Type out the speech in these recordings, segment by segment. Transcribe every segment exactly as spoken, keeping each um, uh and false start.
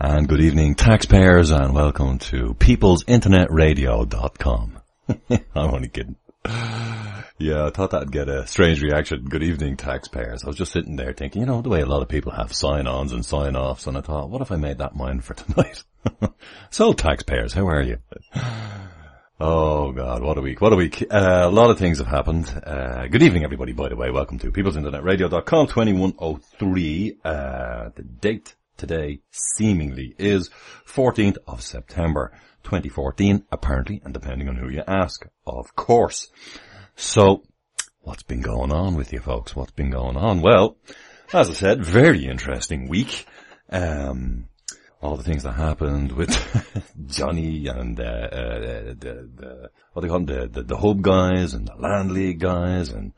And good evening, taxpayers, and welcome to peoples internet radio dot com. I'm only kidding. Yeah, I thought that'd get a strange reaction. Good evening, taxpayers. I was just sitting there thinking, you know, the way a lot of people have sign-ons and sign-offs, and I thought, what if I made that mine for tonight? So, taxpayers, how are you? Oh, God, what a week, what a week. Uh, a lot of things have happened. Uh, good evening, everybody, by the way. Welcome to peoples internet radio dot com, twenty-one oh three. Uh, the date today, seemingly, is fourteenth of September, twenty fourteen, apparently, and depending on who you ask, of course. So, what's been going on with you folks? What's been going on? Well, as I said, very interesting week. Um, all the things that happened with Johnny and, uh, uh, the, the, what they call them, the, the, the Hub guys and the Land League guys and,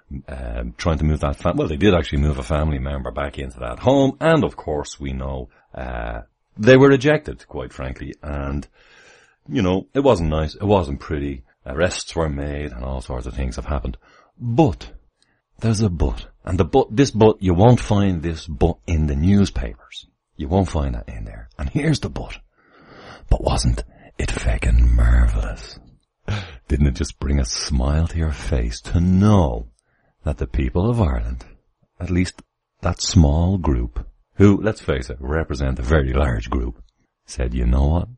um, trying to move that fam- well, they did actually move a family member back into that home. And of course, we know, uh, they were ejected, quite frankly. And, you know, it wasn't nice. It wasn't pretty. Arrests were made and all sorts of things have happened. But there's a but. And the but, this but, you won't find this but in the newspapers. You won't find that in there. And here's the but. But wasn't it feckin' marvellous? Didn't it just bring a smile to your face to know that the people of Ireland, at least that small group, who, let's face it, represent a very large group, said, you know what?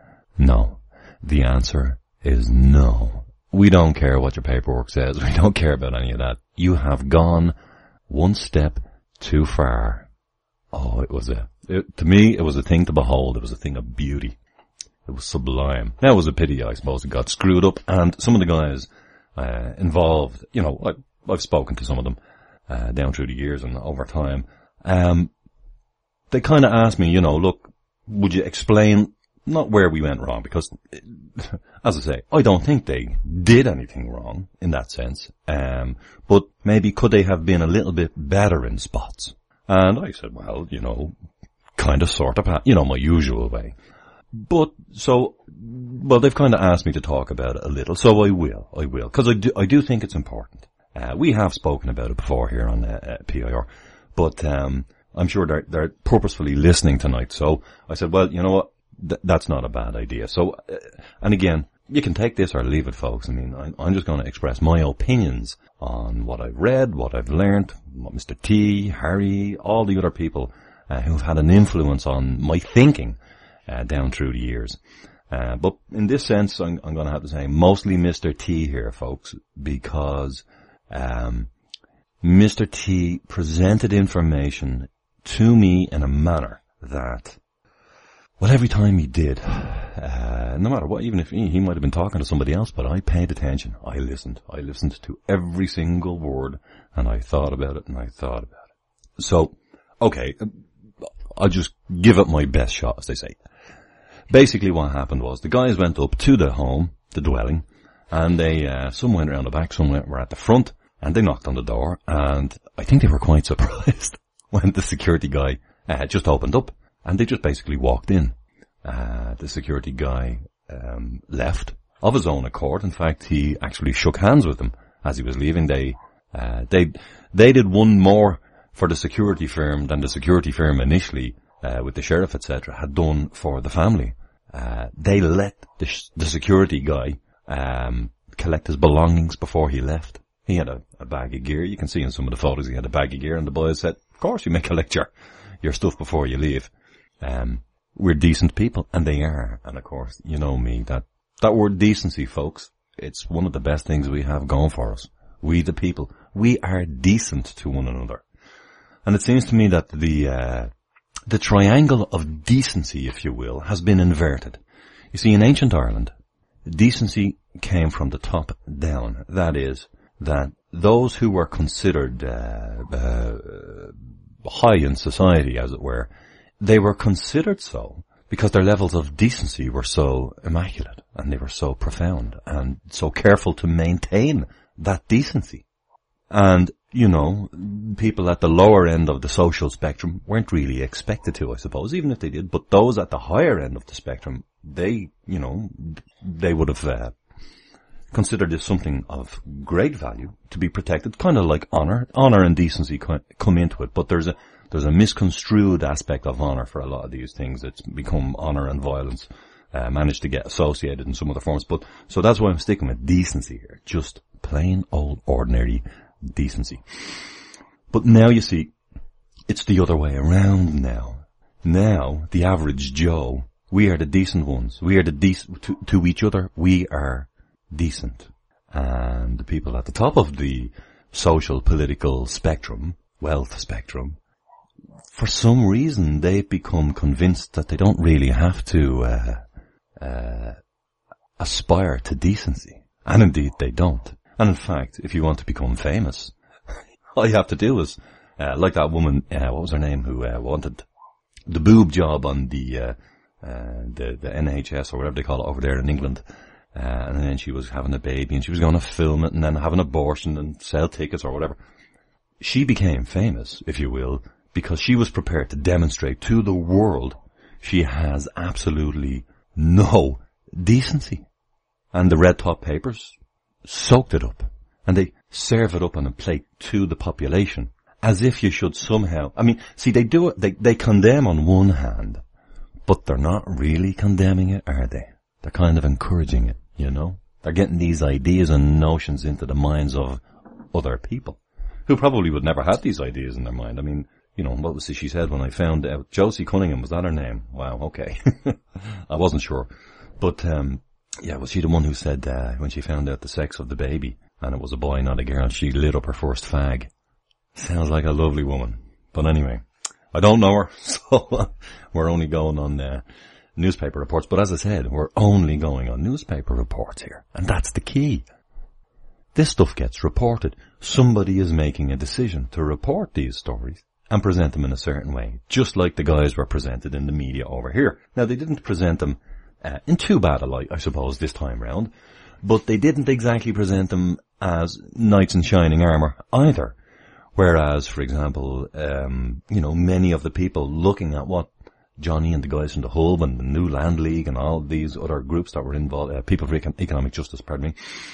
No. The answer is no. We don't care what your paperwork says. We don't care about any of that. You have gone one step too far. Oh, it was a, it, to me, it was a thing to behold. It was a thing of beauty. It was sublime. Now, it was a pity, I suppose, it got screwed up. And some of the guys uh, involved, you know, I, I've spoken to some of them uh, down through the years and over time. Um, they kind of asked me, you know, look, would you explain not where we went wrong, because, as I say, I don't think they did anything wrong in that sense. Um, but maybe could they have been a little bit better in spots? And I said, well, you know, kind of, sort of, you know, my usual way. But, so, well, they've kind of asked me to talk about it a little, so I will, I will, because I do, I do think it's important. Uh, we have spoken about it before here on uh, uh, P I R, but um, I'm sure they're, they're purposefully listening tonight. So I said, well, you know what? Th- that's not a bad idea. So, uh, and again, you can take this or leave it, folks. I mean, I, I'm just going to express my opinions on what I've read, what I've learned, what Mister T, Harry, all the other people uh, who've had an influence on my thinking uh, down through the years. Uh, but in this sense, I'm, I'm going to have to say mostly Mister T here, folks, because um, Mister T presented information to me in a manner that, well, every time he did, uh, no matter what, even if he, he might have been talking to somebody else, but I paid attention. I listened. I listened to every single word, and I thought about it, and I thought about it. So, okay, I'll just give it my best shot, as they say. Basically what happened was the guys went up to the home, the dwelling, and they, uh, some went around the back, some were at the front, and they knocked on the door, and I think they were quite surprised when the security guy uh, just opened up. And they just basically walked in. Uh, the security guy, um, left of his own accord. In fact, he actually shook hands with them as he was leaving. They, uh, they, they did one more for the security firm than the security firm initially, uh, with the sheriff, et cetera, had done for the family. Uh, they let the, sh- the security guy, um, collect his belongings before he left. He had a, a bag of gear. You can see in some of the photos he had a bag of gear, and the boys said, of course you may collect your, your stuff before you leave. Um, we're decent people, and they are. And of course, you know me, that, that word decency, folks, it's one of the best things we have going for us. We the people, we are decent to one another. And it seems to me that the, uh, the triangle of decency, if you will, has been inverted. You see, in ancient Ireland, decency came from the top down. That is, that those who were considered, uh, uh, high in society, as it were, they were considered so because their levels of decency were so immaculate and they were so profound and so careful to maintain that decency. And, you know, people at the lower end of the social spectrum weren't really expected to, I suppose, even if they did. But those at the higher end of the spectrum, they, you know, they would have uh, considered this something of great value to be protected, kind of like honor. Honor and decency come into it, but there's a There's a misconstrued aspect of honor for a lot of these things. It's become honor and violence, uh, managed to get associated in some other forms. But, so that's why I'm sticking with decency here. Just plain old ordinary decency. But now you see, it's the other way around now. Now, the average Joe, we are the decent ones. We are the decent, to, to each other, we are decent. And the people at the top of the social, political spectrum, wealth spectrum, for some reason they've become convinced that they don't really have to, uh, uh, aspire to decency. And indeed they don't. And in fact, if you want to become famous, all you have to do is, uh, like that woman, uh, what was her name, who, uh, wanted the boob job on the, uh, uh, the, the N H S or whatever they call it over there in England. Uh, and then she was having a baby and she was going to film it and then have an abortion and sell tickets or whatever. She became famous, if you will, because she was prepared to demonstrate to the world she has absolutely no decency. And the red top papers soaked it up. And they serve it up on a plate to the population. As if you should somehow, I mean, see, they do it, they, they condemn on one hand, but they're not really condemning it, are they? They're kind of encouraging it, you know? They're getting these ideas and notions into the minds of other people, who probably would never have these ideas in their mind. I mean, you know, what was it she said when I found out? Josie Cunningham, was that her name? Wow, okay. I wasn't sure. But, um, yeah, was she the one who said, uh, when she found out the sex of the baby, and it was a boy, not a girl, she lit up her first fag? Sounds like a lovely woman. But anyway, I don't know her, so we're only going on uh, newspaper reports. But as I said, we're only going on newspaper reports here. And that's the key. This stuff gets reported. Somebody is making a decision to report these stories and present them in a certain way, just like the guys were presented in the media over here. Now, they didn't present them uh, in too bad a light, I suppose, this time round, but they didn't exactly present them as knights in shining armour either. Whereas, for example, um, you know, many of the people looking at what Johnny and the guys from the Hub and the New Land League and all these other groups that were involved, uh, People for Econ- Economic Justice, pardon me,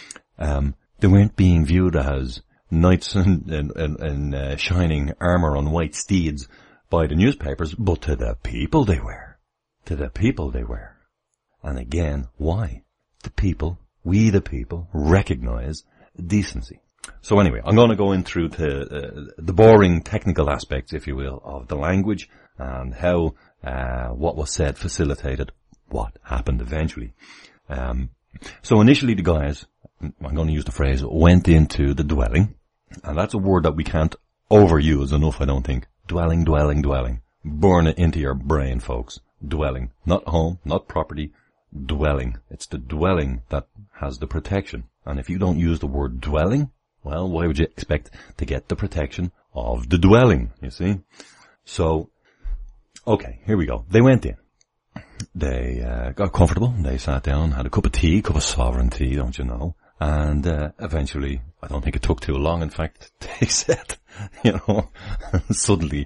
um, they weren't being viewed as knights in, in, in, in uh, shining armour on white steeds by the newspapers, but to the people they were. To the people they were. And again, why? The people, we the people, recognise decency. So anyway, I'm going to go in through to, uh, the boring technical aspects, if you will, of the language and how uh, what was said facilitated what happened eventually. Um, so initially the guys, I'm going to use the phrase, went into the dwelling. And that's a word that we can't overuse enough, I don't think. Dwelling, dwelling, dwelling. Burn it into your brain, folks. Dwelling. Not home, not property. Dwelling. It's the dwelling that has the protection. And if you don't use the word dwelling, well, why would you expect to get the protection of the dwelling, you see? So, okay, here we go. They went in. They uh, got comfortable. They sat down, had a cup of tea, a cup of sovereign tea, don't you know? And uh, eventually, I don't think it took too long, in fact, they said, you know, suddenly,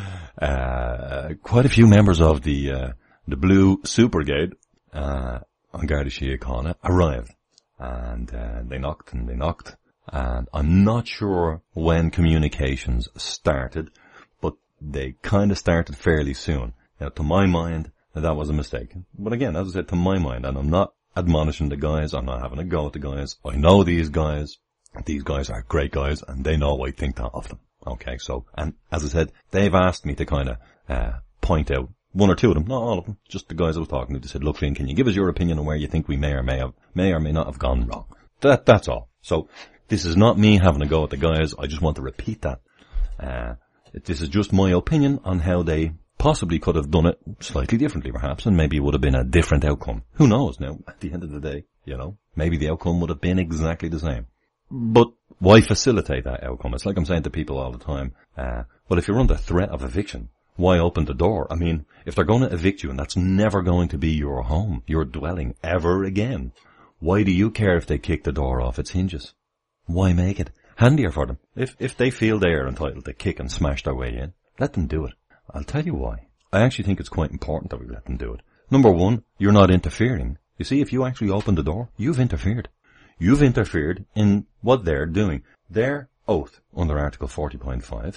uh, quite a few members of the uh, the Blue Super Brigade, uh, on Garda Síochána arrived. And uh, they knocked and they knocked. And I'm not sure when communications started, but they kind of started fairly soon. Now, to my mind, that was a mistake. But again, as I said, to my mind, and I'm not admonishing the guys, I'm not having a go at the guys. I know these guys. These guys are great guys, and they know I think that of them. Okay, so, and as I said, they've asked me to kind of uh point out one or two of them, not all of them, just the guys I was talking to. They said, look, Liam, can you give us your opinion on where you think we may or may have, may or may not have gone wrong? That, that's all. So, this is not me having a go at the guys. I just want to repeat that. Uh, this is just my opinion on how they possibly could have done it slightly differently, perhaps, and maybe it would have been a different outcome. Who knows now, at the end of the day, you know, maybe the outcome would have been exactly the same. But why facilitate that outcome? It's like I'm saying to people all the time, uh, well, if you're under threat of eviction, why open the door? I mean, if they're going to evict you and that's never going to be your home, your dwelling, ever again, why do you care if they kick the door off its hinges? Why make it handier for them? If if they feel they are entitled to kick and smash their way in, let them do it. I'll tell you why. I actually think it's quite important that we let them do it. Number one, you're not interfering. You see, if you actually open the door, you've interfered. You've interfered in what they're doing. Their oath under Article forty point five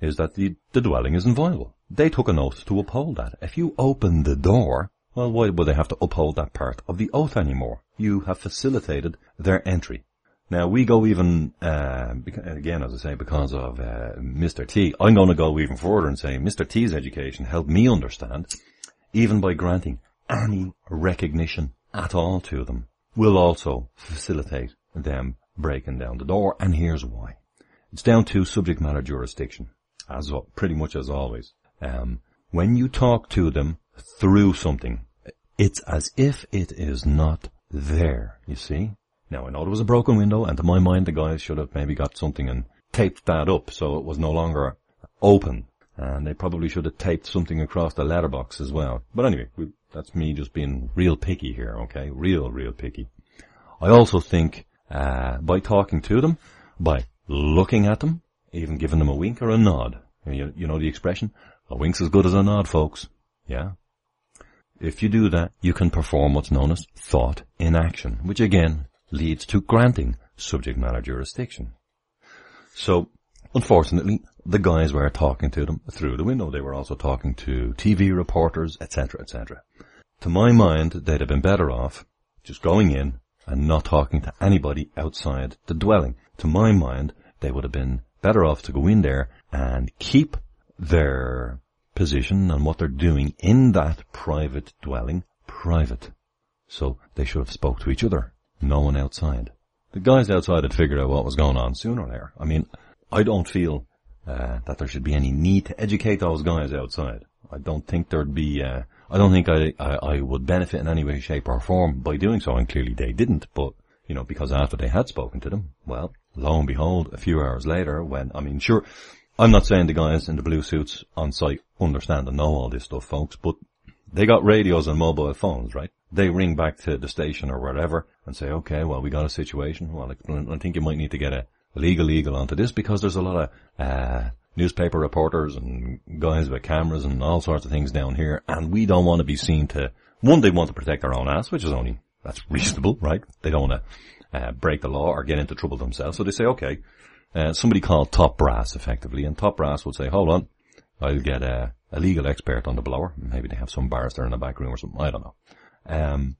is that the, the dwelling isn't viable. They took an oath to uphold that. If you open the door, well, why would they have to uphold that part of the oath anymore? You have facilitated their entry. Now, we go even, uh, again, as I say, because of uh, Mister T, I'm going to go even further and say Mister T's education helped me understand, even by granting any recognition at all to them, will also facilitate them breaking down the door, and here's why. It's down to subject matter jurisdiction, as pretty much as always. Um, when you talk to them through something, it's as if it is not there, you see. Now, I know there was a broken window, and to my mind, the guys should have maybe got something and taped that up so it was no longer open. And they probably should have taped something across the letterbox as well. But anyway, we, that's me just being real picky here, okay? Real, real picky. I also think, uh, by talking to them, by looking at them, even giving them a wink or a nod. You, you know the expression? A wink's as good as a nod, folks. Yeah? If you do that, you can perform what's known as thought in action, which again leads to granting subject matter jurisdiction. So, unfortunately, the guys were talking to them through the window. They were also talking to T V reporters, et cetera, et cetera. To my mind, they'd have been better off just going in and not talking to anybody outside the dwelling. To my mind, they would have been better off to go in there and keep their position and what they're doing in that private dwelling private. So they should have spoke to each other, no one outside. The guys outside had figured out what was going on sooner or later. I mean, I don't feel uh, that there should be any need to educate those guys outside. I don't think there'd be, uh, I don't think I, I, I would benefit in any way, shape or form by doing so, and clearly they didn't, but, you know, because after they had spoken to them, well, lo and behold, a few hours later when, I mean, sure, I'm not saying the guys in the blue suits on site understand and know all this stuff, folks, but they got radios and mobile phones, right? They ring back to the station or wherever and say, okay, well, we got a situation. Well, I think you might need to get a legal eagle onto this because there's a lot of, uh, newspaper reporters and guys with cameras and all sorts of things down here, and we don't want to be seen to, one, they want to protect their own ass, which is only, that's reasonable, right? They don't want to uh, break the law or get into trouble themselves, so they say, okay, uh, somebody called Top Brass, effectively, and Top Brass would say, hold on, I'll get a, a legal expert on the blower. Maybe they have some barrister in the back room or something, I don't know. Um,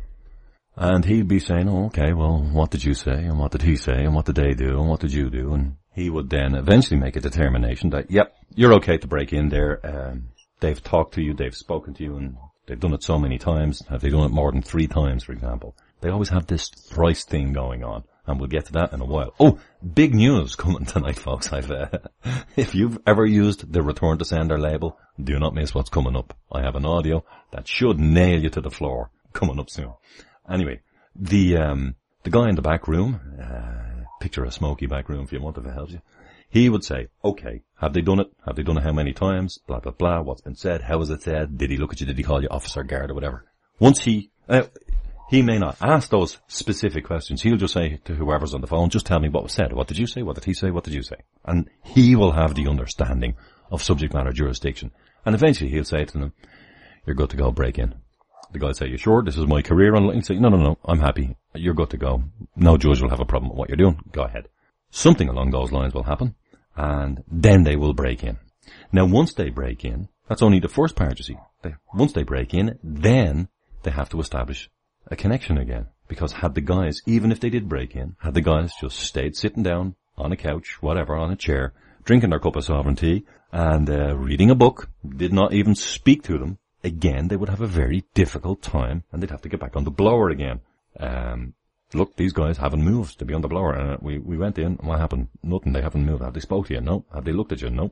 and he'd be saying, oh, okay, well, what did you say, and what did he say, and what did they do, and what did you do, and he would then eventually make a determination that, yep, you're okay to break in there. Um, they've talked to you, they've spoken to you, and they've done it so many times. Have they done it more than three times, for example? They always have this thrice thing going on, and we'll get to that in a while. Oh, big news coming tonight, folks. I've, uh, if you've ever used the return to sender label, do not miss what's coming up. I have an audio that should nail you to the floor coming up soon. Anyway, the, um, the guy in the back room, uh, picture a smoky back room if you want, if it helps you. He would say, okay, have they done it? Have they done it how many times? Blah, blah, blah. What's been said? How was it said? Did he look at you? Did he call you officer, guard, or whatever? Once he, uh, he may not ask those specific questions. He'll just say to whoever's on the phone, just tell me what was said. What did you say? What did he say? What did you say? And he will have the understanding of subject matter jurisdiction. And eventually he'll say to them, you're good to go, break in. The guy say, you sure? This is my career. And he'll say, no, no, no, I'm happy. You're good to go. No judge will have a problem with what you're doing. Go ahead. Something along those lines will happen. And then they will break in. Now, once they break in, that's only the first part, you see. They, once they break in, then they have to establish a connection again. Because had the guys, even if they did break in, had the guys just stayed sitting down on a couch, whatever, on a chair, drinking their cup of sovereign tea, and uh, reading a book, did not even speak to them, again, they would have a very difficult time, and they'd have to get back on the blower again. Um, look, these guys haven't moved to be on the blower. And we, we went in, what happened? Nothing, they haven't moved. Have they spoke to you? No. Have they looked at you? No.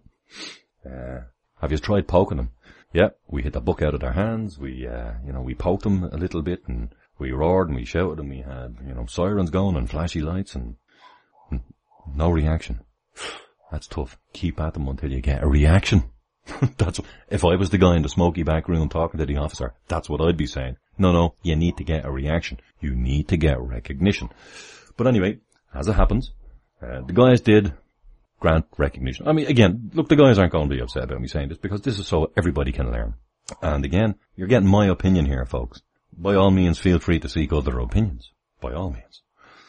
Uh, have you tried poking them? Yeah, we hit the book out of their hands. We, uh, you know, we poked them a little bit, and we roared and we shouted, and we had, you know, sirens going and flashy lights, and, and no reaction. That's tough. Keep at them until you get a reaction. That's, if I was the guy in the smoky back room talking to the officer, that's what I'd be saying. No, no, you need to get a reaction. You need to get recognition. But anyway, as it happens, uh, the guys did grant recognition. I mean, again, look, the guys aren't going to be upset about me saying this because this is so everybody can learn. And again, you're getting my opinion here, folks. By all means, feel free to seek other opinions. By all means.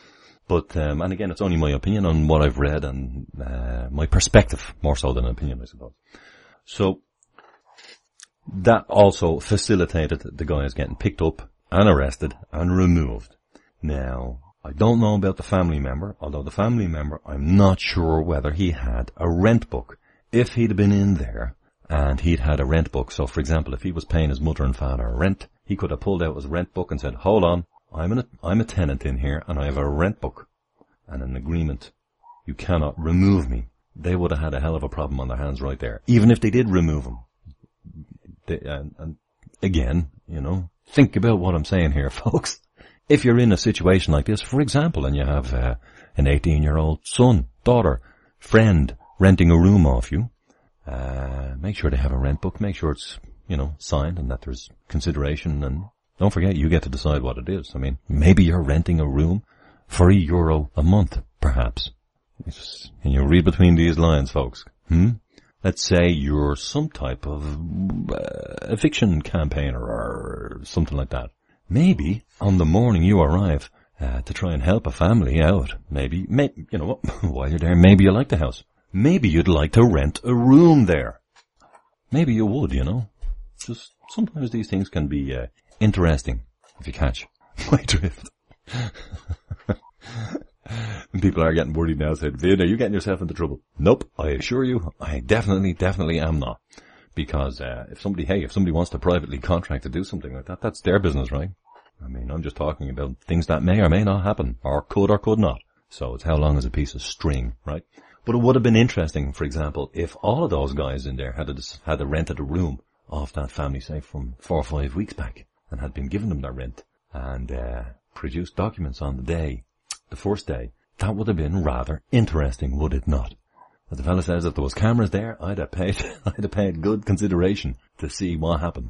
But, um, and again, it's only my opinion on what I've read and, uh, my perspective, more so than an opinion, I suppose. So, that also facilitated the guys getting picked up and arrested and removed. Now, I don't know about the family member, although the family member, I'm not sure whether he had a rent book. If he'd been in there and he'd had a rent book, so for example, if he was paying his mother and father rent, he could have pulled out his rent book and said, hold on, I'm, an, I'm a tenant in here and I have a rent book and an agreement. You cannot remove me. They would have had a hell of a problem on their hands right there, even if they did remove him. They, and, and again, you know, think about what I'm saying here, folks. If you're in a situation like this, for example, and you have uh, an eighteen-year-old son, daughter, friend renting a room off you, uh, make sure they have a rent book, make sure it's, you know, signed and that there's consideration, and don't forget, you get to decide what it is. I mean, maybe you're renting a room for a euro a month, perhaps. Can you read between these lines, folks? Hmm? Let's say you're some type of uh, eviction campaigner or something like that. Maybe on the morning you arrive uh, to try and help a family out, maybe, may, you know what, while you're there, maybe you like the house. Maybe you'd like to rent a room there. Maybe you would, you know. Just sometimes these things can be uh, interesting, if you catch my drift. People are getting worried now, saying, Vin, are you getting yourself into trouble? Nope, I assure you, I definitely, definitely am not. Because uh, if somebody, hey, if somebody wants to privately contract to do something like that, that's their business, right? I mean, I'm just talking about things that may or may not happen, or could or could not. So it's how long is a piece of string, right? But it would have been interesting, for example, if all of those guys in there had a, had a rented a room off that family, say, from four or five weeks back, and had been giving them their rent, and uh, produced documents on the day, the first day. That would have been rather interesting, would it not? As the fella says, if there was cameras there, I'd have paid, I'd have paid good consideration to see what happened.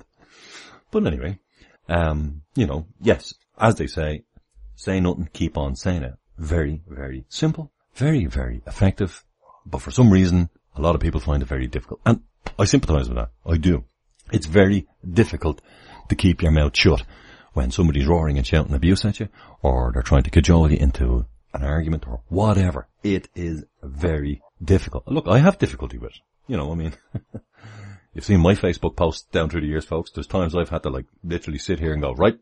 But anyway, um, you know, yes, as they say, say nothing, keep on saying it. Very, very simple, very, very effective. But for some reason, a lot of people find it very difficult. And I sympathize with that. I do. It's very difficult to keep your mouth shut when somebody's roaring and shouting abuse at you, or they're trying to cajole you into an argument or whatever. It is very difficult. Look, I have difficulty with it. You know, I mean, you've seen my Facebook posts down through the years, folks. There's times I've had to like literally sit here and go, right,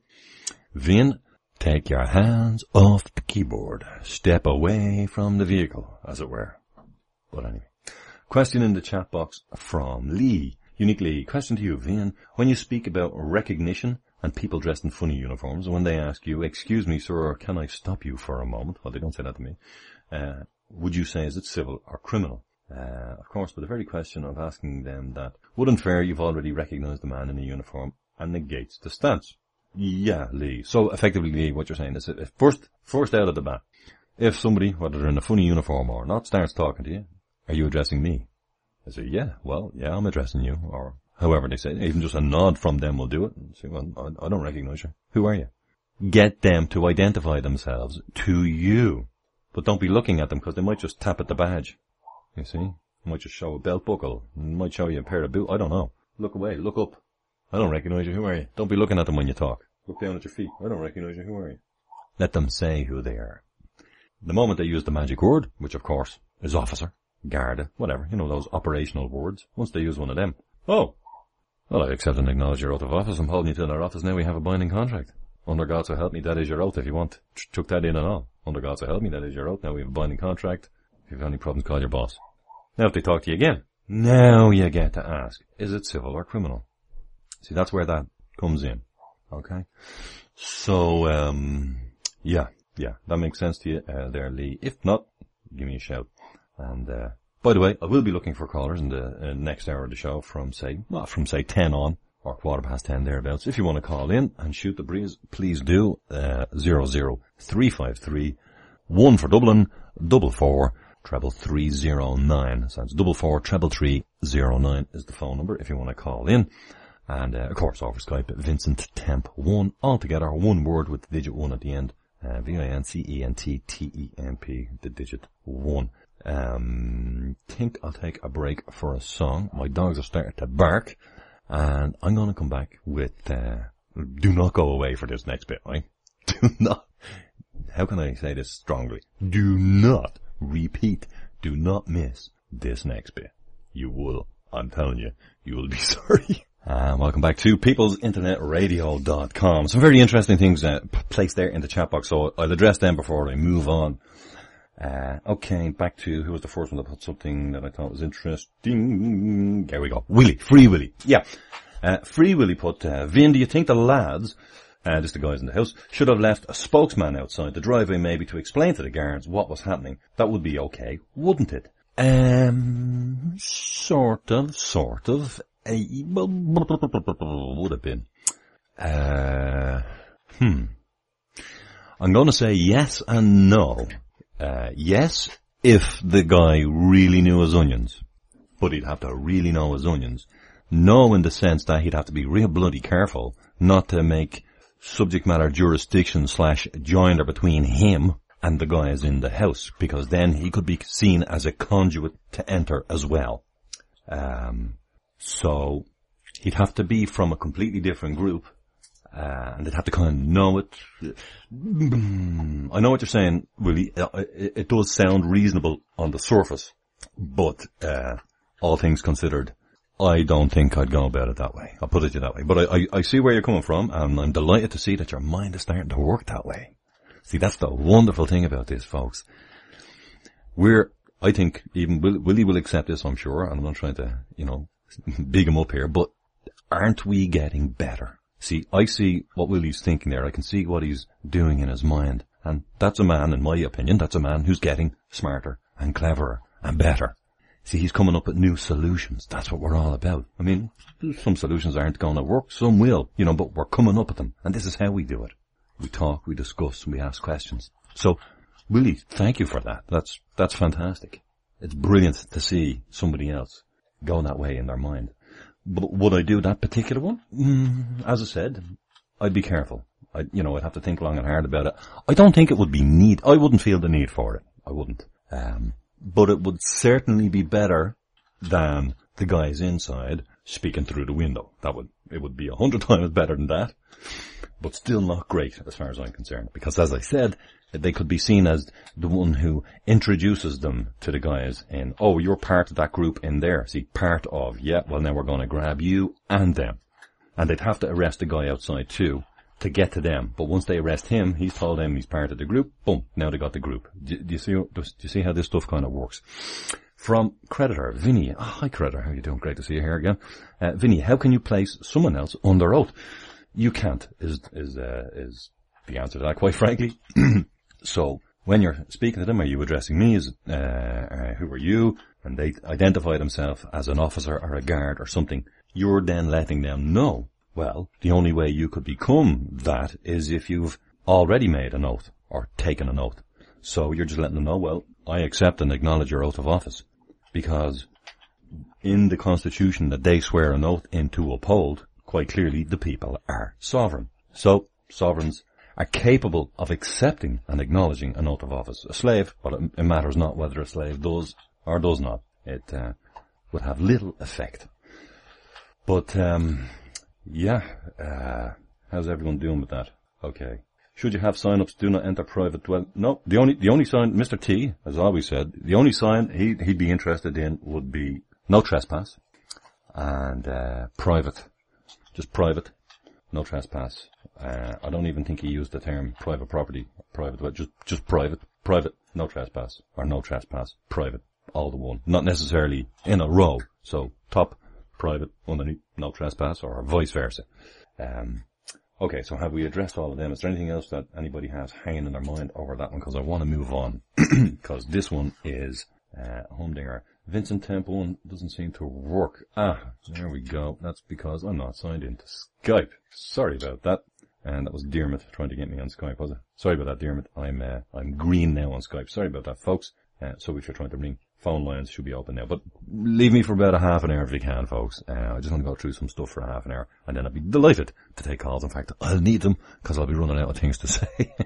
Vin, take your hands off the keyboard. Step away from the vehicle, as it were. But anyway, question in the chat box from Lee. Uniquely, question to you, Vin. When you speak about recognition and people dressed in funny uniforms, when they ask you, excuse me, sir, can I stop you for a moment? Well, they don't say that to me. Uh, would you say, is it civil or criminal? Uh, of course, but the very question of asking them that wouldn't fair, you've already recognized the man in the uniform and negates the stance. Yeah, Lee. So effectively, Lee, what you're saying is that if first, first out of the bat, if somebody, whether they're in a funny uniform or not, starts talking to you, are you addressing me? I say, yeah, well, yeah, I'm addressing you, or however they say it. Even just a nod from them will do it. And say, well, I, I don't recognize you. Who are you? Get them to identify themselves to you. But don't be looking at them, because they might just tap at the badge. You see? They might just show a belt buckle. They might show you a pair of boots. I don't know. Look away. Look up. I don't recognize you. Who are you? Don't be looking at them when you talk. Look down at your feet. I don't recognize you. Who are you? Let them say who they are. The moment they use the magic word, which of course is officer, Garda, whatever, you know, those operational words, once they use one of them, oh, well, I accept and acknowledge your oath of office. I'm holding you to their office. Now we have a binding contract. Under God so help me, that is your oath if you want. Chuck that in and all. Under God so help me, that is your oath. Now we have a binding contract. If you have any problems, call your boss. Now if they talk to you again, now you get to ask, is it civil or criminal? See, that's where that comes in. Okay? So, um, yeah, yeah, that makes sense to you, uh, there, Lee. If not, give me a shout. And, uh, by the way, I will be looking for callers in the uh, next hour of the show from, say, well, from, say, ten on, or quarter past ten thereabouts. If you want to call in and shoot the breeze, please do, uh, zero zero three five three, one for Dublin, double four, treble three zero nine. So that's double four, treble three zero nine is the phone number if you want to call in. And, uh, of course, over Skype, Vincent Temp one, altogether, one word with the digit one at the end, uh, V I N C E N T T E M P, the digit one. Um, think I'll take a break for a song. My dogs are starting to bark, and I'm going to come back with, uh, do not go away for this next bit, right? Do not, how can I say this strongly? Do not repeat, do not miss this next bit. You will, I'm telling you, you will be sorry. Uh, welcome back to peoples internet radio dot com. Some very interesting things uh, placed there in the chat box, so I'll address them before I move on. Uh, okay, back to, who was the first one that put something that I thought was interesting? There we go. Willie, Free Willie. Yeah. Uh, Free Willie put, uh, Vin, do you think the lads, uh, just the guys in the house, should have left a spokesman outside the driveway maybe to explain to the guards what was happening? That would be okay, wouldn't it? Um, sort of, sort of. Uh, would have been. Uh, hmm. I'm going to say yes and no. Uh, yes, if the guy really knew his onions. But he'd have to really know his onions. No in the sense that he'd have to be real bloody careful not to make subject matter jurisdiction slash joinder between him and the guys in the house, because then he could be seen as a conduit to enter as well. Um... So, he'd have to be from a completely different group, uh, and they'd have to kind of know it. I know what you're saying, Willie. It, it does sound reasonable on the surface, but, uh, all things considered, I don't think I'd go about it that way. I'll put it that way. But I, I, I see where you're coming from, and I'm delighted to see that your mind is starting to work that way. See, that's the wonderful thing about this, folks. We're, I think, even Willie will accept this, I'm sure, and I'm not trying to, you know, big him up here, but aren't we getting better? See, I see what Willie's thinking there. I can see what he's doing in his mind. And that's a man, in my opinion, that's a man who's getting smarter and cleverer and better. See, he's coming up with new solutions. That's what we're all about. I mean, some solutions aren't going to work. Some will, you know, but we're coming up with them. And this is how we do it. We talk, we discuss, and we ask questions. So, Willie, thank you for that. That's, that's fantastic. It's brilliant to see somebody else going that way in their mind. But would I do that particular one? Mm, as I said, I'd be careful. I, you know, I'd have to think long and hard about it. I don't think it would be need. I wouldn't feel the need for it. I wouldn't. Um, but it would certainly be better than the guys inside speaking through the window. That would, it would be a hundred times better than that. But still not great as far as I'm concerned. Because as I said, they could be seen as the one who introduces them to the guys in, oh, you're part of that group in there. See, part of, yeah, well now we're going to grab you and them. And they'd have to arrest the guy outside too to get to them. But once they arrest him, he's told them he's part of the group. Boom, now they got the group. Do, do you see, do you see how this stuff kind of works? From Creditor, Vinny. Oh, hi Creditor, how are you doing? Great to see you here again. Uh, Vinny, how can you place someone else under oath? You can't, is, is, uh, is the answer to that, quite frankly. So, when you're speaking to them, are you addressing me as, uh, uh, who are you? And they identify themselves as an officer or a guard or something. You're then letting them know. Well, the only way you could become that is if you've already made an oath or taken an oath. So you're just letting them know, well, I accept and acknowledge your oath of office. Because in the Constitution that they swear an oath in to uphold, quite clearly the people are sovereign. So, sovereigns are capable of accepting and acknowledging an oath of office. A slave, but it, it matters not whether a slave does or does not. It uh, would have little effect. But, um, yeah, uh, how's everyone doing with that? Okay. Should you have sign-ups, do not enter private dwell? No, the only, the only sign, Mister T, as always said, the only sign he, he'd be interested in would be no trespass and, uh, private. Just private. No trespass. Uh, I don't even think he used the term private property, private, but just, just private, private, no trespass, or no trespass, private, all the one. Not necessarily in a row. So, top, private, underneath, no trespass, or vice versa. Um, okay, so have we addressed all of them? Is there anything else that anybody has hanging in their mind over that one? Because I want to move on. Because this one is, uh, Humdinger. Vincent Temple one doesn't seem to work. Ah, there we go. That's because I'm not signed into Skype. Sorry about that. And that was Dermot trying to get me on Skype, was it? Sorry about that, Dermot. I'm, uh, I'm green now on Skype. Sorry about that, folks. Uh, so if you're trying to ring, phone lines should be open now. But leave me for about a half an hour if you can, folks. Uh, I just want to go through some stuff for a half an hour. And then I'll be delighted to take calls. In fact, I'll need them because I'll be running out of things to say.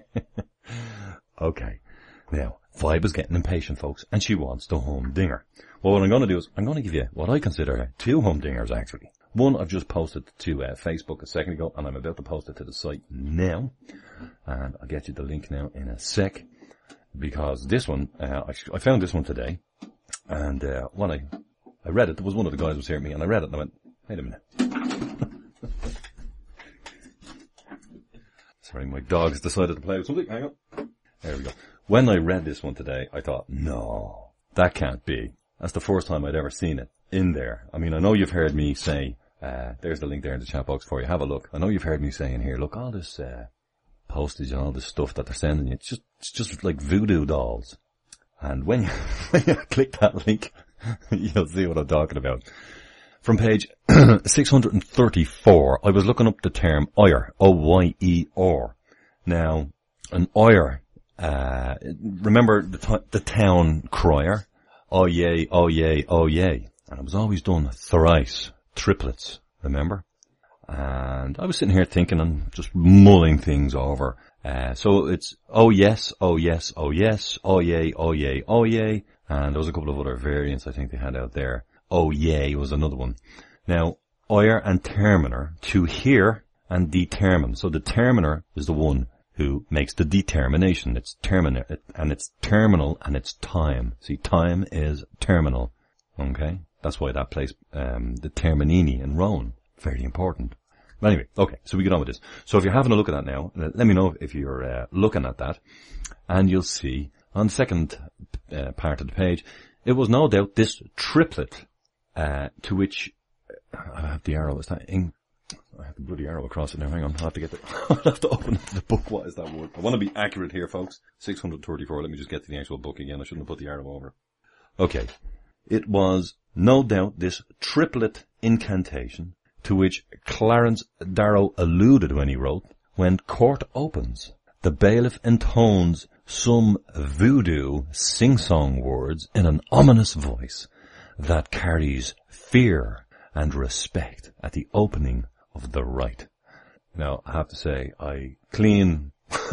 Okay. Now, Vibe is getting impatient, folks, and she wants the humdinger. Well, what I'm going to do is I'm going to give you what I consider two humdingers, actually. One I've just posted to uh, Facebook a second ago, and I'm about to post it to the site now. And I'll get you the link now in a sec. Because this one, uh, I, I found this one today. And uh, when I, I read it, there was one of the guys was hearing me, and I read it and I went, wait a minute. Sorry, my dog has decided to play with something. Hang on. There we go. When I read this one today, I thought, no, that can't be. That's the first time I'd ever seen it in there. I mean, I know you've heard me say, uh, there's the link there in the chat box for you. Have a look. I know you've heard me saying here, look, all this, uh, postage and all this stuff that they're sending you, it's just, it's just like voodoo dolls. And when you, when you click that link, you'll see what I'm talking about. From page six hundred thirty-four, I was looking up the term oyer, O Y E R. Now, an oyer, uh, remember the, t- the town crier? Oh yay, oh yay, oh yay. And it was always done thrice, triplets, remember? And I was sitting here thinking and just mulling things over. Uh, so it's oh yes, oh yes, oh yes, oh yay, oh yay, oh yay. And there was a couple of other variants I think they had out there. Oh yay was another one. Now, oyer and terminer, to hear and determine. So the terminer is the one who makes the determination. It's terminer, and it's terminal and it's time. See, time is terminal. Okay? That's why that place, um, the Terminini in Rome. Very important. But anyway, okay, so we get on with this. So if you're having a look at that now, let me know if you're uh, looking at that. And you'll see on the second uh, part of the page, it was no doubt this triplet Uh, to which, I have the arrow, is that in, I have the bloody arrow across it now, hang on, I'll have to get the, I'll have to open the book, what is that word? I want to be accurate here, folks. six hundred thirty-four, let me just get to the actual book again, I shouldn't have put the arrow over. Okay, it was no doubt this triplet incantation, to which Clarence Darrow alluded when he wrote, when court opens, the bailiff intones some voodoo sing-song words in an ominous voice, that carries fear and respect at the opening of the rite. Now, I have to say, I clean,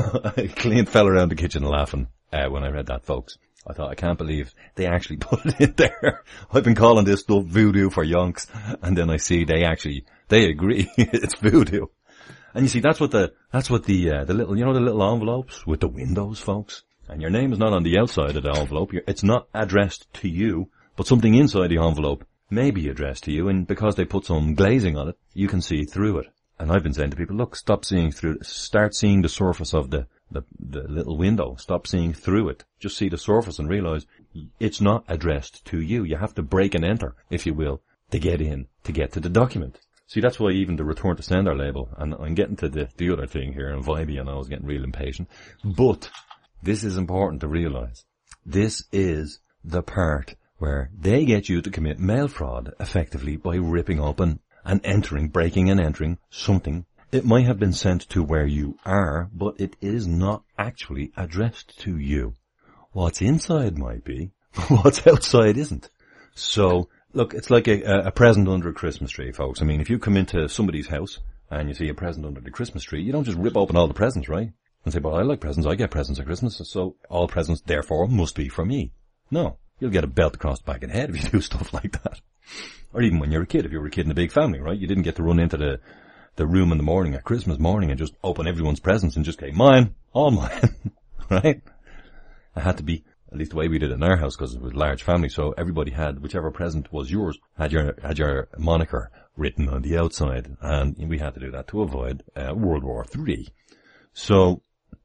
I clean fell around the kitchen laughing uh, when I read that, folks. I thought, I can't believe they actually put it in there. I've been calling this stuff voodoo for yonks, and then I see they actually, they agree it's voodoo. And you see, that's what the, that's what the, uh, the little, you know, the little envelopes with the windows, folks. And your name is not on the outside of the envelope. It's not addressed to you. But something inside the envelope may be addressed to you, and because they put some glazing on it, you can see through it. And I've been saying to people, look, stop seeing through it. Start seeing the surface of the, the, the little window. Stop seeing through it. Just see the surface and realize it's not addressed to you. You have to break and enter, if you will, to get in, to get to the document. See, that's why even the return to sender label, and I'm getting to the, the other thing here, and Vibey, and I was getting real impatient. But this is important to realize. This is the part where they get you to commit mail fraud effectively by ripping open and entering, breaking and entering something. It might have been sent to where you are, but it is not actually addressed to you. What's inside might be, what's outside isn't. So, look, it's like a, a present under a Christmas tree, folks. I mean, if you come into somebody's house and you see a present under the Christmas tree, you don't just rip open all the presents, right? And say, well, I like presents, I get presents at Christmas, so all presents, therefore, must be for me. No. You'll get a belt across the back of the head if you do stuff like that. Or even when you're a kid, if you were a kid in a big family, right? You didn't get to run into the, the room in the morning at Christmas morning and just open everyone's presents and just go, mine, all mine, right? It had to be, at least the way we did it in our house, because it was a large family, so everybody had, whichever present was yours, had your, had your moniker written on the outside, and we had to do that to avoid uh, World War Three. So,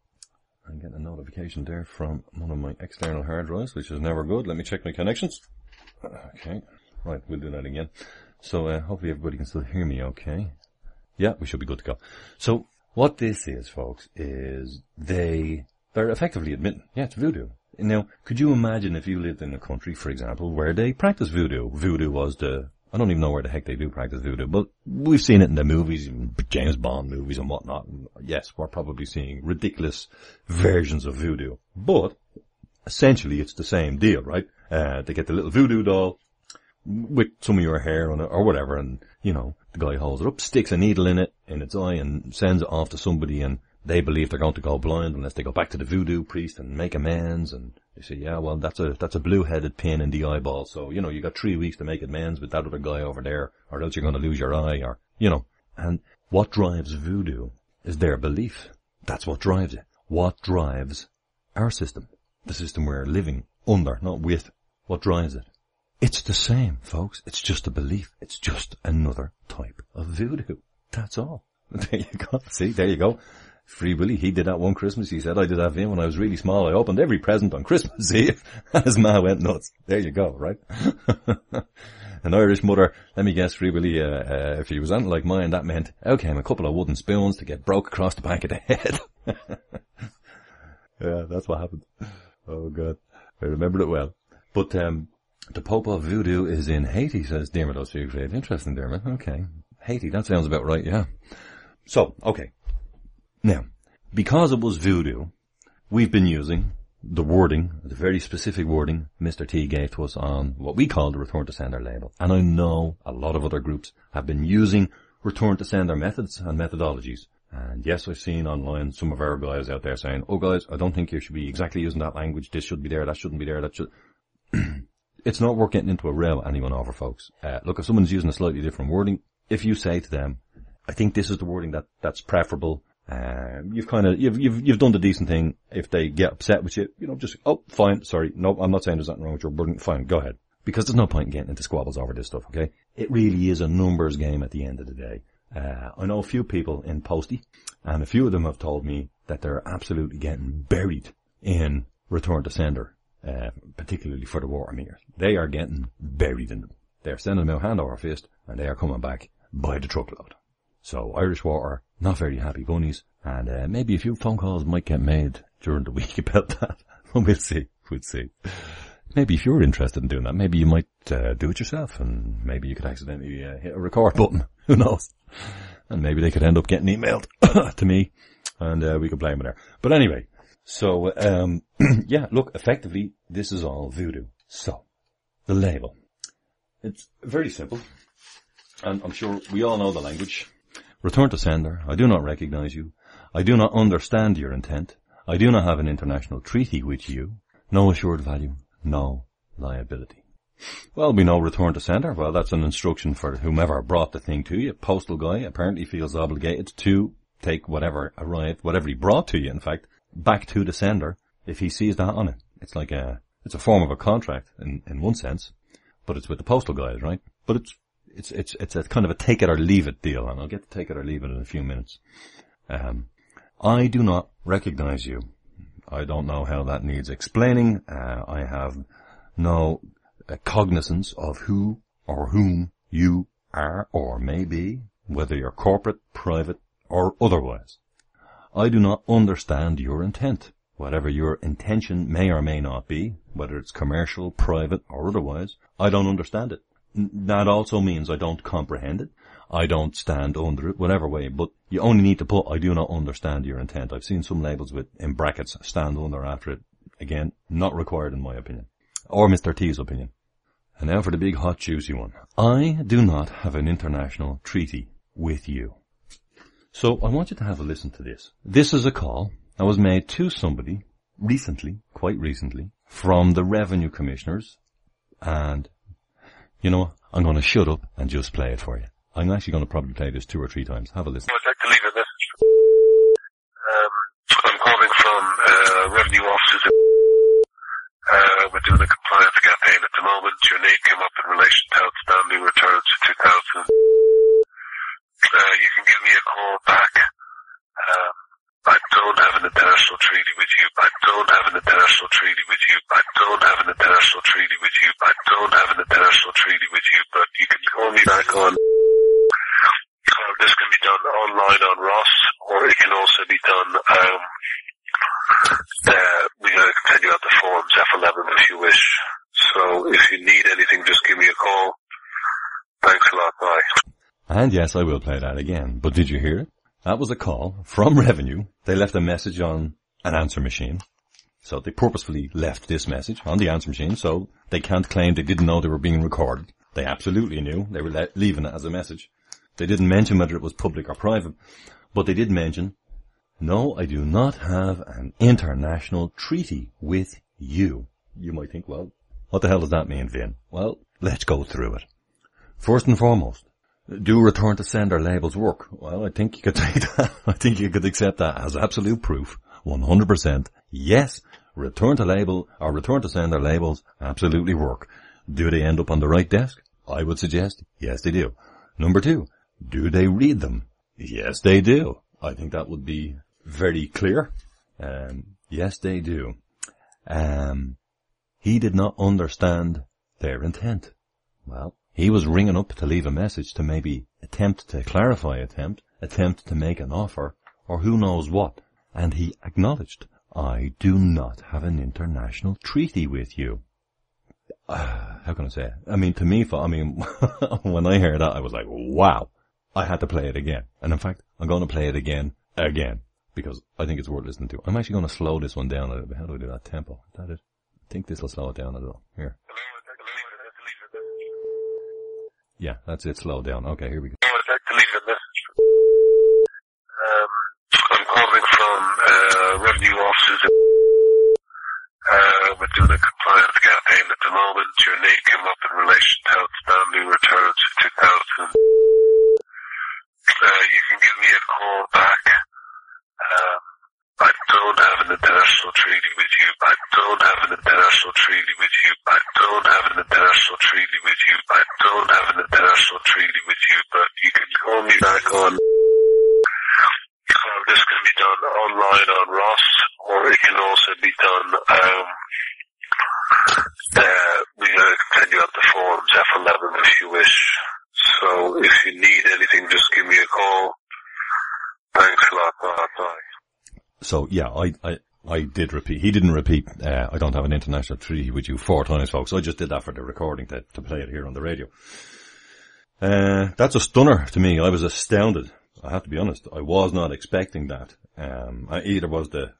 I'm getting a notification there from one of my external hard drives, which is never good. Let me check my connections. Okay. Right, we'll do that again. So, uh, hopefully everybody can still hear me okay. Yeah, we should be good to go. So, what this is, folks, is they, they're effectively admitting, yeah, it's voodoo. Now, could you imagine if you lived in a country, for example, where they practice voodoo? Voodoo was the, I don't even know where the heck they do practice voodoo, but we've seen it in the movies, James Bond movies and whatnot. And yes, we're probably seeing ridiculous versions of voodoo. But essentially it's the same deal, right? Uh, they get the little voodoo doll with some of your hair on it or whatever, and, you know, the guy holds it up, sticks a needle in it, in its eye, and sends it off to somebody, and they believe they're going to go blind unless they go back to the voodoo priest and make amends. And they say, yeah, well, that's a, that's a blue-headed pin in the eyeball. So, you know, you got three weeks to make amends with that other guy over there, or else you're going to lose your eye, or, you know. And what drives voodoo is their belief. That's what drives it. What drives our system? The system we're living under, not with. What drives it? It's the same, folks. It's just a belief. It's just another type of voodoo. That's all. There you go. See, there you go. Free Willy, he did that one Christmas. He said, I did that for him when I was really small. I opened every present on Christmas Eve. And his ma went nuts. There you go, right? An Irish mother, let me guess, Free Willy, uh, uh, if he was anything like mine, that meant out came a couple of wooden spoons to get broke across the back of the head. Yeah, that's what happened. Oh, God. I remember it well. But, um, the Pope of Voodoo is in Haiti, says Dermot O'Siegfried. Interesting, Dermot. Okay. Haiti, that sounds about right, yeah. So, okay. Now, because it was voodoo, we've been using the wording, the very specific wording Mister T gave to us on what we call the Return to Sender label. And I know a lot of other groups have been using Return to Sender methods and methodologies. And yes, I've seen online some of our guys out there saying, oh guys, I don't think you should be exactly using that language. This should be there, that shouldn't be there, that should... It's not worth getting into a row anyone over, folks. Uh, look, if someone's using a slightly different wording, if you say to them, I think this is the wording that, that's preferable, uh, you've kind of, you've, you've, you've done the decent thing. If they get upset with you, you know, just, oh, fine, sorry, no, I'm not saying there's nothing wrong with your wording, fine, go ahead. Because there's no point in getting into squabbles over this stuff, okay? It really is a numbers game at the end of the day. Uh, I know a few people in Postie, and a few of them have told me that they're absolutely getting buried in Return to Sender, uh, particularly for the water meters. They are getting buried in them. They're sending them out hand over fist, and they are coming back by the truckload. So Irish Water, not very happy bunnies, and uh, maybe a few phone calls might get made during the week about that. We'll see, we'll see. Maybe if you're interested in doing that, maybe you might uh, do it yourself, and maybe you could accidentally uh, hit a record button. Who knows? And maybe they could end up getting emailed to me, and uh, we could blame it there. But anyway, so um yeah, look, effectively, this is all voodoo. So, the label. It's very simple, and I'm sure we all know the language. Return to Sender. I do not recognize you. I do not understand your intent. I do not have an international treaty with you. No assured value. No liability. Well, we know Return to Sender. Well, that's an instruction for whomever brought the thing to you. Postal guy apparently feels obligated to take whatever arrived, whatever he brought to you, in fact, back to the sender if he sees that on it. It's like a, it's a form of a contract in, in one sense, but it's with the postal guys, right? But it's, it's, it's, it's a kind of a take it or leave it deal, and I'll get to take it or leave it in a few minutes. Um, I do not recognize you. I don't know how that needs explaining. Uh, I have no uh, cognizance of who or whom you are or may be, whether you're corporate, private, or otherwise. I do not understand your intent. Whatever your intention may or may not be, whether it's commercial, private, or otherwise, I don't understand it. N- that also means I don't comprehend it. I don't stand under it, whatever way, but you only need to put, I do not understand your intent. I've seen some labels with, in brackets, stand under after it. Again, not required in my opinion. Or Mister T's opinion. And now for the big hot juicy one. I do not have an international treaty with you. So I want you to have a listen to this. This is a call that was made to somebody recently, quite recently, from the Revenue Commissioners. And, you know, I'm going to shut up and just play it for you. I'm actually going to probably play this two or three times. Have a listen. I'd like to leave a message. Um, I'm calling from uh, revenue officers. Uh, we're doing a compliance campaign at the moment. Your name came up in relation to outstanding returns for two thousand. Uh, you can give me a call back. Um, I don't have an international treaty with you. I don't have an international treaty with you. I don't have an international treaty with you. I don't have an international treaty with you. But you can call me back on. Uh, this can be done online on Ross, or it can also be done. Um, uh, we're going to send you out the forms, F eleven, if you wish. So if you need anything, just give me a call. Thanks a lot. Bye. And yes, I will play that again. But did you hear it? That was a call from Revenue. They left a message on an answer machine. So they purposefully left this message on the answer machine, so they can't claim they didn't know they were being recorded. They absolutely knew. They were le- leaving it as a message. They didn't mention whether it was public or private, but they did mention No, I do not have an international treaty with you. You might think, well, what the hell does that mean, Vin? Well, let's go through it. First and foremost, do return to sender labels work? Well, I think you could take that. I think you could accept that as absolute proof. one hundred percent. Yes, return to label or return to sender labels absolutely work. Do they end up on the right desk? I would suggest, yes, they do. Number two, do they read them? Yes, they do. I think that would be very clear. Um, yes, they do. Um, he did not understand their intent. Well, he was ringing up to leave a message to maybe attempt to clarify attempt, attempt to make an offer, or who knows what. And he acknowledged, I do not have an international treaty with you. Uh, how can I say it? I mean, to me, I mean, when I heard that, I was like, wow. I had to play it again. And in fact, I'm going to play it again, again, because I think it's worth listening to. I'm actually going to slow this one down a little bit. How do I do that? Tempo. Is that it? I think this will slow it down a little. Here. Yeah, that's it. Slow down. Okay, here we go. I would like to leave a message. Um, I'm calling from uh, revenue offices. Uh, we're doing a compliance campaign at the moment. Your name came up in relation to outstanding returns for two thousand. Uh, you can give me a call back. Um, I don't have an international treaty with you. I don't have an international treaty with you. I don't have an international treaty with you. I don't have an international treaty with you, but you can call me back on. Uh, this can be done online on Ross, or it can also be done, um, uh, we can send you out the forms, F eleven if you wish. So if you need anything, just give me a call. Thanks a lot. Bye. Bye. So yeah, I, I, I did repeat. He didn't repeat, uh, I don't have an international treaty with you four times, folks. I just did that for the recording to, to play it here on the radio. Uh, that's a stunner to me. I was astounded. I have to be honest. I was not expecting that. Um, I, either was the,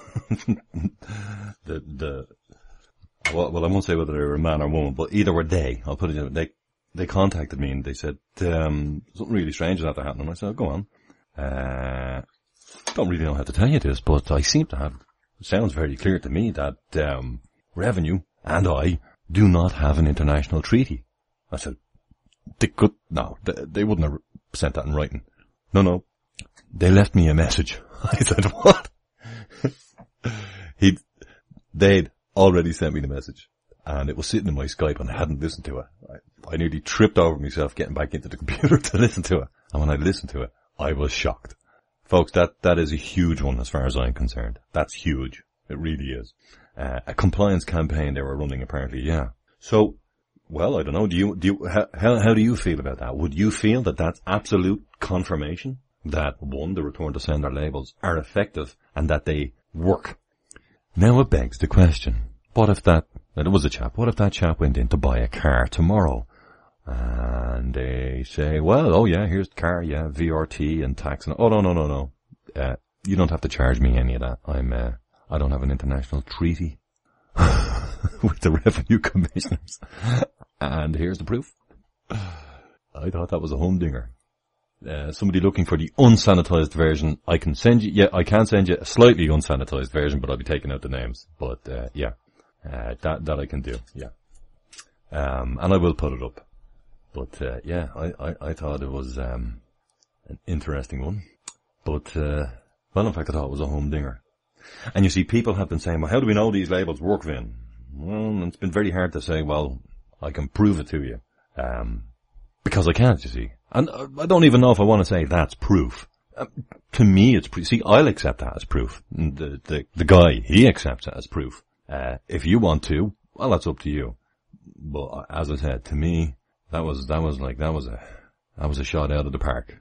the, the, well, well, I won't say whether they were a man or woman, but either were they. I'll put it, they, they contacted me and they said, um, something really strange is had to happen. And I said, oh, go on. Uh, don't really know how to tell you this, but I seem to have, it sounds very clear to me that, um, Revenue and I do not have an international treaty. I said, they could, no, they, they wouldn't have sent that in writing. No, no, they left me a message. I said, what? He'd, they'd already sent me the message and it was sitting in my Skype and I hadn't listened to it. I, I nearly tripped over myself getting back into the computer to listen to it. And when I listened to it, I was shocked. Folks, that, that is a huge one as far as I'm concerned. That's huge. It really is. Uh, a compliance campaign they were running apparently, yeah. So, well, I don't know, do you, do you, how, how do you feel about that? Would you feel that that's absolute confirmation that, one, the return to sender labels are effective and that they work? Now it begs the question, what if that, there was a chap, what if that chap went in to buy a car tomorrow? And they say, well, oh yeah, here's the car, yeah, V R T and tax and, oh no, no, no, no. Uh, you don't have to charge me any of that. I'm, uh, I don't have an international treaty with the revenue commissioners. And here's the proof. I thought that was a humdinger. Uh, somebody looking for the unsanitized version. I can send you, yeah, I can send you a slightly unsanitized version, but I'll be taking out the names. But, uh, yeah, uh, that, that I can do, yeah. Um, and I will put it up. But, uh, yeah, I, I, I thought it was, um, an interesting one. But, uh, well, in fact, I thought it was a humdinger. And you see, people have been saying, well, how do we know these labels work, Vin? Well, it's been very hard to say, well, I can prove it to you. Um, because I can't, you see. And I don't even know if I want to say that's proof. Uh, to me, it's proof. See, I'll accept that as proof. The, the, the guy, he accepts it as proof. Uh, if you want to, well, that's up to you. But as I said, to me, that was, that was like, that was a, that was a shot out of the park.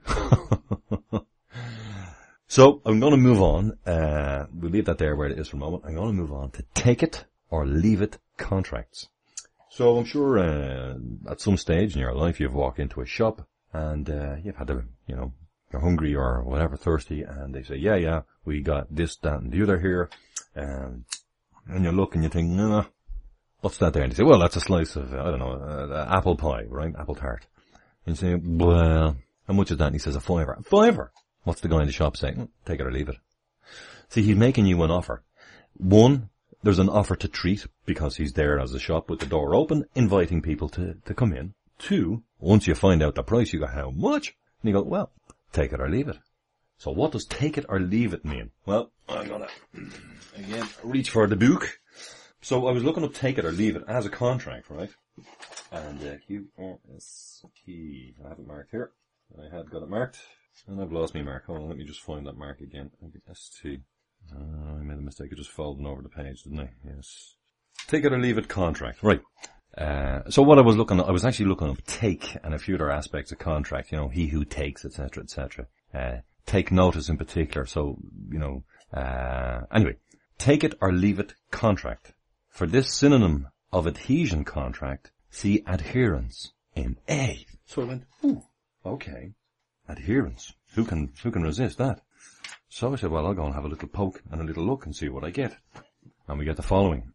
So, I'm gonna move on, uh, we'll leave that there where it is for a moment. I'm gonna move on to take it or leave it contracts. So I'm sure, uh, at some stage in your life you've walked into a shop and, uh, you've had to, you know, you're hungry or whatever, thirsty, and they say, yeah, yeah, we got this, that, and the other here, um, and you look and you think, no, no, what's that there? And they say, well, that's a slice of, I don't know, uh, apple pie, right? Apple tart. And you say, well, how much is that? And he says, a fiver. A fiver! What's the guy in the shop saying? Take it or leave it. See, he's making you an offer. One, there's an offer to treat because he's there as a shop with the door open, inviting people to, to come in. Two, once you find out the price, you go, how much? And you go, well, take it or leave it. So what does take it or leave it mean? Well, I'm gonna, again, reach for the book. So I was looking up take it or leave it as a contract, right? And uh, Q R S T, I have it marked here. I had got it marked, and I've lost my mark. Hold on, let me just find that mark again. S T. Uh, I made a mistake of just folding over the page, didn't I? Yes. Take it or leave it contract, right. Uh, so what I was looking at, I was actually looking up take and a few other aspects of contract, you know, he who takes, et cetera, et cetera. Uh, take notice in particular, so, you know, uh, anyway, take it or leave it contract. For this synonym of adhesion contract, see adherence in A. So I went, ooh, okay, adherence. Who can, who can resist that? So I said, well, I'll go and have a little poke and a little look and see what I get. And we get the following.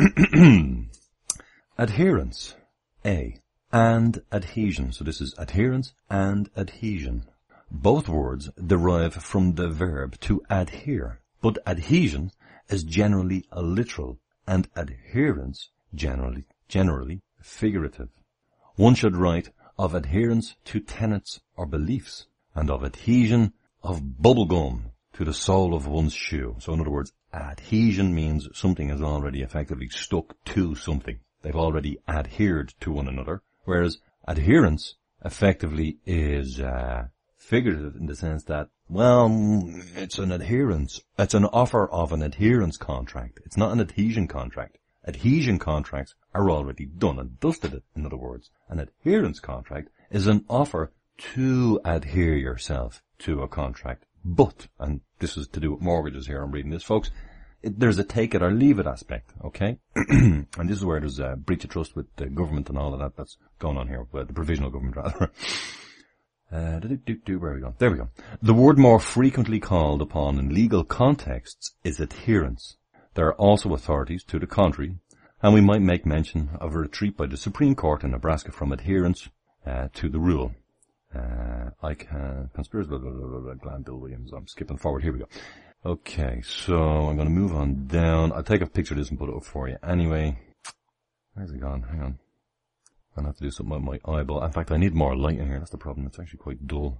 Adherence, A, and adhesion. So this is adherence and adhesion. Both words derive from the verb to adhere, but adhesion is generally a literal and adherence generally, generally figurative. One should write of adherence to tenets or beliefs, and of adhesion of bubblegum to the sole of one's shoe. So in other words, adhesion means something is already effectively stuck to something. They've already adhered to one another, whereas adherence effectively is uh, figurative in the sense that, well, it's an adherence. It's an offer of an adherence contract. It's not an adhesion contract. Adhesion contracts are already done and dusted, in other words. An adherence contract is an offer to adhere yourself to a contract. But, and this is to do with mortgages here, I'm reading this, folks, it, there's a take it or leave it aspect, okay? And this is where there's a breach of trust with the government and all of that that's going on here, with the provisional government rather. Uh, do, do, do, where are we going? There we go. The word more frequently called upon in legal contexts is adherence. There are also authorities to the contrary, and we might make mention of a retreat by the Supreme Court in Nebraska from adherence uh, to the rule. Uh, I can, conspiracy, blah, blah, blah, blah, blah, Glenn Bill Williams. I'm skipping forward. Here we go. Okay, so I'm going to move on down. I'll take a picture of this and put it up for you. Anyway, where's it gone? Hang on. I'm going to have to do something with my eyeball. In fact, I need more light in here. That's the problem. It's actually quite dull.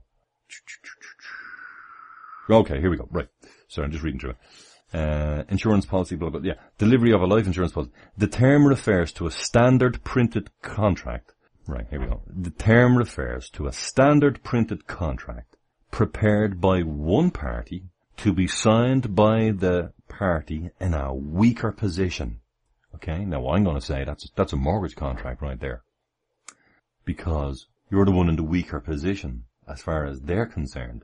Okay, here we go. Right. Sorry, I'm just reading through it. Uh, insurance policy, blah, blah, yeah. Delivery of a life insurance policy. The term refers to a standard printed contract. Right, here we go. The term refers to a standard printed contract prepared by one party to be signed by the party in a weaker position. Okay, now I'm going to say that's, that's a mortgage contract right there. Because you're the one in the weaker position as far as they're concerned.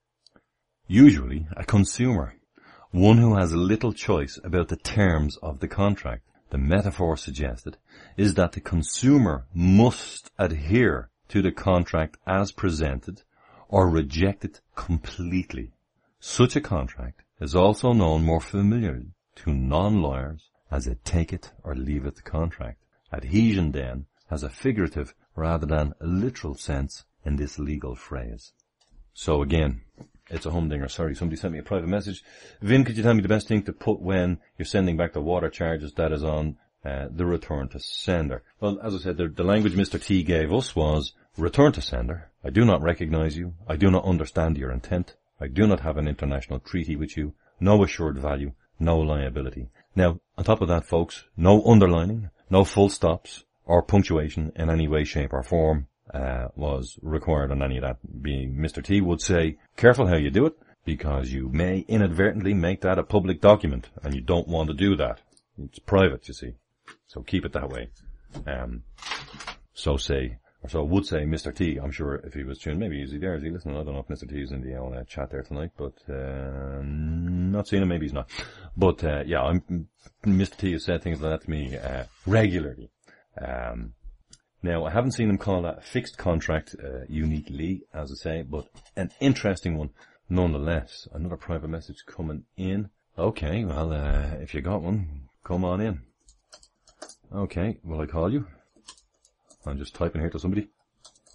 Usually a consumer, one who has little choice about the terms of the contract. The metaphor suggested is that the consumer must adhere to the contract as presented or reject it completely. Such a contract is also known more familiarly to non-lawyers as a take it or leave it contract. Adhesion then has a figurative rather than a literal sense in this legal phrase. So again, it's a humdinger. Sorry, somebody sent me a private message. Vin, could you tell me the best thing to put when you're sending back the water charges that is on uh, the return to sender? Well, as I said, the, the language Mister T gave us was return to sender. I do not recognize you. I do not understand your intent. I do not have an international treaty with you. No assured value. No liability. Now, on top of that, folks, no underlining, no full stops or punctuation in any way, shape or form uh, was required on any of that. Being Mister T would say, careful how you do it, because you may inadvertently make that a public document, and you don't want to do that. It's private, you see. So keep it that way. Um, so say, or so would say Mister T. I'm sure if he was tuned, maybe is he there? Is he listening? I don't know if Mister T is in the uh, chat there tonight, but uh, not seeing him. Maybe he's not. But uh, yeah, I'm, Mister T has said things like that to me uh, regularly. Um, now, I haven't seen him call that a fixed contract uh, uniquely, as I say, but an interesting one nonetheless. Another private message coming in. Okay, well, uh, if you got one, come on in. Okay, will I call you? I'm just typing here to somebody.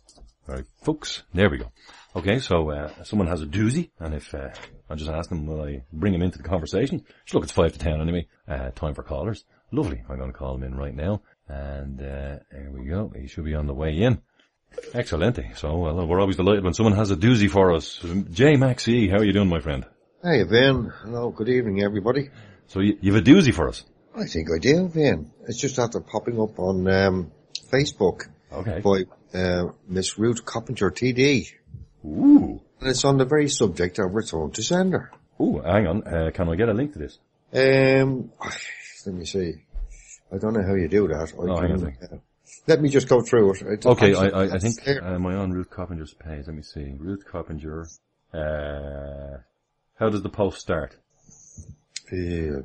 Right, folks. There we go. Okay, so uh, someone has a doozy, and if uh, I just ask them, will I bring him into the conversation? Just look, it's five to ten anyway. Uh, time for callers. Lovely. I'm going to call him in right now, and uh, there we go. He should be on the way in. Excellent. So, well, we're always delighted when someone has a doozy for us. J Max E, how are you doing, my friend? Hey, Vin. Hello. Good evening, everybody. So you, you have a doozy for us? I think I do, Vin. It's just after popping up on um, Facebook. Okay. By uh, Miss Ruth Coppinger, T D. Ooh. And it's on the very subject of return to sender. Ooh, hang on. Uh, can I get a link to this? Um, let me see. I don't know how you do that. I oh, can, hang on. uh, let me just go through it. It's okay, actually, I, I, I think, uh, am I on Ruth Coppinger's page? Let me see. Ruth Coppinger. Uh, how does the post start? Uh,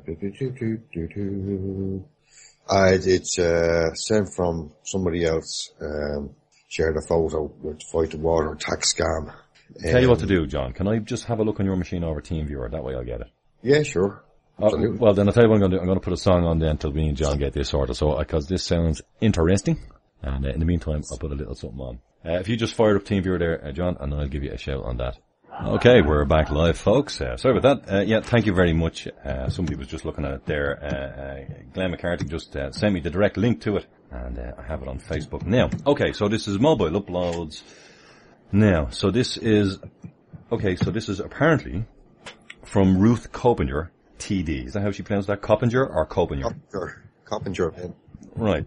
it's uh, sent from somebody else. Um, shared a photo with Fight the Water tax scam. Um, Tell you what to do, John. Can I just have a look on your machine over TeamViewer? That way I'll get it. Yeah, sure. Uh, well, then I'll tell you what I'm going to do. I'm going to put a song on then until me and John get this sorted. So, because this sounds interesting. And uh, in the meantime, I'll put a little something on. Uh, if you just fire up TeamViewer there, uh, John, and I'll give you a shout on that. Okay, we're back live, folks. Uh, sorry about that. Uh, yeah, thank you very much. Uh, somebody was just looking at it there. Uh, uh, Glenn McCarthy just uh, sent me the direct link to it, and uh, I have it on Facebook now. Okay, so this is mobile uploads. Now, so this is, okay, so this is apparently from Ruth Coppinger, T D. Is that how she pronounced that? Coppinger or Coppinger? Coppinger. Coppinger, man. Right.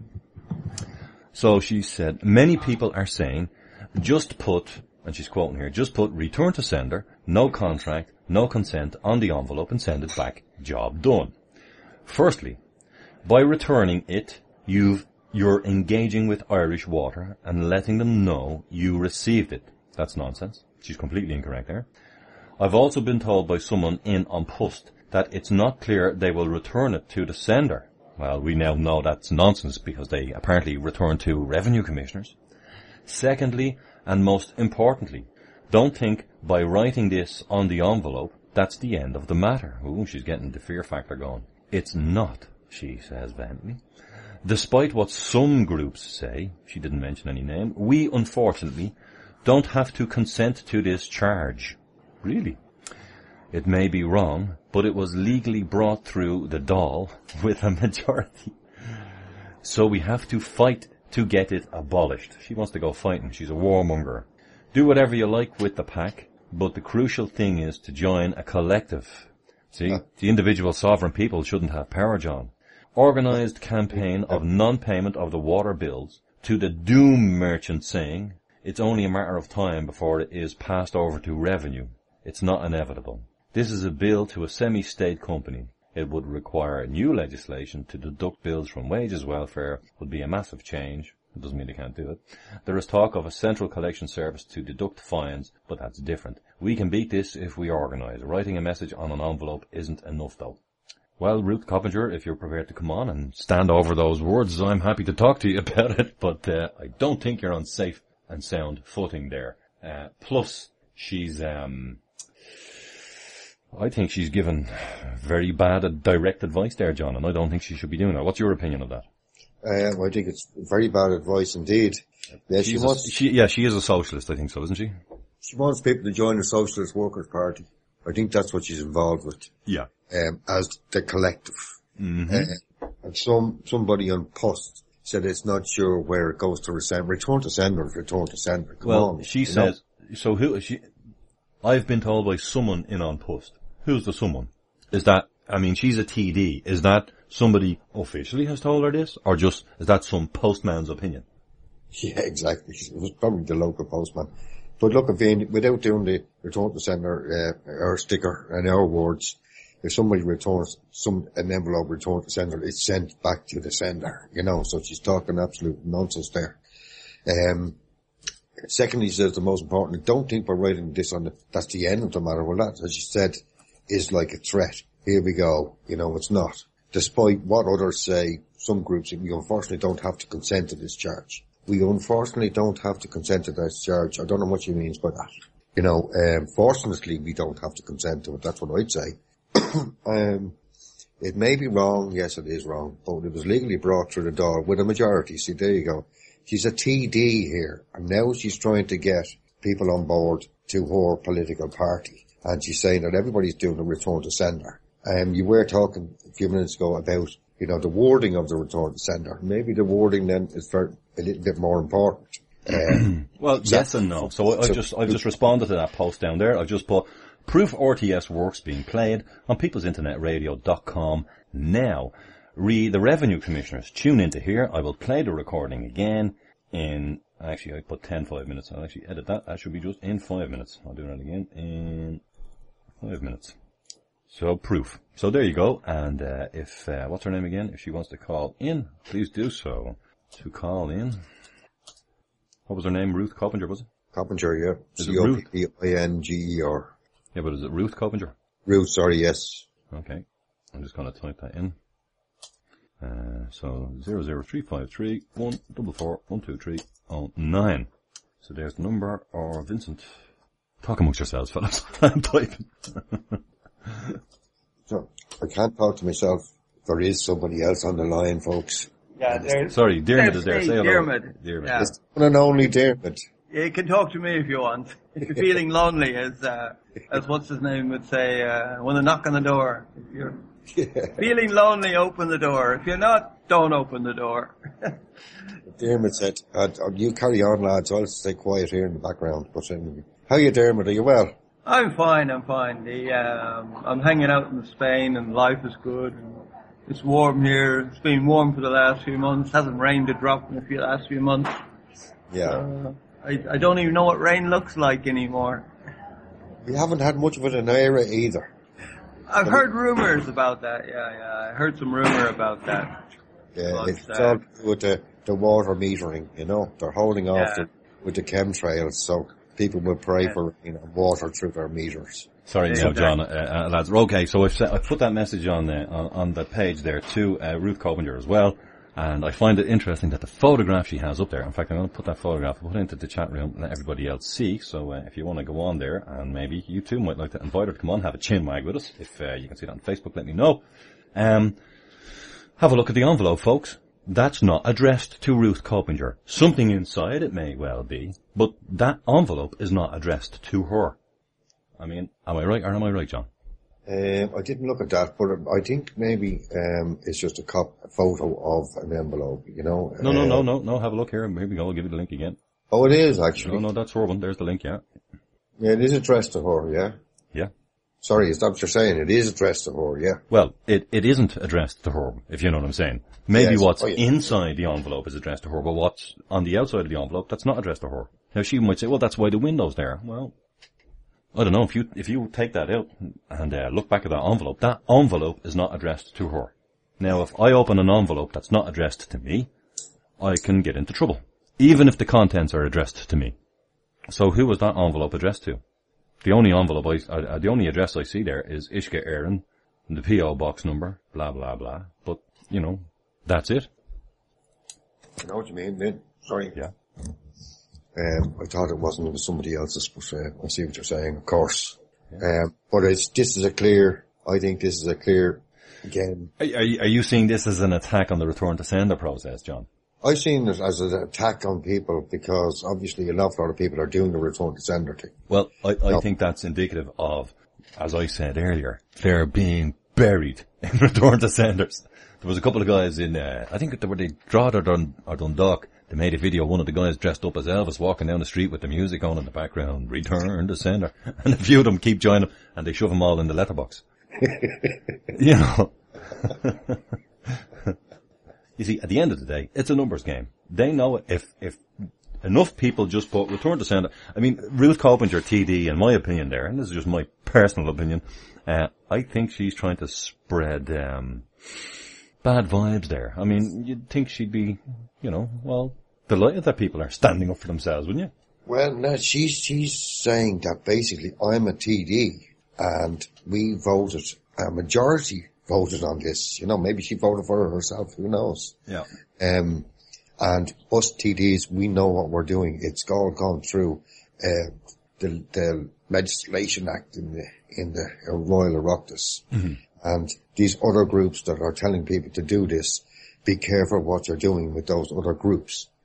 So she said, many people are saying, just put, and she's quoting here, just put return to sender, no contract, no consent on the envelope and send it back. Job done. Firstly, by returning it, you've, you're engaging with Irish Water and letting them know you received it. That's nonsense. She's completely incorrect there. I've also been told by someone in An Post that it's not clear they will return it to the sender. Well, we now know that's nonsense because they apparently return to revenue commissioners. Secondly, and most importantly, don't think by writing this on the envelope, that's the end of the matter. Ooh, she's getting the fear factor going. It's not, she says vehemently. Despite what some groups say, she didn't mention any name, we unfortunately don't have to consent to this charge. Really? It may be wrong, but it was legally brought through the Dáil with a majority. So we have to fight to get it abolished. She wants to go fighting. She's a warmonger. Do whatever you like with the pack, but the crucial thing is to join a collective. See, uh. the individual sovereign people shouldn't have power, John. Organised campaign of non-payment of the water bills to the doom merchant saying it's only a matter of time before it is passed over to revenue. It's not inevitable. This is a bill to a semi-state company. It would require new legislation to deduct bills from wages welfare, would be a massive change. It doesn't mean they can't do it. There is talk of a central collection service to deduct fines, but that's different. We can beat this if we organise. Writing a message on an envelope isn't enough though. Well, Ruth Coppinger, if you're prepared to come on and stand over those words, I'm happy to talk to you about it, but uh, I don't think you're on safe and sound footing there. Uh, plus, she's... um I think she's given very bad direct advice there, John, and I don't think she should be doing that. What's your opinion of that? Uh, I think it's very bad advice indeed. Yeah, she wants, a, she, yeah, she is a socialist, I think so, isn't she? She wants people to join the Socialist Workers' Party. I think that's what she's involved with. Yeah. Um, as the collective. Mm-hmm. Uh, and some, somebody on Post said it's not sure where it goes to resend. Return to sender, return to sender. Come well, on. she says, know? so who, she, I've been told by someone in On Post. Who's the someone? Is that, I mean, she's a T D. Is that somebody officially has told her this? Or just, is that some postman's opinion? Yeah, exactly. It was probably the local postman. But look, if without doing the return to sender, uh, our sticker and our words, if somebody returns some, an envelope return to sender, it's sent back to the sender, you know, so she's talking absolute nonsense there. Um, secondly, she says the most important, don't think by writing this on the, that's the end of the matter. Well, that, as you said, is like a threat. Here we go. You know, it's not. Despite what others say, some groups, we unfortunately don't have to consent to this charge. We unfortunately don't have to consent to this charge. I don't know what she means by that. You know, um, fortunately we don't have to consent to it. That's what I'd say. um, it may be wrong. Yes, it is wrong. But it was legally brought through the door with a majority. See, there you go. she's a T D here, and now she's trying to get people on board to her political party. And she's saying that everybody's doing a return to sender. Um, you were talking a few minutes ago about, you know, the wording of the return to sender. Maybe the wording then is for a little bit more important. Um, well, yes and no. So I, I just, I just responded to that post down there. I just put proof R T S works being played on peoples internet radio dot com now. Re the revenue commissioners, tune into here. I will play the recording again in, actually I put ten, five minutes. I'll actually edit that. That should be just in five minutes. I'll do that again in five minutes. So proof. So there you go. And, uh, if, uh, what's her name again? If she wants to call in, please do so. To call in. What was her name? Ruth Coppinger, was it? Coppinger, yeah. Is C it O Ruth? P I N G E R. Yeah, but is it Ruth Coppinger? Ruth, sorry, yes. Okay. I'm just going to type that in. Uh, so zero zero three five three one double four one two three oh nine. So there's the number. Or Vincent, talk amongst yourselves, fellas. I'm typing. So, I can't talk to myself. There is somebody else on the line, folks. Yeah, there's, Sorry, Dermot there's is there. me, Say hello. Dermot. Dermot. Yeah. It's the one and only Dermot. You can talk to me if you want. If you're feeling lonely, as uh, as what's his name would say, uh, when they knock on the door. If you're Yeah. feeling lonely, open the door. If you're not, don't open the door. Dermot said, uh, you carry on, lads. I'll stay quiet here in the background. But anyway. How are you, Dermot? Are you well? I'm fine, I'm fine. The, um, I'm hanging out in Spain and life is good. And it's warm here. It's been warm for the last few months. Hasn't rained a drop in the few, last few months. Yeah. Uh, I, I don't even know what rain looks like anymore. We haven't had much of it in Eire either. I've heard rumours about that, yeah, yeah. I heard some rumour about that. Yeah, But, it's uh, all to do with the, the water metering, you know. They're holding off Yeah. the, with the chemtrails, so people will pray Yeah. for you know, water through their meters. Sorry, Yeah, no, exactly. John, uh, uh, lads. Okay, so I've, set, I've put that message on the on, on the page there to uh, Ruth Coppinger as well, and I find it interesting that the photograph she has up there. In fact, I'm going to put that photograph, put it into the chat room, and let everybody else see. So uh, if you want to go on there, and maybe you too might like to invite her to come on, have a chin wag with us. If uh, you can see that on Facebook, let me know. Um, have a look at the envelope, folks. That's not addressed to Ruth Coppinger. Something inside it may well be, but that envelope is not addressed to her. I mean, am I right or am I right, John? Um, I didn't look at that, but I think maybe um, it's just a, cop, a photo of an envelope, you know. No, no, no, Uh, no, no, have a look here. Here we go, I'll give you the link again. Oh, it is actually. No, no, that's her one. There's the link, yeah. Yeah, it is addressed to her, yeah. Yeah. Sorry, is that what you're saying? It is addressed to her, yeah. Well, it, it isn't addressed to her, if you know what I'm saying. Maybe Yes. what's Oh, yeah. inside the envelope is addressed to her, but what's on the outside of the envelope, that's not addressed to her. Now she might say, well, that's why the window's there. Well, I don't know, if you, if you take that out and uh, look back at that envelope, that envelope is not addressed to her. Now, if I open an envelope that's not addressed to me, I can get into trouble. Even if the contents are addressed to me. So who was that envelope addressed to? The only envelope I, uh, the only address I see there is Ishka Aaron, the P O box number, blah, blah, blah. But, you know, that's it. I know what you mean, Vin. Sorry. Yeah. Um, I thought it wasn't, it was somebody else's, but uh, I see what you're saying, of course. Um, but it's, this is a clear, I think this is a clear, again, Are, are, you, are you seeing this as an attack on the return to sender process, John? I've seen it as an attack on people because obviously an awful lot of people are doing the return to sender thing. Well, I, I No. think that's indicative of, as I said earlier, they're being buried in return to senders. There was a couple of guys in, uh, I think they were the Drogheda or, Dun, or Dundalk. They made a video, one of the guys dressed up as Elvis walking down the street with the music on in the background, return to sender. And a few of them keep joining them and they shove them all in the letterbox. You know. You see, at the end of the day, it's a numbers game. They know if, if enough people just put return to sender. I mean, Ruth Coppinger, T D, in my opinion there, and this is just my personal opinion, uh, I think she's trying to spread, um, bad vibes there. I mean, you'd think she'd be, you know, well, delighted that people are standing up for themselves, wouldn't you? Well, no, she's, she's saying that basically I'm a T D and we voted, a majority voted on this. You know, maybe she voted for it herself, who knows? Yeah. Um, and us T Ds, we know what we're doing. It's all gone through, uh, the, the legislation act in the, in the uh, Royal Oireachtas. Mm-hmm. And these other groups that are telling people to do this, be careful what you're doing with those other groups.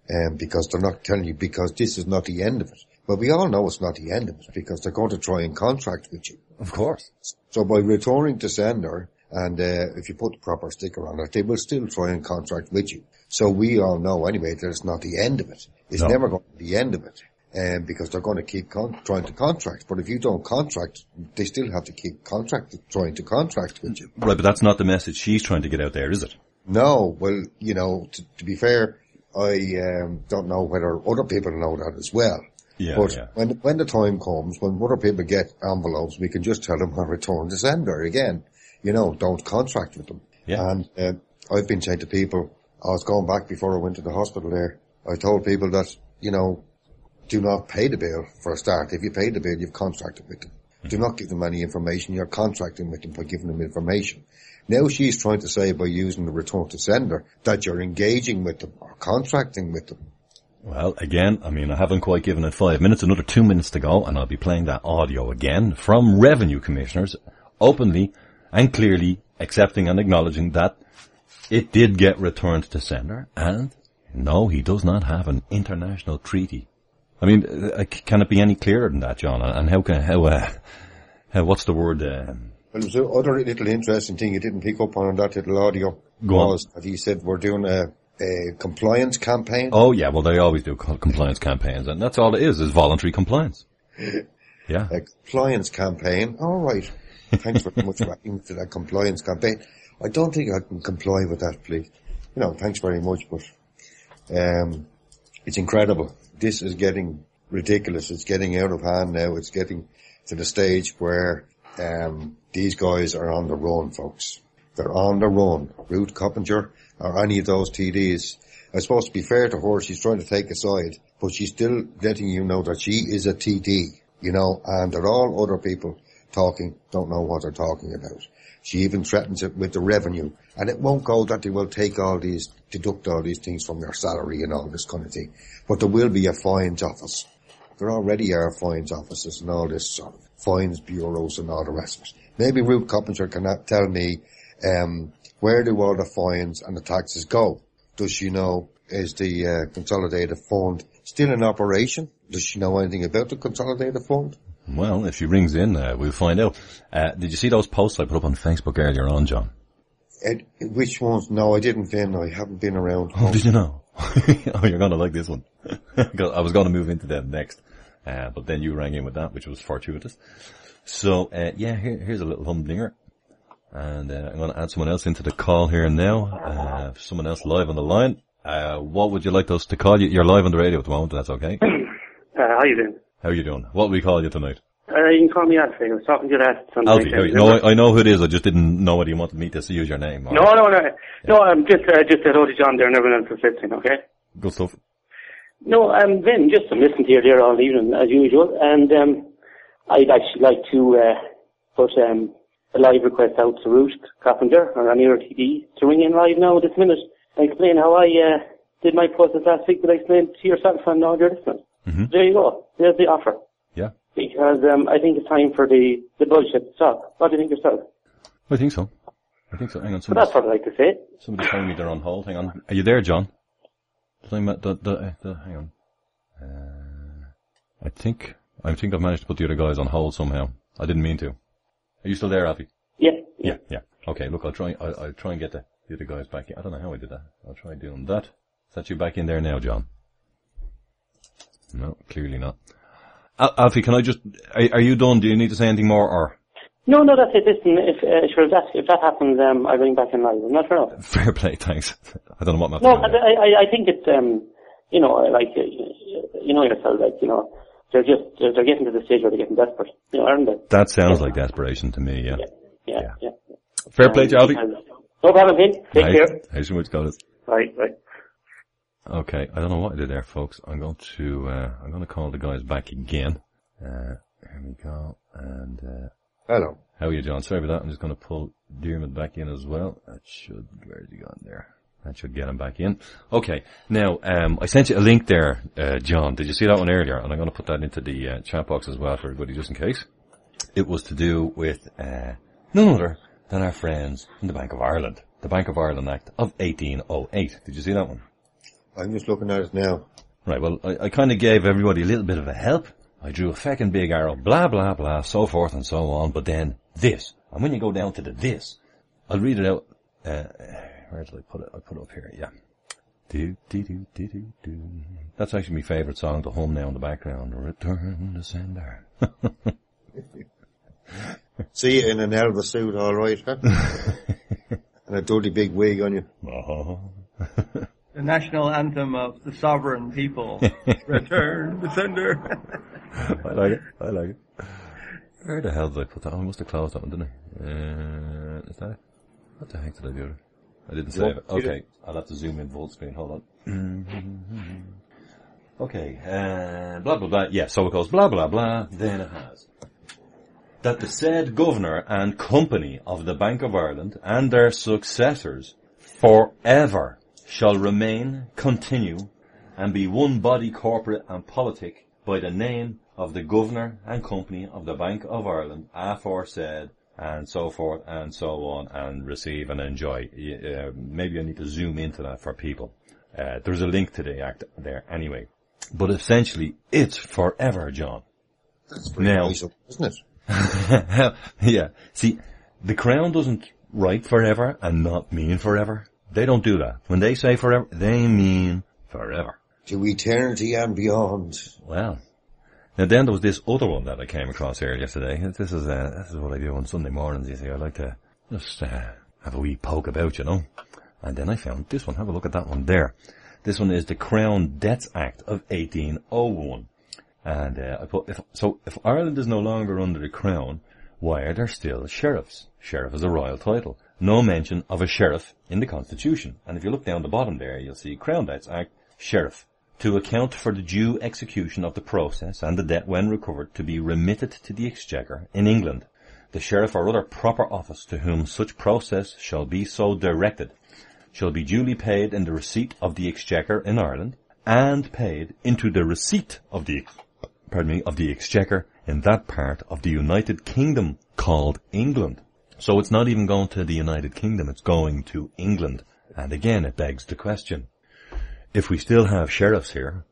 um, because they're not telling you, because this is not the end of it. But we all know it's not the end of it, because they're going to try and contract with you. Of course. So by returning to sender, and uh, if you put the proper sticker on it, they will still try and contract with you. So we all know anyway that it's not the end of it. It's No. never going to be the end of it. Um, because they're going to keep con- trying to contract. But if you don't contract, they still have to keep contract, trying to contract with you. Right, but that's not the message she's trying to get out there, is it? No, well, you know, to, to be fair, I um, don't know whether other people know that as well. Yeah, but yeah. when when the time comes, when other people get envelopes, we can just tell them, return to sender again. You know, don't contract with them. Yeah. And uh, I've been saying to people, I was going back before I went to the hospital there, I told people that, you know, do not pay the bill for a start. If you pay the bill, you've contracted with them. Mm-hmm. Do not give them any information. You're contracting with them by giving them information. Now she's trying to say by using the return to sender that you're engaging with them or contracting with them. Well, again, I mean, I haven't quite given it five minutes, another two minutes to go, and I'll be playing that audio again from revenue commissioners openly and clearly accepting and acknowledging that it did get returned to sender, and no, he does not have an international treaty. I mean, uh, can it be any clearer than that, John? And how can, how, uh, how what's the word, uh, Well, there's another little interesting thing you didn't pick up on in that little audio. Go on. Was that he said we're doing a, a compliance campaign. Oh yeah, well they always do co- compliance campaigns, and that's all it is, is voluntary compliance. Yeah. A compliance campaign. All right. Thanks very much for adding to that compliance campaign. I don't think I can comply with that, please. You know, thanks very much, but um, it's incredible. This is getting ridiculous. It's getting out of hand now. It's getting to the stage where um, these guys are on the run, folks. They're on the run. Ruth Coppinger or any of those T Ds. I'm supposed to be fair to her. She's trying to take a side, but she's still letting you know that she is a T D, you know, and that all other people talking don't know what they're talking about. She even threatens it with the revenue, and it won't go that they will take all these, deduct all these things from your salary and all this kind of thing. But there will be a fines office. There already are fines offices and all this sort of fines bureaus and all the rest of it. Maybe Ruth Coppinger can tell me, um, where do all the fines and the taxes go? Does she know, is the uh, consolidated fund still in operation? Does she know anything about the consolidated fund? Well, if she rings in, uh, we'll find out. Uh, did you see those posts I put up on Facebook earlier on, John? Ed, which ones? No, I didn't, Vin. I haven't been around. Oh, did you know? Oh, you're going to like this one. I was going to move into that next. Uh, but then you rang in with that, which was fortuitous. So, uh, yeah, here, here's a little humdinger. And, uh, I'm going to add someone else into the call here now. Uh, someone else live on the line. Uh, what would you like us to call you? You're live on the radio at the moment, that's okay. Uh, how you doing? How are you doing? What will we call you tonight? Uh, you can call me Alfie. I was talking to you last Sunday. Alfie, how, no, I, I know who it is. I just didn't know whether you wanted me to use your name. Or... No, no, no. No, I'm just, uh, just hello to John there and everyone else is listening, okay? Good stuff. No, um, Vin, just to listen to you there all evening, as usual. And, um, I'd actually like to, uh, put, um, a live request out to Ruth Coppinger or any other T D to ring in live now this minute and explain how I, uh, did my process last week that I explained to yourself and all your listeners. Mm-hmm. There you go. There's the offer. Yeah. Because, um, I think it's time for the, the bullshit to stop. What do you think yourself? I think so. I think so. Hang on. But that's what I'd like to say. Somebody's telling me they're on hold. Hang on. Are you there, John? The, the, the, the, hang on. Uh, I think, I think I've managed to put the other guys on hold somehow. I didn't mean to. Are you still there, Alfie? Yeah. Yeah, yeah. Okay, look, I'll try, I'll, I'll try and get the, the other guys back in. I don't know how I did that. I'll try doing that. Is that you back in there now, John? No, clearly not. Al- Alfie, can I just, are, are you done? Do you need to say anything more, or? No, no, that's it. Listen, if, uh, sure, if that, if that happens, um, I ring back in live. I'm not sure. Fair play, thanks. I don't know what my No, I, I, I think it's, um, you know, like, uh, you know yourself, like, you know, they're just, they're, they're getting to the stage where they're getting desperate. You know, aren't they? That sounds like desperation to me, yeah. Yeah, yeah, yeah. yeah. Fair play, Alfie. Um, no problem, Pete. Take Right. care. How's so much got it? Right, right. Okay, I don't know what I did there, folks. I'm going to, uh, I'm going to call the guys back again. Uh, here we go. And, uh, Hello. how are you, John? Sorry about that. I'm just going to pull Dermot back in as well. That should, where's he gone there? That should get him back in. Okay. Now, um, I sent you a link there, uh, John. Did you see that one earlier? And I'm going to put that into the, uh, chat box as well for everybody just in case. It was to do with, uh, none other than our friends in the Bank of Ireland. The Bank of Ireland Act of eighteen oh eight. Did you see that one? I'm just looking at it now. Right, well, I, I kind of gave everybody a little bit of a help. I drew a feckin' big arrow, blah, blah, blah, so forth and so on, but then this. And when you go down to the this, I'll read it out. Uh, where did I put it? I put it up here, yeah. Do, do, do, do, do, do. That's actually my favourite song to hum now in the background. Return to sender. See you in an Elvis suit, alright, huh? And a dirty big wig on you. Uh-huh. The national anthem of the sovereign people. Return to sender. I like it. I like it. Where the hell did I put that? Oh, I must have closed that one, didn't I? Uh, is that it? What the heck did I do? I didn't save it. Okay, I'll have to zoom in full screen. Hold on. Okay, uh, blah, blah, blah. Yeah, so it goes blah, blah, blah. Then it has. That the said governor and company of the Bank of Ireland and their successors forever shall remain, continue, and be one body corporate and politic by the name of the governor and company of the Bank of Ireland, aforesaid, and so forth and so on, and receive and enjoy. Uh, maybe I need to zoom into that for people. Uh, there's a link to the act there anyway. But essentially, it's forever, John. That's pretty now, nice, isn't it? Yeah. See, the Crown doesn't write forever and not mean forever. They don't do that. When they say forever, they mean forever. To eternity and beyond. Well, now then there was this other one that I came across here yesterday. This is uh, this is what I do on Sunday mornings. You see, I like to just uh, have a wee poke about, you know. And then I found this one. Have a look at that one there. This one is the Crown Debts Act of eighteen oh one. And uh, I put if, so if Ireland is no longer under the Crown, why are there still sheriffs? Sheriff is a royal title. No mention of a sheriff in the Constitution. And if you look down the bottom there, you'll see Crown Debts Act, Sheriff. To account for the due execution of the process and the debt when recovered to be remitted to the Exchequer in England, the sheriff or other proper office to whom such process shall be so directed, shall be duly paid in the receipt of the Exchequer in Ireland, and paid into the receipt of the, pardon me, of the Exchequer in that part of the United Kingdom called England. So it's not even going to the United Kingdom, it's going to England. And again, it begs the question, if we still have sheriffs here,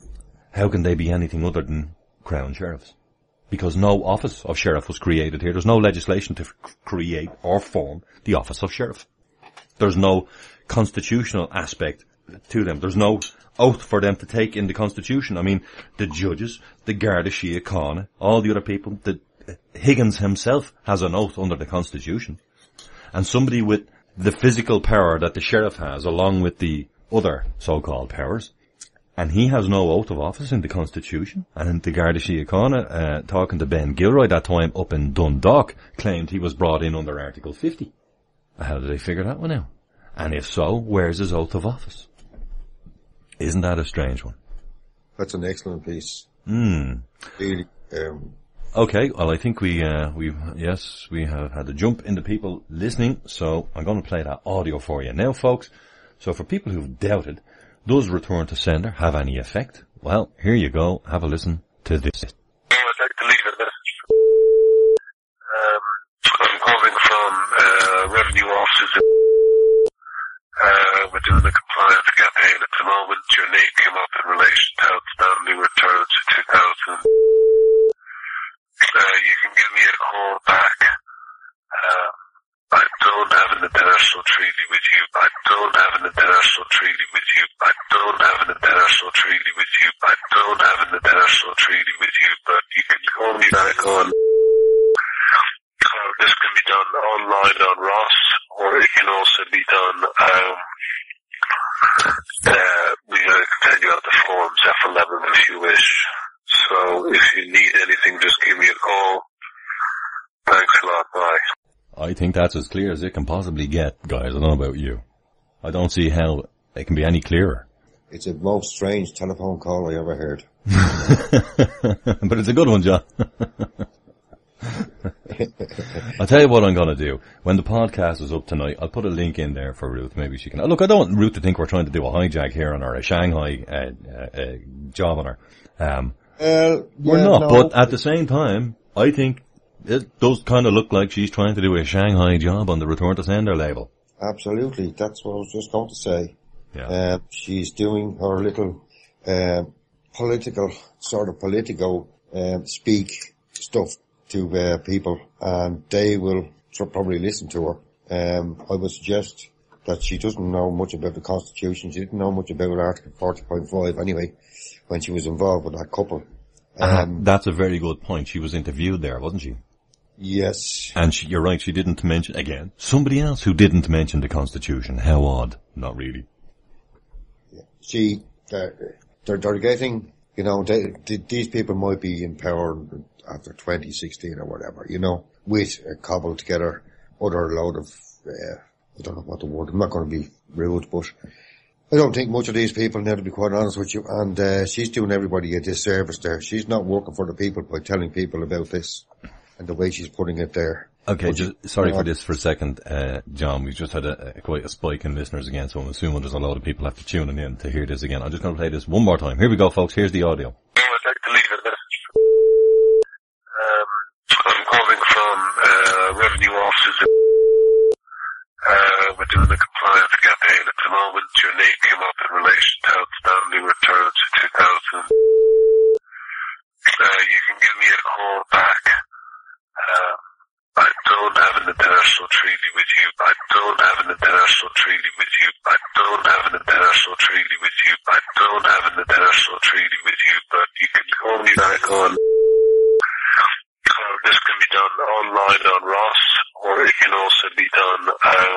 how can they be anything other than Crown sheriffs? Because no office of sheriff was created here. There's no legislation to f- create or form the office of sheriff. There's no constitutional aspect to them. There's no oath for them to take in the Constitution. I mean, the judges, the Garda Síochána, all the other people, the Higgins himself has an oath under the Constitution. And somebody with the physical power that the sheriff has, along with the other so-called powers, and he has no oath of office in the Constitution. And the Garda Síochána, uh, talking to Ben Gilroy that time up in Dundalk, claimed he was brought in under Article fifty. How did they figure that one out? And if so, where's his oath of office? Isn't that a strange one? That's an excellent piece. Hmm. Really, um, Okay, well I think we, uh, we, yes, we have had a jump into people listening, so I'm going to play that audio for you now, folks. So for people who've doubted, does return to sender have any effect? Well, here you go. Have a listen to this. Oh, I'd like to leave a message. Um, I'm calling from uh, revenue offices. Uh, we're doing a compliance campaign at the moment. Your name came up in relation to outstanding returns for two thousand. Uh, you can give me a call back. Uh, I don't have an international treaty with you. I don't have an international treaty with you. I don't have an international treaty with you. I don't have an international treaty with you, but you can call me back on. Uh, this can be done online on Ross, or it can also be done, um, uh, we can send you out the forms F eleven if you wish. So if you need anything, just give me a call. Thanks a lot. Bye. I think that's as clear as it can possibly get, guys. I don't know about you. I don't see how it can be any clearer. it's the most strange telephone call I ever heard. But it's a good one, John. I'll tell you what I'm going to do. When the podcast is up tonight, I'll put a link in there for Ruth. Maybe she can... Look, I don't want Ruth to think we're trying to do a hijack here on her, a Shanghai uh, uh, uh, job on her. Um, uh, we're yeah, not, no. but at the same time, I think it does kind of look like she's trying to do a Shanghai job on the Return to Sender label. Absolutely. That's what I was just going to say. Yeah. Uh, she's doing her little uh, political, sort of politico um, speak stuff to uh, people, and they will probably listen to her. Um, I would suggest that she doesn't know much about the Constitution. She didn't know much about Article forty point five anyway, when she was involved with that couple. Um, uh, that's a very good point. She was interviewed there, wasn't she? Yes. And she, you're right, she didn't mention, again, somebody else who didn't mention the Constitution. How odd. Not really. Yeah. She, they're, they're, they're getting, you know, they, they, these people might be in power after twenty sixteen or whatever, you know, with a cobbled together other load of, uh, I don't know what the word, I'm not going to be rude, but I don't think much of these people now, to be quite honest with you, and uh, she's doing everybody a disservice there. She's not working for the people by telling people about this and the way she's putting it there. Okay, but just, she, sorry uh, for this for a second, uh, John. We've just had a, a quite a spike in listeners again, so I'm assuming there's a lot of people after tuning in to hear this again. I'm just going to play this one more time. Here we go, folks. Here's the audio. I'd like to leave a message. Um, I'm calling from uh, revenue offices. Uh, we're doing a compliance campaign at the moment. Your name came up in relation to outstanding returns for two thousand. Uh, you can give me a call back. Uh, I don't have an international treaty with you. I don't have an international treaty with you. I don't have an international treaty with you. I don't have an international treaty with you, but you can call me back on. Uh, this can be done online on Ross, or it can also be done, um,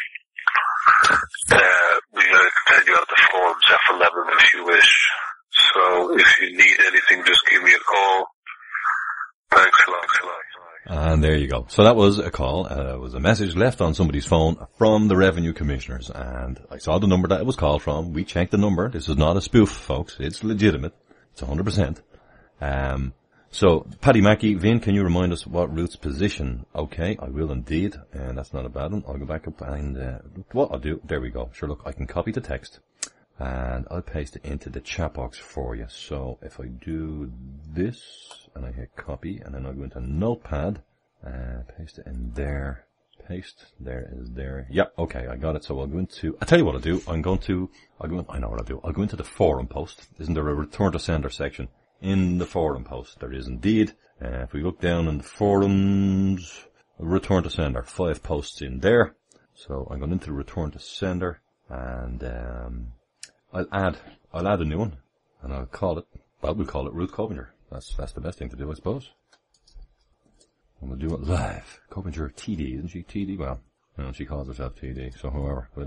uh, we can send you out the forms F eleven if you wish. So if you need anything, just give me a call. Thanks a lot. Thanks a lot. And there you go. So that was a call. Uh, it was a message left on somebody's phone from the revenue commissioners. And I saw the number that it was called from. We checked the number. This is not a spoof, folks. It's legitimate. It's one hundred percent. Um, so, Paddy Mackey, Vin, can you remind us what Ruth's position? Okay, I will indeed. And that's not a bad one. I'll go back up and, uh, what I'll do, there we go. Sure, look, I can copy the text. And I'll paste it into the chat box for you. So if I do this, and I hit copy, and then I'll go into Notepad, uh, paste it in there, paste, there is there. Yep, okay, I got it. So I'll go into, I'll tell you what I'll do. I'm going to, I'll go in, I know what I'll do. I'll go into the forum post. Isn't there a return to sender section in the forum post? There is indeed. Uh, if we look down in the forums, return to sender, five posts in there. So I'm going into the return to sender, and, um, I'll add, I'll add a new one, and I'll call it, well, we'll call it Ruth Covinger. That's, that's the best thing to do, I suppose. And we'll do it live. Covinger T D, isn't she? T D? Well, no, she calls herself T D, so whoever will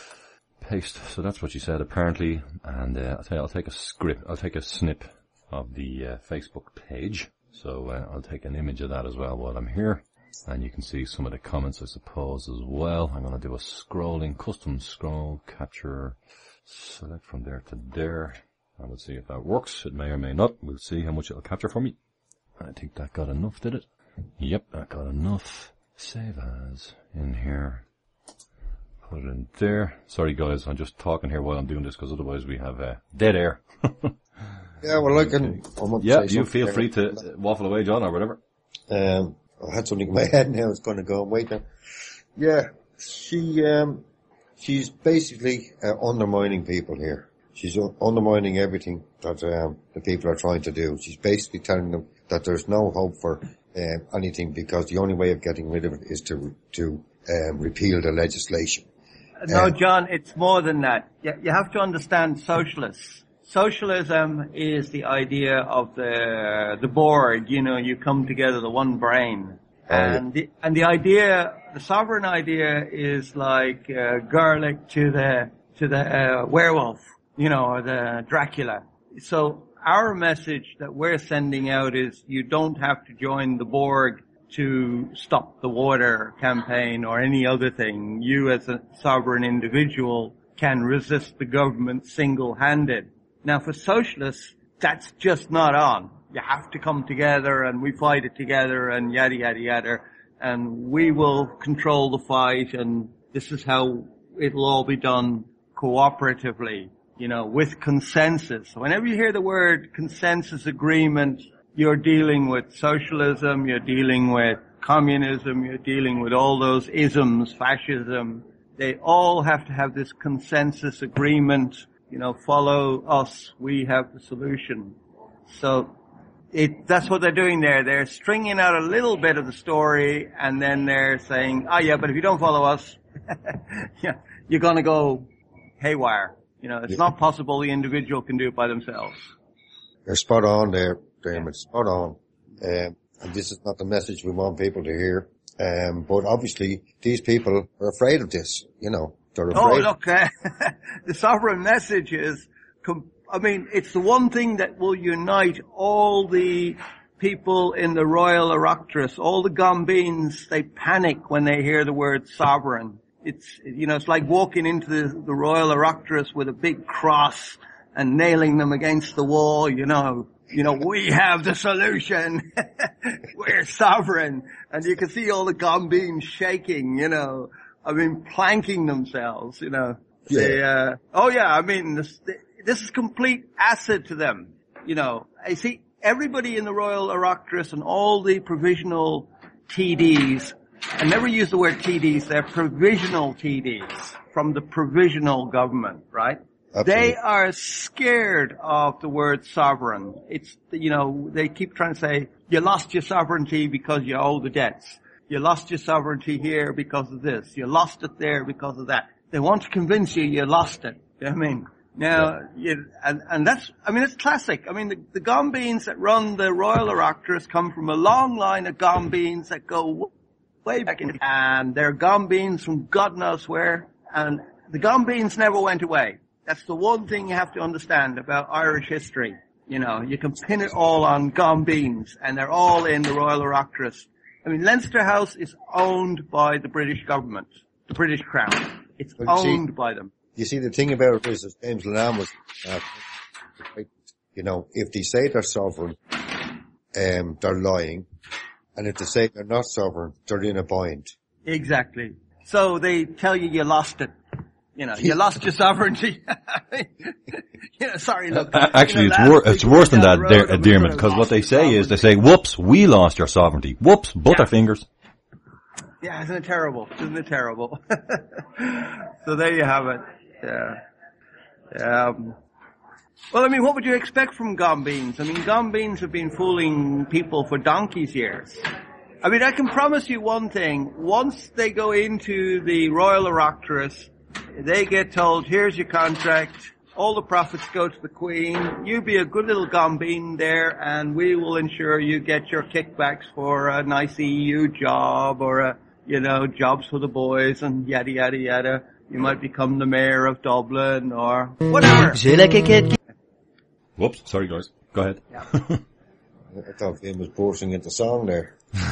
paste. So that's what she said, apparently, and, uh, I'll tell you, I'll take a script, I'll take a snip of the, uh, Facebook page. So, uh, I'll take an image of that as well while I'm here. And you can see some of the comments, I suppose, as well. I'm gonna do a scrolling, custom scroll, capture, select from there to there. I will see if that works. It may or may not. We'll see how much it'll capture for me. I think that got enough, did it? Yep, that got enough. Save as in here. Put it in there. Sorry guys, I'm just talking here while I'm doing this because otherwise we have uh, dead air. yeah, well I can... Okay. Yeah, you feel there. free to waffle away, John, or whatever. Um, I had something in my head now. It's going to go. Wait now. Yeah, she... um. She's basically uh, undermining people here. She's uh, undermining everything that um, the people are trying to do. She's basically telling them that there's no hope for um, anything because the only way of getting rid of it is to to um, repeal the legislation. No, um, John, it's more than that. You, you have to understand socialists. Socialism is the idea of the the board. You know, you come together, the one brain. And the, and the idea, the sovereign idea is like, uh, garlic to the, to the, uh, werewolf, you know, or the Dracula. So our message that we're sending out is you don't have to join the Borg to stop the water campaign or any other thing. You as a sovereign individual can resist the government single-handed. Now for socialists, that's just not on. You have to come together and we fight it together and yada, yada, yada. And we will control the fight and this is how it'll all be done cooperatively, you know, with consensus. Whenever you hear the word consensus agreement, you're dealing with socialism, you're dealing with communism, you're dealing with all those isms, fascism. They all have to have this consensus agreement, you know, follow us, we have the solution. So it, that's what they're doing there. They're stringing out a little bit of the story and then they're saying, oh yeah, but if you don't follow us, yeah, you're gonna go haywire. You know, it's yeah. not possible the individual can do it by themselves. They're spot on there, Dermot, spot on. Um, and this is not the message we want people to hear. Um, but obviously these people are afraid of this, you know, they're afraid. Oh, look, uh, the sovereign message is, com- I mean, it's the one thing that will unite all the people in the Royal Oireachtas, all the Gombeans, they panic when they hear the word sovereign. It's, you know, it's like walking into the, the Royal Oireachtas with a big cross and nailing them against the wall, you know. You know, we have the solution. We're sovereign. And you can see all the Gombeans shaking, you know. I mean, planking themselves, you know. Yeah. They, uh, oh yeah, I mean, this, this is complete acid to them, you know. I see everybody in the Royal Oireachtas and all the provisional T Ds, I never use the word T Ds, they're provisional T Ds from the provisional government, right? Absolutely. They are scared of the word sovereign. It's, you know, they keep trying to say, you lost your sovereignty because you owe the debts. You lost your sovereignty here because of this. You lost it there because of that. They want to convince you you lost it. You know what I mean? Now, yeah. you, and, and that's, I mean, it's classic. I mean, the, the Gombeans that run the Royal Oireachtas come from a long line of Gombeans that go way back in, and they're Gombeans from God knows where, and the Gombeans never went away. That's the one thing you have to understand about Irish history. You know, you can pin it all on Gombeans, and they're all in the Royal Oireachtas. I mean, Leinster House is owned by the British government, the British Crown. It's well, owned see, by them. You see, the thing about it is, as James Lennon was, uh, you know, if they say they're sovereign, um, they're lying, and if they say they're not sovereign, they're in a bind. Exactly. So they tell you you lost it. You know, you lost your sovereignty. you know, sorry, look. Uh, actually, you know, it's, wor- it's worse than that, De- Dermot, because what they say is, they say, whoops, we lost your sovereignty. Whoops, butterfingers. Yeah, isn't it terrible? Isn't it terrible? So there you have it. Yeah. Um, well, I mean, what would you expect from Gombeans? I mean, Gombeans have been fooling people for donkey's years. I mean, I can promise you one thing. Once they go into the Royal Oireachtas, they get told, here's your contract, all the profits go to the Queen, you be a good little Gombean there, and we will ensure you get your kickbacks for a nice E U job, or a, you know, jobs for the boys, and yada yada yada. You might become the mayor of Dublin, or whatever. Whoops, sorry guys, go ahead. Yeah. I thought Ian was bursting into song there.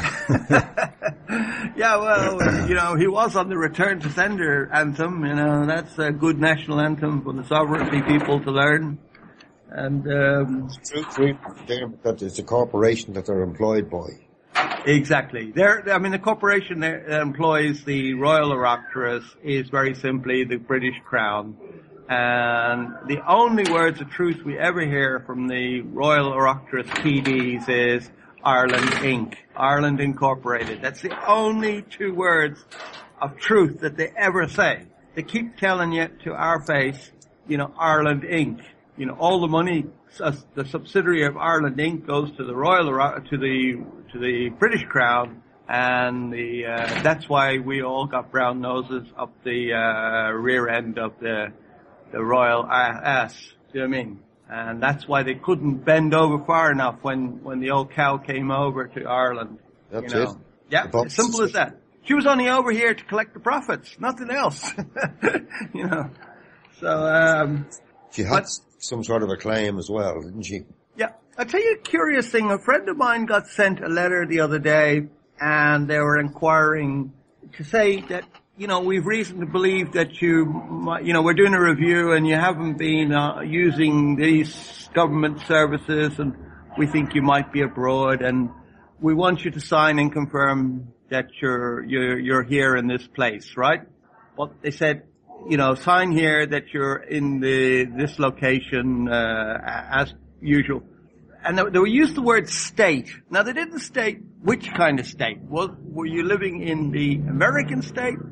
Yeah, well, you know, he was on the Return to Sender anthem, you know, that's a good national anthem for the sovereignty people to learn. And, um... It's true, true, that it's a corporation that they're employed by. Exactly. They're, I mean, the corporation that employs the Royal Oireachtas is very simply the British Crown. And the only words of truth we ever hear from the Royal Oireachtas T Ds is Ireland Incorporated. Ireland Incorporated. That's the only two words of truth that they ever say. They keep telling you to our face, you know, Ireland Incorporated. You know, all the money, uh, the subsidiary of Ireland Incorporated goes to the Royal, to the, to the British Crown, and the, uh, that's why we all got brown noses up the, uh, rear end of the, the royal ass. Do you know what I mean? And that's why they couldn't bend over far enough when, when the old cow came over to Ireland. That's you know? it. Yeah, as simple as that. She was only over here to collect the profits, nothing else. You know. So, um... She had but, some sort of a claim as well, didn't she? Yeah. I'll tell you a curious thing. A friend of mine got sent a letter the other day, and they were inquiring to say that, you know, we've reason to believe that you, you know, we're doing a review and you haven't been uh, using these government services, and we think you might be abroad, and we want you to sign and confirm that you're, you're, you're here in this place, right? Well, they said, you know, sign here that you're in the, this location, uh, as usual. And they, they used the word state. Now, they didn't state which kind of state. Was, were you living in the American state?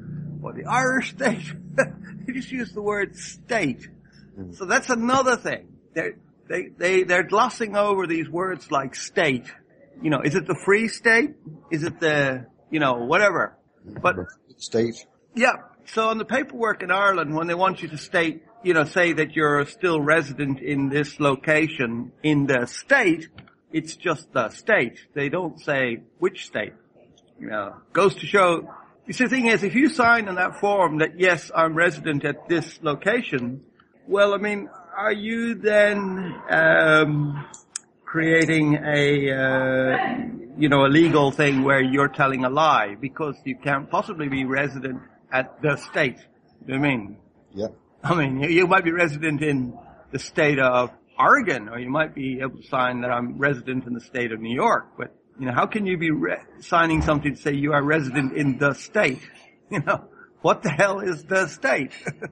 or the Irish state. They just use the word state. So that's another thing. They're, they, they, they're glossing over these words like state. You know, is it the Free State? Is it the, you know, whatever? But, State. yeah. So on the paperwork in Ireland, when they want you to state, you know, say that you're still resident in this location in the state, it's just the state. They don't say which state. You know, goes to show, you see, the thing is, if you sign in that form that, yes, I'm resident at this location, well, I mean, are you then, um, creating a, uh, you know, a legal thing where you're telling a lie because you can't possibly be resident at the state? You know what I mean? Yeah. I mean, you, you might be resident in the state of Oregon, or you might be able to sign that I'm resident in the state of New York, but, you know, how can you be re- signing something to say you are resident in the state? You know, what the hell is the state?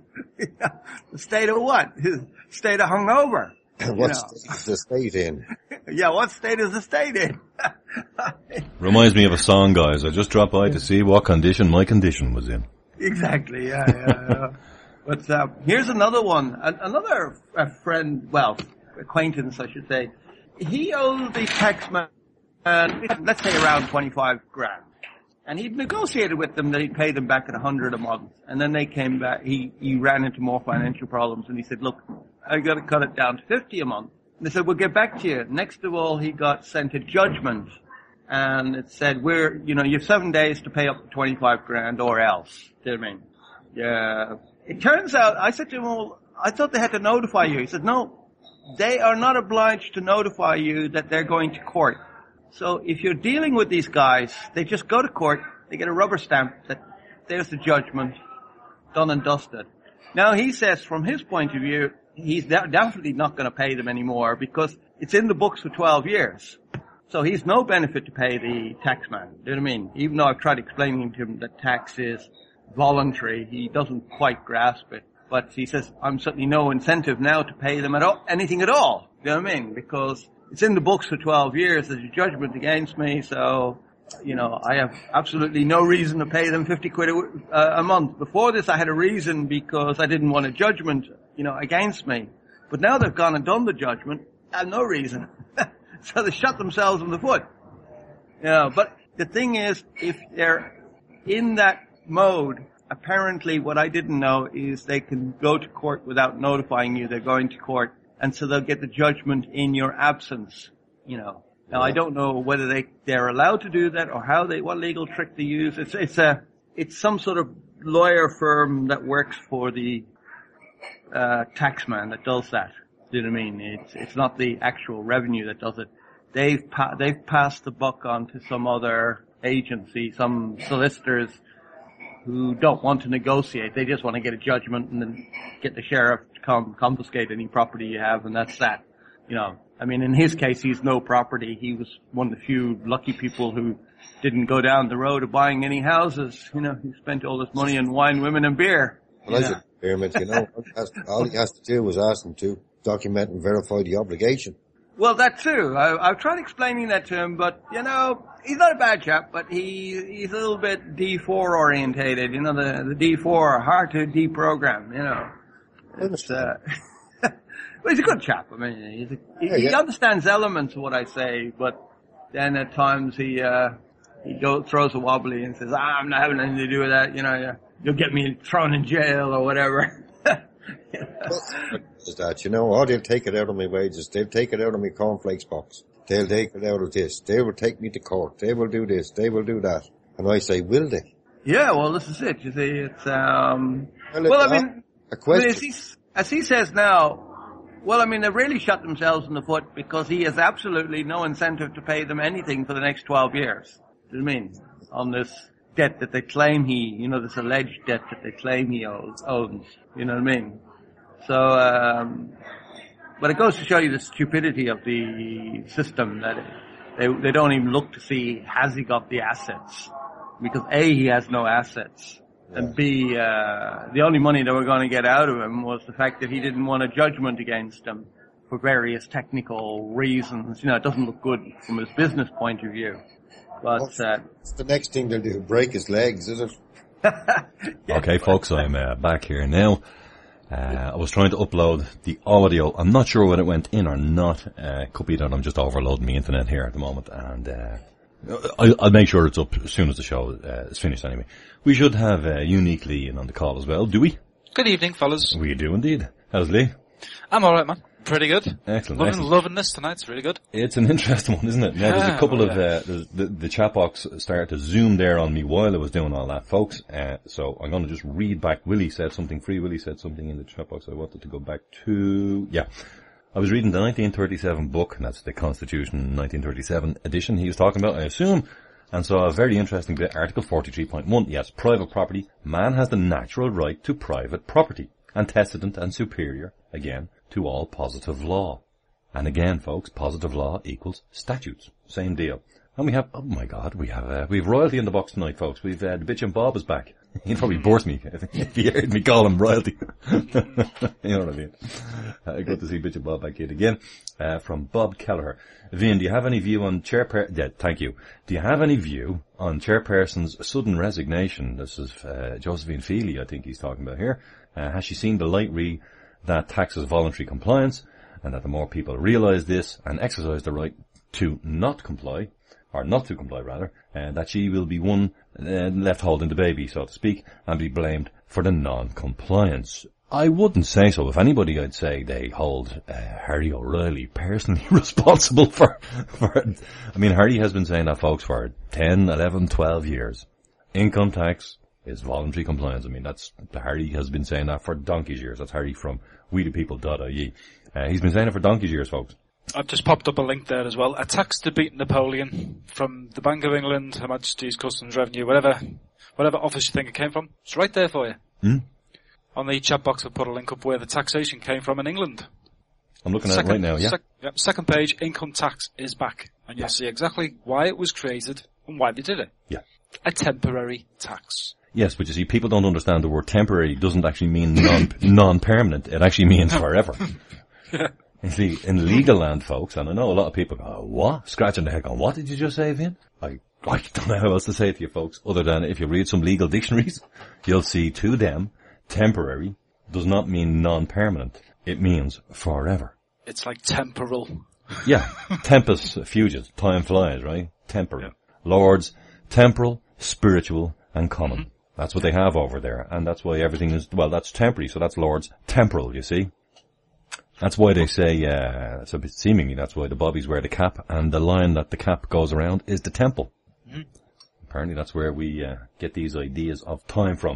The state of what? State of hungover. What you know. state is the state in? Yeah, what state is the state in? Reminds me of a song, guys. I just dropped by to see what condition my condition was in. Exactly, yeah, yeah, yeah. But uh, here's another one. A- another a friend, well, acquaintance, I should say. He owed the taxman, uh, let's say around twenty-five grand. And he'd negotiated with them that he'd pay them back at a hundred a month. And then they came back, he, he ran into more financial problems and he said, look, I got to cut it down to fifty a month. And they said, we'll get back to you. Next of all, he got sent a judgment. And it said, we're, you know, you have seven days to pay up to twenty-five grand or else. Do you know what I mean? Yeah. It turns out, I said to him, well, I thought they had to notify you. He said, no, they are not obliged to notify you that they're going to court. So if you're dealing with these guys, they just go to court, they get a rubber stamp that there's the judgment, done and dusted. Now he says from his point of view, he's de- definitely not going to pay them anymore because it's in the books for twelve years. So he's no benefit to pay the taxman. Do you know what I mean? Even though I've tried explaining to him that tax is voluntary, he doesn't quite grasp it. But he says, I'm certainly no incentive now to pay them at all, anything at all. Do you know what I mean? Because it's in the books for twelve years. There's a judgment against me. So, you know, I have absolutely no reason to pay them fifty quid a, uh, a month. Before this, I had a reason because I didn't want a judgment, you know, against me. But now they've gone and done the judgment. I have no reason. So they shot themselves in the foot. You know, but the thing is, if they're in that mode, apparently what I didn't know is they can go to court without notifying you they're going to court. And so they'll get the judgment in your absence, you know. Now I don't know whether they, they're allowed to do that or how they, what legal trick they use. It's, it's a, it's some sort of lawyer firm that works for the, uh, taxman that does that. Do you know what I mean? It's, it's not the actual revenue that does it. They've, pa- they've passed the buck on to some other agency, some solicitors who don't want to negotiate. They just want to get a judgment and then get the sheriff to come confiscate any property you have, and that's that. You know, I mean, in his case, he's no property. He was one of the few lucky people who didn't go down the road of buying any houses. You know, he spent all this money on wine, women, and beer. Well, I said, pyramids, you know, all he has to do is ask them to document and verify the obligation. Well, that too. I, I've tried explaining that to him, but, you know, he's not a bad chap, but he he's a little bit D four orientated. You know, the, the D four are hard to deprogram, you know. It's, uh, well, he's a good chap. I mean, he's a, he, yeah, yeah. he understands elements of what I say, but then at times he, uh, he go, throws a wobbly and says, ah, I'm not having anything to do with that, you know, you'll get me thrown in jail or whatever. You know? Is that, you know, oh, they'll take it out of my wages, they'll take it out of my cornflakes box, they'll take it out of this, they will take me to court, they will do this, they will do that. And I say, will they? Yeah, well, this is it. You see, it's, um, Well, well, it's I a- mean, a question. I mean, as, he, as he says now, well, I mean, they've really shot themselves in the foot because he has absolutely no incentive to pay them anything for the next twelve years. Do you know what I mean? On this debt that they claim he, you know, this alleged debt that they claim he owes, owns. You know what I mean? So, um, but it goes to show you the stupidity of the system that it, they, they don't even look to see, has he got the assets? Because A, he has no assets. Yeah. And B, uh, the only money they were going to get out of him was the fact that he didn't want a judgment against him for various technical reasons. You know, it doesn't look good from his business point of view. But, uh, What's the next thing they'll do? Break his legs, is it? Yeah. Okay, folks, I'm uh, back here now. Uh, I was trying to upload the audio. I'm not sure whether it went in or not. Uh, could be that I'm just overloading the internet here at the moment, and uh, I'll, I'll make sure it's up as soon as the show uh, is finished anyway. We should have uh, Unique Lee in on the call as well, do we? Good evening, fellas. We do indeed. How's Lee? I'm alright, man. Pretty good. Excellent. Loving, excellent. loving this tonight. It's really good. It's an interesting one, isn't it? Now, there's a Yeah, couple oh, of, yeah. uh, there's, the, the chat box started to zoom there on me while I was doing all that, folks. Uh, so I'm going to just read back. Willie said something, Free Willie said something in the chat box I wanted to go back to. Yeah. I was reading the nineteen thirty-seven book, and that's the Constitution nineteen thirty-seven edition he was talking about, I assume, and saw a very interesting bit, Article forty-three point one. Yes, private property. Man has the natural right to private property, antecedent and superior, again, to all positive law. And again, folks, positive law equals statutes. Same deal. And we have, oh my God, we have, uh, we have royalty in the box tonight, folks. We've, uh, the bitch and Bob is back. He'd probably burst me if he heard me call him royalty. You know what I mean? Uh, good to see bitch and Bob back here again. Uh, from Bob Kelleher. Vian, do you have any view on chairperson, yeah, thank you. Do you have any view on chairperson's sudden resignation? This is, uh, Josephine Feely, I think he's talking about here. Uh, has she seen the light re that taxes voluntary compliance? And that the more people realise this and exercise the right to not comply, or not to comply rather, uh, that she will be one uh, left holding the baby, so to speak, and be blamed for the non-compliance. I wouldn't say so. If anybody, I'd say they hold uh, Harry O'Reilly personally responsible for, for it. I mean, Harry has been saying that, folks, for ten, eleven, twelve years. Income tax is voluntary compliance. I mean, that's, Harry has been saying that for donkey's years. That's Harry from we the people dot I E. Uh, he's been saying it for donkey's years, folks. I've just popped up a link there as well. A tax to beat Napoleon from the Bank of England, Her Majesty's Customs Revenue, whatever, whatever office you think it came from. It's right there for you. Hmm? On the chat box, I've put a link up where the taxation came from in England. I'm looking at second, it right now, yeah? Sec, yeah. Second page, income tax is back. And you'll Yeah. see exactly why it was created and why they did it. Yeah. A temporary tax. Yes, but you see, people don't understand the word temporary doesn't actually mean non, non-permanent. It actually means forever. Yeah. You see, in legal land, folks, and I know a lot of people go, oh, what? Scratching their head going, what did you just say, Vin? I, I don't know how else to say it to you, folks, other than if you read some legal dictionaries, you'll see to them, temporary does not mean non-permanent. It means forever. It's like temporal. Yeah. Tempus fugit. Time flies, right? Temporal. Yeah. Lords, temporal, spiritual, and common. Mm-hmm. That's what they have over there. And that's why everything is, well, that's temporary. So that's Lord's temporal, you see. That's why they say, uh, so seemingly that's why the bobbies wear the cap, and the line that the cap goes around is the temple. Mm-hmm. Apparently that's where we uh, get these ideas of time from.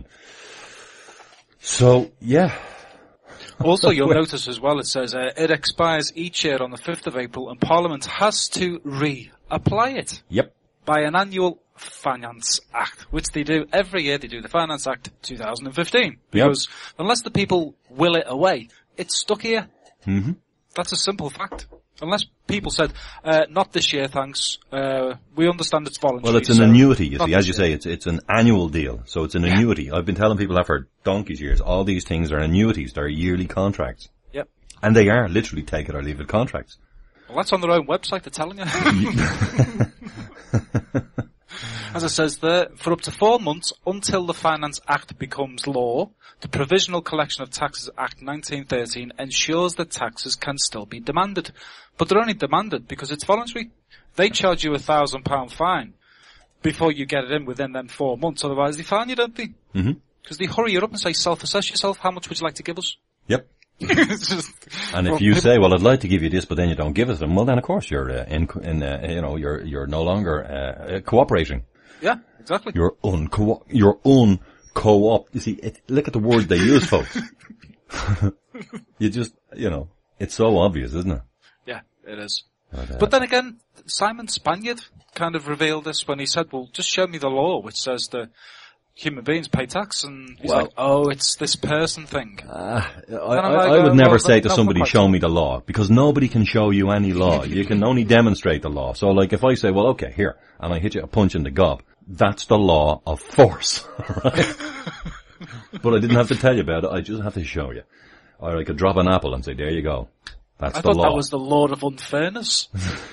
So, yeah. Also, you'll notice as well, it says uh, it expires each year on the fifth of April, and Parliament has to reapply it. Yep. By an annual Finance Act, which they do every year. They do the Finance Act two thousand fifteen. Because yep. unless the people will it away, it's stuck here. Mm-hmm. That's a simple fact. Unless people said, uh, not this year, thanks. Uh, we understand it's voluntary. Well, it's an so annuity, you see. As you year. say, it's it's an annual deal. So it's an yeah. annuity. I've been telling people that for donkey's years. All these things are annuities. They're yearly contracts. Yep. And they are literally take it or leave it contracts. Well, that's on their own website, they're telling you. As it says there, for up to four months until the Finance Act becomes law, the Provisional Collection of Taxes Act nineteen thirteen ensures that taxes can still be demanded. But they're only demanded because it's voluntary. They charge you a thousand pound fine before you get it in within them four months. Otherwise they fine you, don't they? Mm-hmm. Because they hurry you up and say, self-assess yourself. How much would you like to give us? Yep. It's just, and if well, you people, say, well, I'd like to give you this, but then you don't give it, then well, then of course you're uh, in, in uh, you know, you're you're no longer uh, cooperating. Yeah, exactly. You're unco you're unco-op. You see, it, look at the word they use, folks. You just, you know, it's so obvious, isn't it? Yeah, it is. But, uh, but then again, Simon Spaniard kind of revealed this when he said, well, just show me the law which says that human beings pay tax, and he's well, like, oh, it's this person thing. Uh, I, I, like, I would uh, never well, say to no, somebody, no, show me the law, because nobody can show you any law. You can only demonstrate the law. So like if I say, well, okay, here, and I hit you a punch in the gob, that's the law of force, right? But I didn't have to tell you about it, I just have to show you. Or I could drop an apple and say, there you go. That's I the thought law. that was the Lord of Unfairness.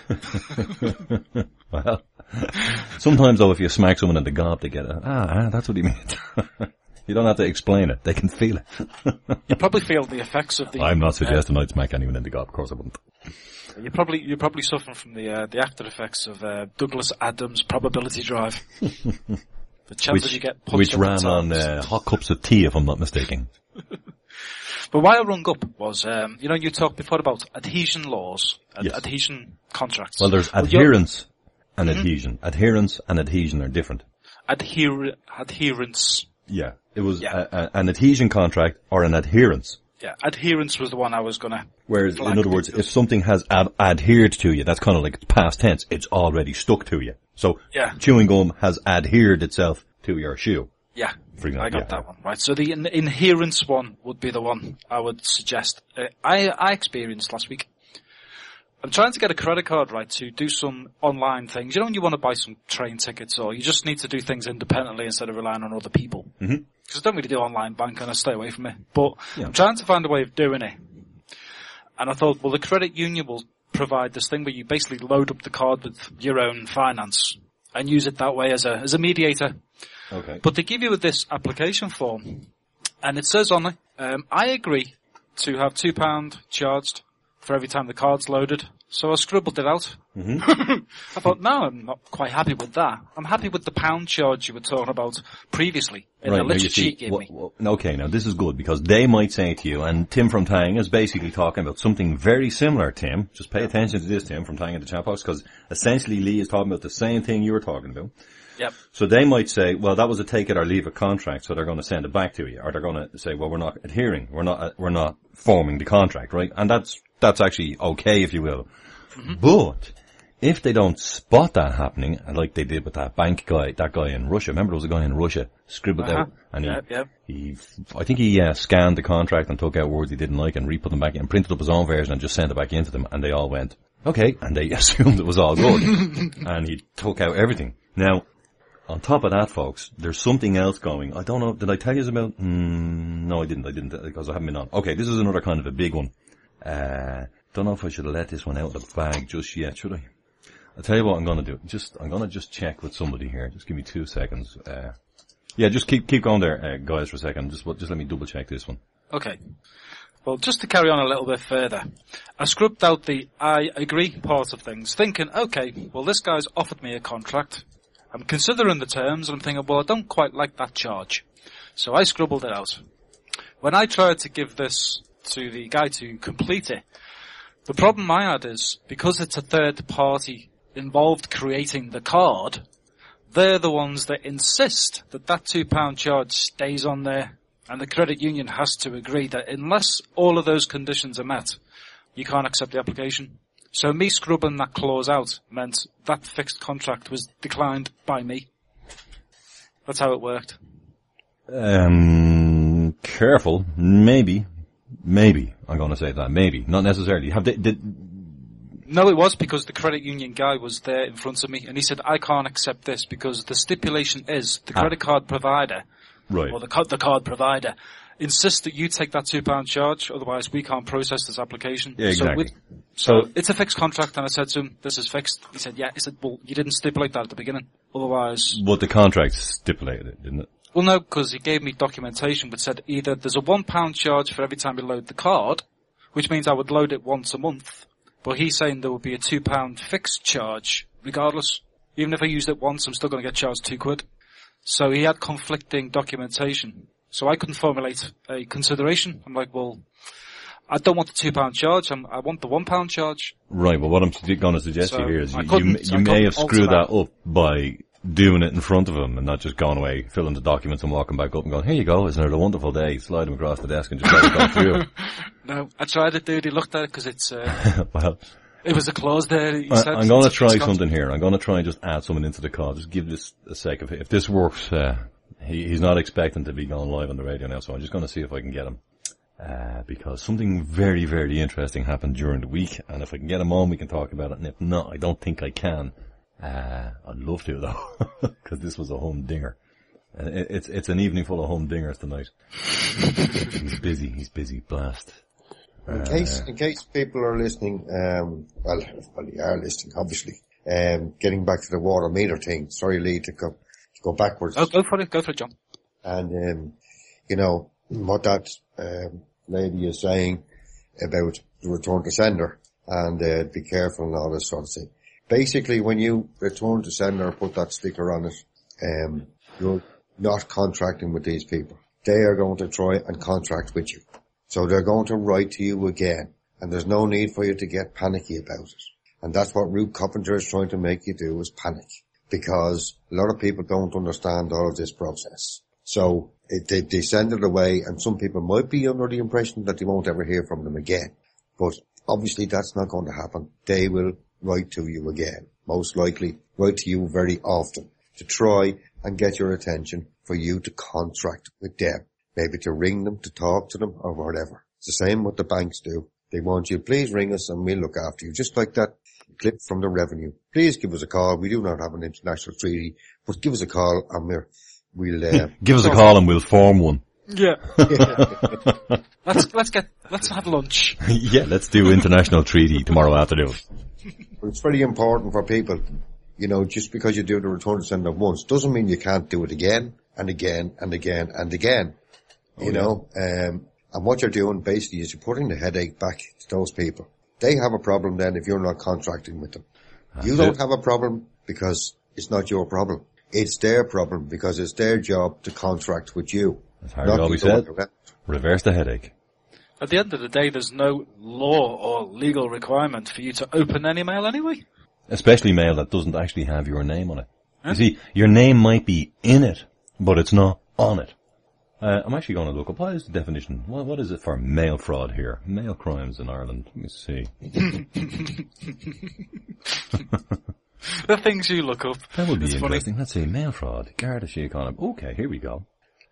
Well, sometimes though, if you smack someone in the gob, they get a, ah, ah, that's what he meant. You don't have to explain it. They can feel it. You probably feel the effects of the... I'm not suggesting uh, I'd smack anyone in the gob. Of course I wouldn't. You're probably, you're probably suffering from the, uh, the after effects of, uh, Douglas Adams' probability drive. The chances which, you get punched which ran on uh, hot cups of tea, if I'm not mistaken. But why I rung up was, um, you know, you talked before about adhesion laws, ad- yes. adhesion contracts. Well, there's well, adherence and mm-hmm. adhesion. Adherence and adhesion are different. Adher- adherence. Yeah. It was yeah. a, a, an adhesion contract or an adherence. Yeah, adherence was the one I was gonna... Whereas, in other words, if something has ad- adhered to you, that's kind of like past tense. It's already stuck to you. So, yeah. chewing gum has adhered itself to your shoe. Yeah, for example, I got yeah. that one, right. So the in- inherence one would be the one I would suggest. Uh, I, I experienced last week. I'm trying to get a credit card, right, to do some online things. You know when you want to buy some train tickets or you just need to do things independently instead of relying on other people? Mm-hmm. Because I don't really do online banking, I stay away from it. But yeah. I'm trying to find a way of doing it. And I thought, well, the credit union will provide this thing where you basically load up the card with your own finance and use it that way as a as a mediator. Okay. But they give you this application form, and it says on it, um, I agree to have two pound charged for every time the card's loaded. So I scribbled it out. Mm-hmm. I thought, no, I'm not quite happy with that. I'm happy with the pound charge you were talking about previously in right, the literature see, you gave well, me. Well, okay, now this is good because they might say to you, and Tim from Tang is basically talking about something very similar, Tim. Just pay attention to this, Tim, from Tang in the chat box, because essentially Lee is talking about the same thing you were talking about. Yep. So they might say, well, that was a take it or leave it contract, so they're going to send it back to you, or they're going to say, well, we're not adhering, we're not, uh, we're not forming the contract, right? And that's that's actually okay, if you will. Mm-hmm. But if they don't spot that happening, like they did with that bank guy, that guy in Russia, remember there was a guy in Russia scribbled uh-huh. out, and he, yep, yep. he, I think he uh, scanned the contract and took out words he didn't like and re-put them back in, and printed up his own version and just sent it back into them, and they all went, okay, and they assumed it was all good, and he took out everything. Now, on top of that, folks, there's something else going. I don't know, did I tell you about? Mm, no, I didn't, I didn't, because I haven't been on. Okay, this is another kind of a big one. Uh, don't know if I should have let this one out of the bag just yet, should I? I'll tell you what I'm gonna do. Just, I'm gonna just check with somebody here. Just give me two seconds. Uh, yeah, just keep, keep going there, uh, guys, for a second. Just, just let me double check this one. Okay. Well, just to carry on a little bit further, I scrubbed out the I agree part of things, thinking, okay, well, this guy's offered me a contract. I'm considering the terms, and I'm thinking, well, I don't quite like that charge. So I scribbled it out. When I tried to give this to the guy to complete it, the problem I had is, because it's a third party involved creating the card, they're the ones that insist that that two pound charge stays on there, and the credit union has to agree that unless all of those conditions are met, you can't accept the application. So me scrubbing that clause out meant that fixed contract was declined by me. That's how it worked. Um, careful. Maybe. Maybe. I'm going to say that. Maybe. Not necessarily. Have they, did... No, it was because the credit union guy was there in front of me, and he said, I can't accept this because the stipulation is the credit ah. card provider, right. or the, co- the card provider, insists that you take that two pound charge, otherwise we can't process this application. Yeah, exactly. So, with, so it's a fixed contract, and I said to him, this is fixed. He said, yeah. He said, well, you didn't stipulate that at the beginning. Otherwise... But the contract stipulated it, didn't it? Well, no, because he gave me documentation which said either there's a one pound charge for every time you load the card, which means I would load it once a month, but he's saying there would be a two pound fixed charge regardless. Even if I used it once, I'm still going to get charged two quid. So he had conflicting documentation. So I couldn't formulate a consideration. I'm like, well, I don't want the two pound charge. I'm, I want the one pound charge. Right. Well, what I'm going to suggest so to you here is you, you, you may have screwed that up by doing it in front of him and not just going away, filling the documents and walking back up and going, here you go, isn't it a wonderful day? Slide him across the desk and just let it go through. No, I tried it, dude. He looked at it because it's, uh, well, it was a clause there. He I, said I'm going to try something here. I'm going to try and just add someone into the call. Just give this a sec. If, if this works, uh, he, he's not expecting to be going live on the radio now, so I'm just going to see if I can get him. Uh, because something very, very interesting happened during the week, and if I can get him on, we can talk about it, and if not, I don't think I can. Uh, I'd love to though, because this was a humdinger. And it, it's, it's an evening full of humdingers tonight. He's busy, he's busy, blast. In case, in case people are listening, um, well, well, they are listening, obviously. Um, getting back to the water meter thing. Sorry, Lee, to go, to go backwards. Oh, go for it, go for it, John. And, um, you know, what that, um, lady is saying about the return to sender and, uh, be careful and all this sort of thing. Basically, when you return to sender, put that sticker on it, um, you're not contracting with these people. They are going to try and contract with you. So they're going to write to you again. And there's no need for you to get panicky about it. And that's what Ruth Coppinger is trying to make you do, is panic. Because a lot of people don't understand all of this process. So it, they, they send it away, and some people might be under the impression that they won't ever hear from them again. But obviously that's not going to happen. They will write to you again. Most likely write to you very often to try and get your attention for you to contract with them. Maybe to ring them, to talk to them, or whatever. It's the same what the banks do. They want you, please ring us and we'll look after you. Just like that clip from the revenue. Please give us a call. We do not have an international treaty, but give us a call and we're, we'll, uh... give us a call and we'll form one. Yeah. let's, let's get, let's have lunch. Yeah, let's do international treaty tomorrow afternoon. But it's very important for people, you know, just because you do the return to sender once doesn't mean you can't do it again and again and again and again. You oh, know, yeah. um, and what you're doing basically is you're putting the headache back to those people. They have a problem then if you're not contracting with them. That's you don't it. have a problem because it's not your problem. It's their problem because it's their job to contract with you. As Harry always said, reverse the headache. At the end of the day, there's no law or legal requirement for you to open any mail anyway. Especially mail that doesn't actually have your name on it. Huh? You see, your name might be in it, but it's not on it. Uh, I'm actually going to look up, what is the definition? What, what is it for mail fraud here? Mail crimes in Ireland. Let me see. The things you look up. That would be it's interesting. Funny. Let's see, mail fraud. Garda Síochána. Okay, here we go.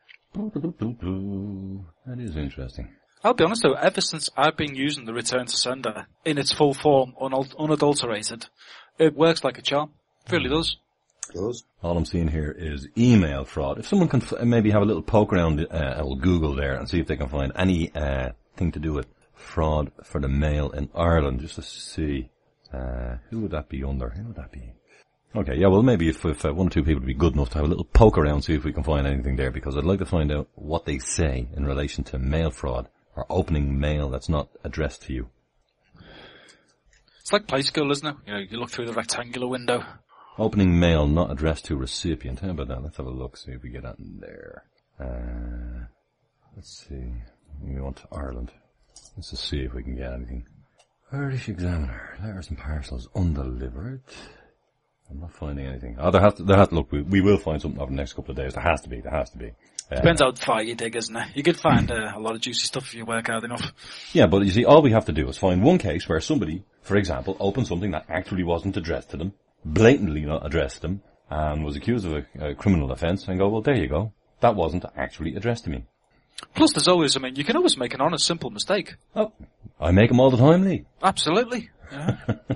That is interesting. I'll be honest though, ever since I've been using the return to sender in its full form, unal- unadulterated, it works like a charm. It really does. Does. All I'm seeing here is email fraud. If someone can f- maybe have a little poke around uh, a little Google there and see if they can find any uh, thing to do with fraud for the mail in Ireland, just to see uh, who would that be under. Who would that be? Okay, yeah, well maybe if, if uh, one or two people would be good enough to have a little poke around, see if we can find anything there, because I'd like to find out what they say in relation to mail fraud or opening mail that's not addressed to you. It's like play school, isn't it? You know, you look through the rectangular window. Opening mail not addressed to recipient. How about that? Let's have a look, see if we get that in there. Uh, let's see. We want to Ireland. Let's just see if we can get anything. Irish Examiner. Letters and parcels undelivered. I'm not finding anything. Oh, there has to, there has to look, we, we will find something over the next couple of days. There has to be, there has to be. Uh, Depends how far you dig, isn't it? You could find uh, a lot of juicy stuff if you work hard enough. Yeah, but you see, all we have to do is find one case where somebody, for example, opened something that actually wasn't addressed to them, blatantly not addressed to them, and was accused of a, a criminal offence, and go, well, there you go. That wasn't actually addressed to me. Plus, there's always, I mean, you can always make an honest, simple mistake. Oh, I make them all the time, Lee. Absolutely. Yeah.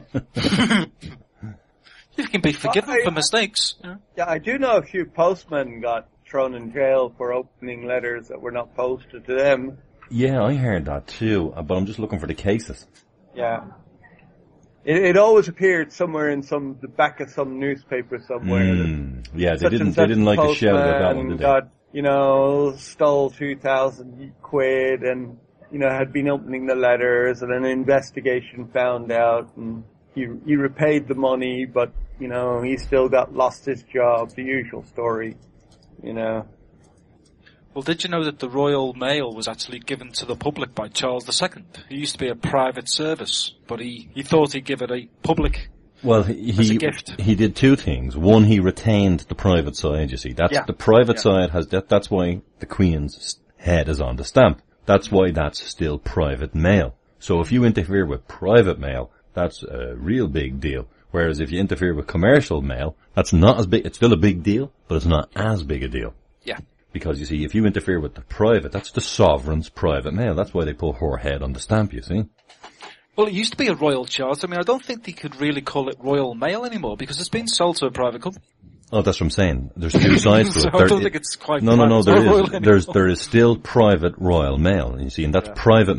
You can be forgiven well, I, for mistakes. Yeah. yeah, I do know a few postmen got thrown in jail for opening letters that were not posted to them. Yeah, I heard that too, but I'm just looking for the cases. Yeah. It, it always appeared somewhere in some, the back of some newspaper somewhere. Mm, yeah, they didn't, they didn't like to shout about that one, did they? Got, you know, stole two thousand quid and, you know, had been opening the letters and an investigation found out and he, he repaid the money, but, you know, he still got lost his job, the usual story, you know. Well, did you know that the Royal Mail was actually given to the public by Charles the Second? It used to be a private service, but he, he thought he'd give it a public well, he, as a he, gift. He did two things. One, he retained the private side, you see. That's, yeah. the private yeah. side has, that, that's why the Queen's head is on the stamp. That's why that's still private mail. So if you interfere with private mail, that's a real big deal. Whereas if you interfere with commercial mail, that's not as big, it's still a big deal, but it's not as big a deal. Yeah. Because you see, if you interfere with the private, that's the sovereign's private mail. That's why they put her head on the stamp, you see. Well, it used to be a royal charter. I mean, I don't think they could really call it Royal Mail anymore because it's been sold to a private company. Oh, that's what I'm saying. There's two sides to so it. There, I don't think it's quite No, no, no, there is. Royal There's, there is still private Royal Mail, you see, and that's yeah. private mail.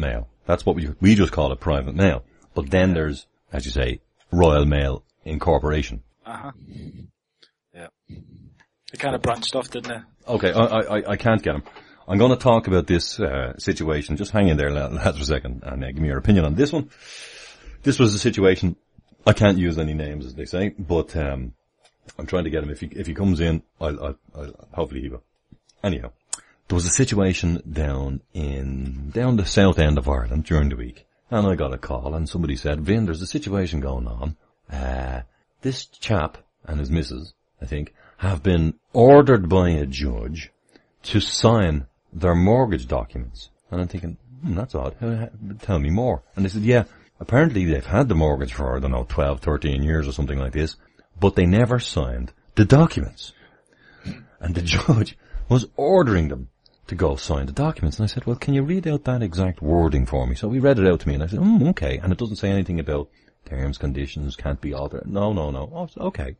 That's what we, we just call it private mail. But then there's, as you say, Royal Mail Incorporation. Uh-huh. Yeah. They kind of branched off, didn't they? Okay, I, I, I can't get them. I'm going to talk about this uh, situation. Just hang in there, lads, for a second, and uh, give me your opinion on this one. This was a situation. I can't use any names, as they say, but um, I'm trying to get him. If he if he comes in, I'll, I'll, I'll hopefully he will. Anyhow, there was a situation down in down the south end of Ireland during the week, and I got a call, and somebody said, "Vin, there's a situation going on. Uh, this chap and his missus, I think, have been ordered by a judge to sign their mortgage documents." And I'm thinking, hmm, that's odd. Tell me more. And they said, yeah, apparently they've had the mortgage for, I don't know, twelve, thirteen years or something like this, but they never signed the documents. And the judge was ordering them to go sign the documents. And I said, well, can you read out that exact wording for me? So he read it out to me, and I said, hmm, okay. And it doesn't say anything about terms, conditions, can't be altered. No, no, no. Oh, okay.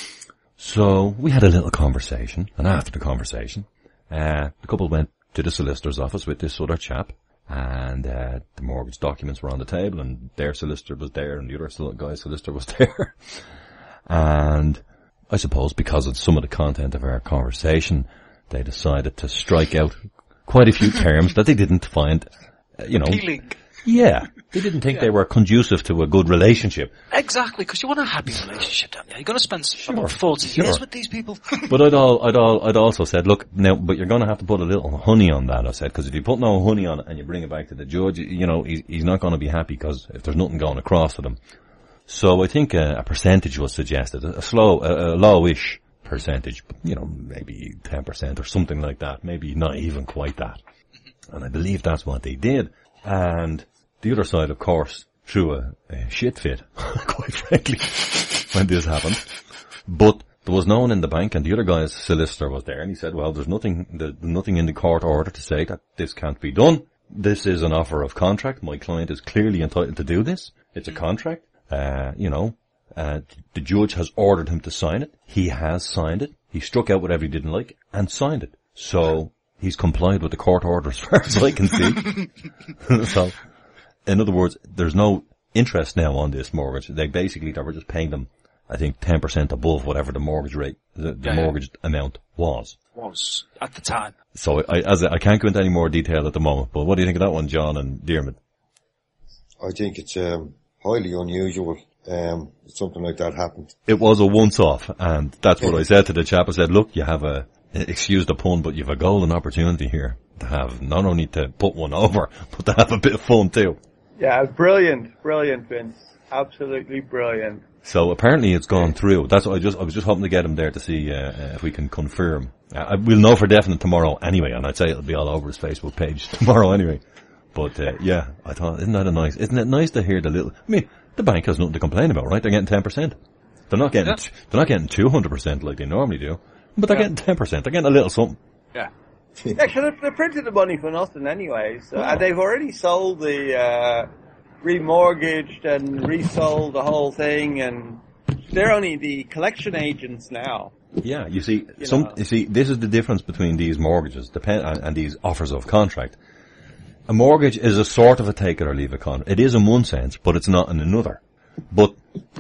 So we had a little conversation, and after the conversation, uh, the couple went to the solicitor's office with this other chap, and uh, the mortgage documents were on the table, and their solicitor was there, and the other guy's solicitor was there. And I suppose because of some of the content of our conversation, they decided to strike out quite a few terms that they didn't find, uh, you know... appealing. Yeah. They didn't think yeah. they were conducive to a good relationship. Exactly, because you want a happy relationship, don't you? You're going to spend sure, about forty sure. years with these people. But I'd, all, I'd, all, I'd also said, look, now, but you're going to have to put a little honey on that, I said, because if you put no honey on it and you bring it back to the judge, you know, he's, he's not going to be happy because if there's nothing going across with him. So I think a, a percentage was suggested, a slow, a, a low-ish percentage, but, you know, maybe ten percent or something like that, maybe not even quite that. And I believe that's what they did. And the other side, of course, threw a, a shit fit, quite frankly, when this happened. But there was no one in the bank, and the other guy's solicitor was there, and he said, well, there's nothing, there's nothing in the court order to say that this can't be done. This is an offer of contract. My client is clearly entitled to do this. It's a contract. Uh, you know, uh, the judge has ordered him to sign it. He has signed it. He struck out whatever he didn't like and signed it. So he's complied with the court order as far as I can see. So, in other words, there's no interest now on this mortgage. They basically, they were just paying them, I think, ten percent above whatever the mortgage rate, the, the yeah, mortgage yeah. amount was. Was, at the time. So I, as I, I can't go into any more detail at the moment, but what do you think of that one, John and Diarmuid? I think it's, um, highly unusual, um, something like that happened. It was a once-off, and that's what I said to the chap. I said, look, you have a, excuse the pun, but you have a golden opportunity here to have, not only to put one over, but to have a bit of fun too. Yeah, brilliant, brilliant, Vince. Absolutely brilliant. So apparently it's gone through. That's what I just, I was just hoping to get him there to see, uh, if we can confirm. Uh, we'll know for definite tomorrow anyway, and I'd say it'll be all over his Facebook page tomorrow anyway. But, uh, yeah, I thought, isn't that a nice, isn't it nice to hear the little, I mean, the bank has nothing to complain about, right? They're getting ten percent. They're not getting, yeah. they're not getting two hundred percent like they normally do, but they're yeah. getting ten percent. They're getting a little something. Yeah. Actually, they printed the money for nothing anyway, so, oh. and they've already sold the, uh, remortgaged and resold the whole thing, and they're only the collection agents now. Yeah, you see, you some, know. you see, this is the difference between these mortgages, depend, and, and these offers of contract. A mortgage is a sort of a take it or leave it contract. It is in one sense, but it's not in another. But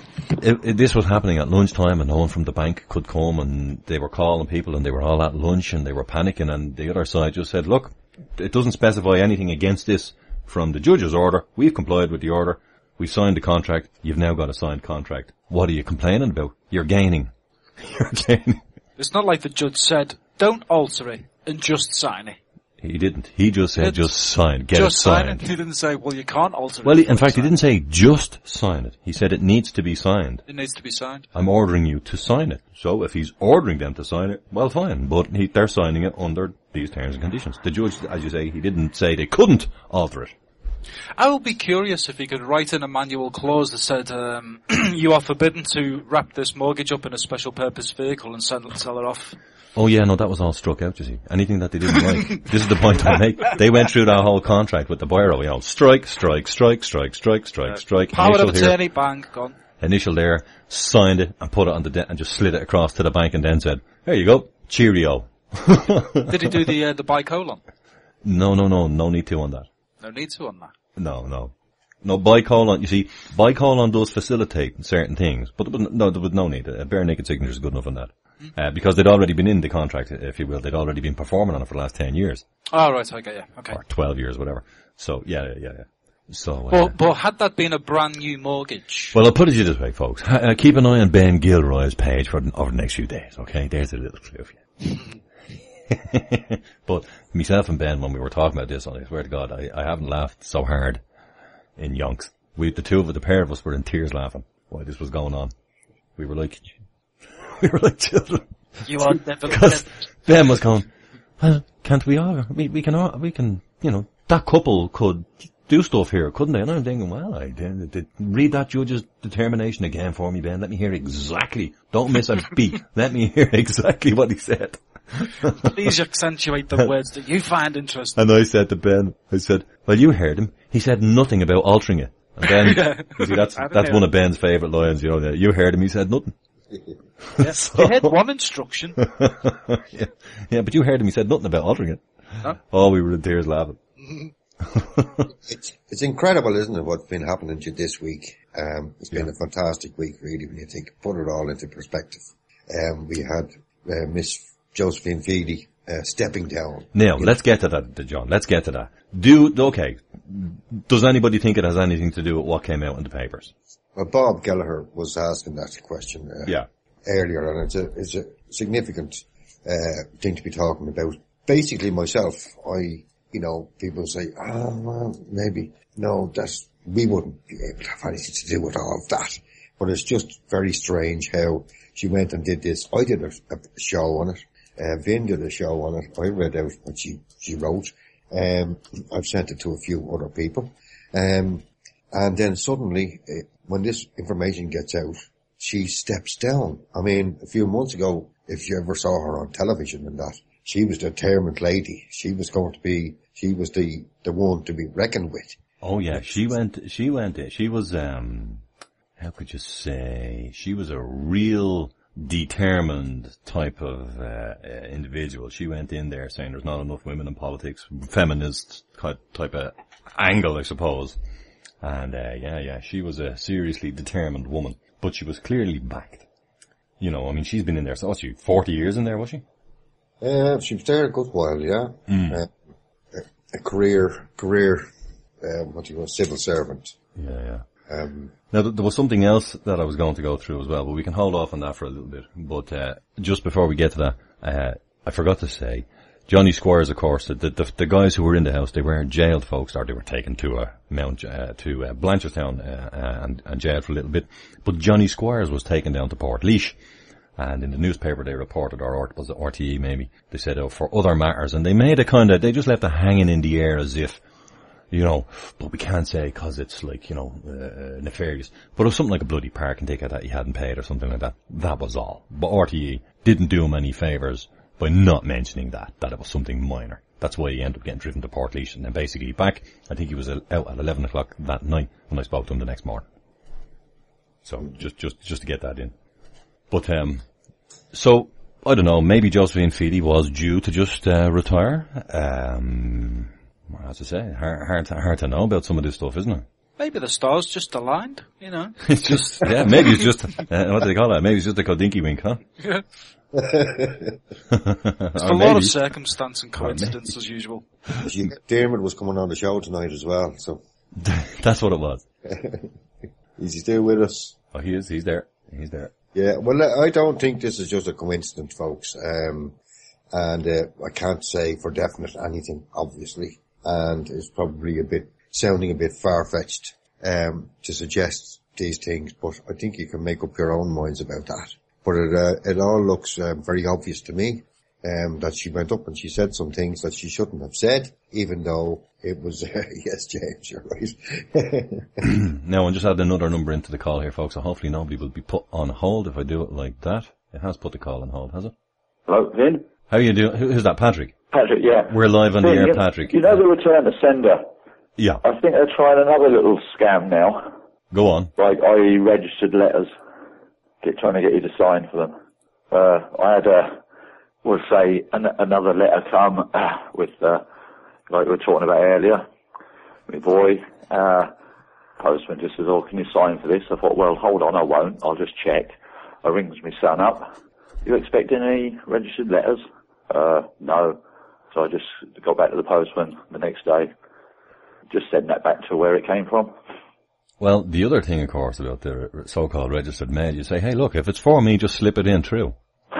it, it, this was happening at lunchtime, and no one from the bank could come, and they were calling people, and they were all at lunch, and they were panicking, and the other side just said, look, it doesn't specify anything against this from the judge's order. We've complied with the order. We've signed the contract. You've now got a signed contract. What are you complaining about? You're gaining. You're gaining. It's not like the judge said, don't alter it and just sign it. He didn't. He just said, it's just sign. Get just it signed. Sign it. He didn't say, well, you can't alter well, it. Well, in fact, he didn't say just sign it. He said it needs to be signed. It needs to be signed. I'm ordering you to sign it. So if he's ordering them to sign it, well, fine. But he, they're signing it under these terms and conditions. The judge, as you say, he didn't say they couldn't alter it. I would be curious if he could write in a manual clause that said, um, you are forbidden to wrap this mortgage up in a special purpose vehicle and sell, sell it off. Oh yeah, no, that was all struck out, you see. Anything that they didn't like. This is the point I make. They went through that whole contract with the buyer, you know, strike, strike, strike, strike, strike, strike, strike. Power of attorney, bang, gone. Initial there, signed it and put it on the de- and just slid it across to the bank and then said, there you go, cheerio. Did he do the, uh, the bicolon? No, no, no, no need to on that. No need to on that. No, no. No, bicolon, you see, bicolon does facilitate certain things, but there was no, there was no need. A bare naked signature is good enough on that. Uh, because they'd already been in the contract, if you will. They'd already been performing on it for the last ten years. Oh, right, okay, yeah, okay. Or twelve years, whatever. So, yeah, yeah, yeah. So, uh, but, but had that been a brand new mortgage? Well, I'll put it this way, folks. Uh, keep an eye on Ben Gilroy's page for over the next few days, okay? There's a little clue for you. But myself and Ben, when we were talking about this, I swear to God, I, I haven't laughed so hard in yonks. We, the two of us, the pair of us, were in tears laughing while this was going on. We were like, we were like children. You are never Because Ben was going, well, can't we all, we, we can all, we can, you know, that couple could do stuff here, couldn't they? And I'm thinking, well, I did, did read that judge's determination again for me, Ben. Let me hear exactly. Don't miss a beat. Let me hear exactly what he said. Please accentuate the words that you find interesting. And I said to Ben, I said, well, you heard him. He said nothing about altering it. And Ben, Yeah. you see, that's, that's one of Ben's favourite lines, you know. You heard him, he said nothing. Yeah. So- You had one instruction. yeah. yeah, but you heard him, he said nothing about altering it. Huh? Oh, we were in tears laughing. It's, it's incredible, isn't it, what's been happening to you this week? Um, it's been a fantastic week, really, when you think, put it all into perspective. Um, we had, uh, Miss Josephine Feedy, uh, stepping down. Now, let's get to that, John. Let's get to that. Do, okay. Does anybody think it has anything to do with what came out in the papers? Well, Bob Gallagher was asking that question, uh, Yeah. earlier, and it's a, it's a significant, uh, thing to be talking about. Basically, myself, I, you know, people say, oh, well, maybe, no, that's, we wouldn't be able to have anything to do with all of that. But it's just very strange how she went and did this. I did a, a show on it. Uh, Vin did a show on it. I read out what she, she wrote. Um, I've sent it to a few other people. Um, and then suddenly, uh, when this information gets out, she steps down. I mean, a few months ago, if you ever saw her on television and that, she was the determined lady. She was going to be, she was the, the one to be reckoned with. Oh yeah, she went, she went, she was, um, how could you say, she was a real determined type of, uh, uh, individual. She went in there saying there's not enough women in politics, feminist type of angle, I suppose. And, uh, yeah, yeah, she was a seriously determined woman, but she was clearly backed. You know, I mean, she's been in there, so what's she, forty years in there, was she? Uh, she was there a good while, yeah. Mm. Uh, a, a career, career, uh, what do you want, civil servant. Yeah, yeah. Um, Now, th- there was something else that I was going to go through as well, but we can hold off on that for a little bit. But, uh, just before we get to that, uh, I forgot to say, Johnny Squires, of course, the, the, the guys who were in the house, they weren't jailed, folks, or they were taken to, uh, Mount, uh, to, uh, Blanchardstown, uh, uh, and, and jailed for a little bit. But Johnny Squires was taken down to Portlaoise. And in the newspaper they reported, or was it R T E maybe, they said, oh, for other matters, and they made a kind of, they just left it hanging in the air as if, you know, but we can't say cause it's like, you know, uh, nefarious. But it was something like a bloody parking ticket that he hadn't paid or something like that. That was all. But R T E didn't do him any favours by not mentioning that, that it was something minor. That's why he ended up getting driven to Portlaoise and then basically back. I think he was out at eleven o'clock that night when I spoke to him the next morning. So just, just, just to get that in. But, um, so, I don't know, maybe Josephine Feedy was due to just, uh, retire. Um, as I say, hard, hard, to, hard to know about some of this stuff, isn't it? Maybe the stars just aligned, you know. It's just, yeah, maybe it's just, uh, what do they call that? Maybe it's just a Kodinky wink, huh? Yeah. It's Or a lot maybe- of circumstance and coincidence as usual. she, Dermot was coming on the show tonight as well, so. That's what it was. Is he still with us? Oh, he is, he's there. He's there. Yeah, well, I don't think this is just a coincidence, folks. Um, and, uh, I can't say for definite anything, obviously. And it's probably a bit, sounding a bit far-fetched, um, to suggest these things, but I think you can make up your own minds about that. But it, uh, it all looks, um, very obvious to me, um, that she went up and she said some things that she shouldn't have said, even though it was, uh, yes, James, you're right. Now, I'm just adding another number into the call here, folks, so hopefully nobody will be put on hold if I do it like that. It has put the call on hold, has it? Hello, Vin? How are you doing? Who, who's that, Patrick? Patrick, yeah. We're live on Vin, the air, you, Patrick. You know the return to sender? Yeah, I think they're trying another little scam now. go on. Like, that is registered letters. Get, trying to get you to sign for them. Uh, I had a, we'll say, an, another letter come uh, with, uh, like we were talking about earlier. my boy, uh, postman just says, oh, can you sign for this? I thought, well, hold on, I won't. I'll just check. I rings my son up. You expecting any registered letters? Uh, no. So I just got back to the postman the next day. Just send that back to where it came from. Well, the other thing, of course, about the so-called registered mail, you say, hey, look, if it's for me, just slip it in through.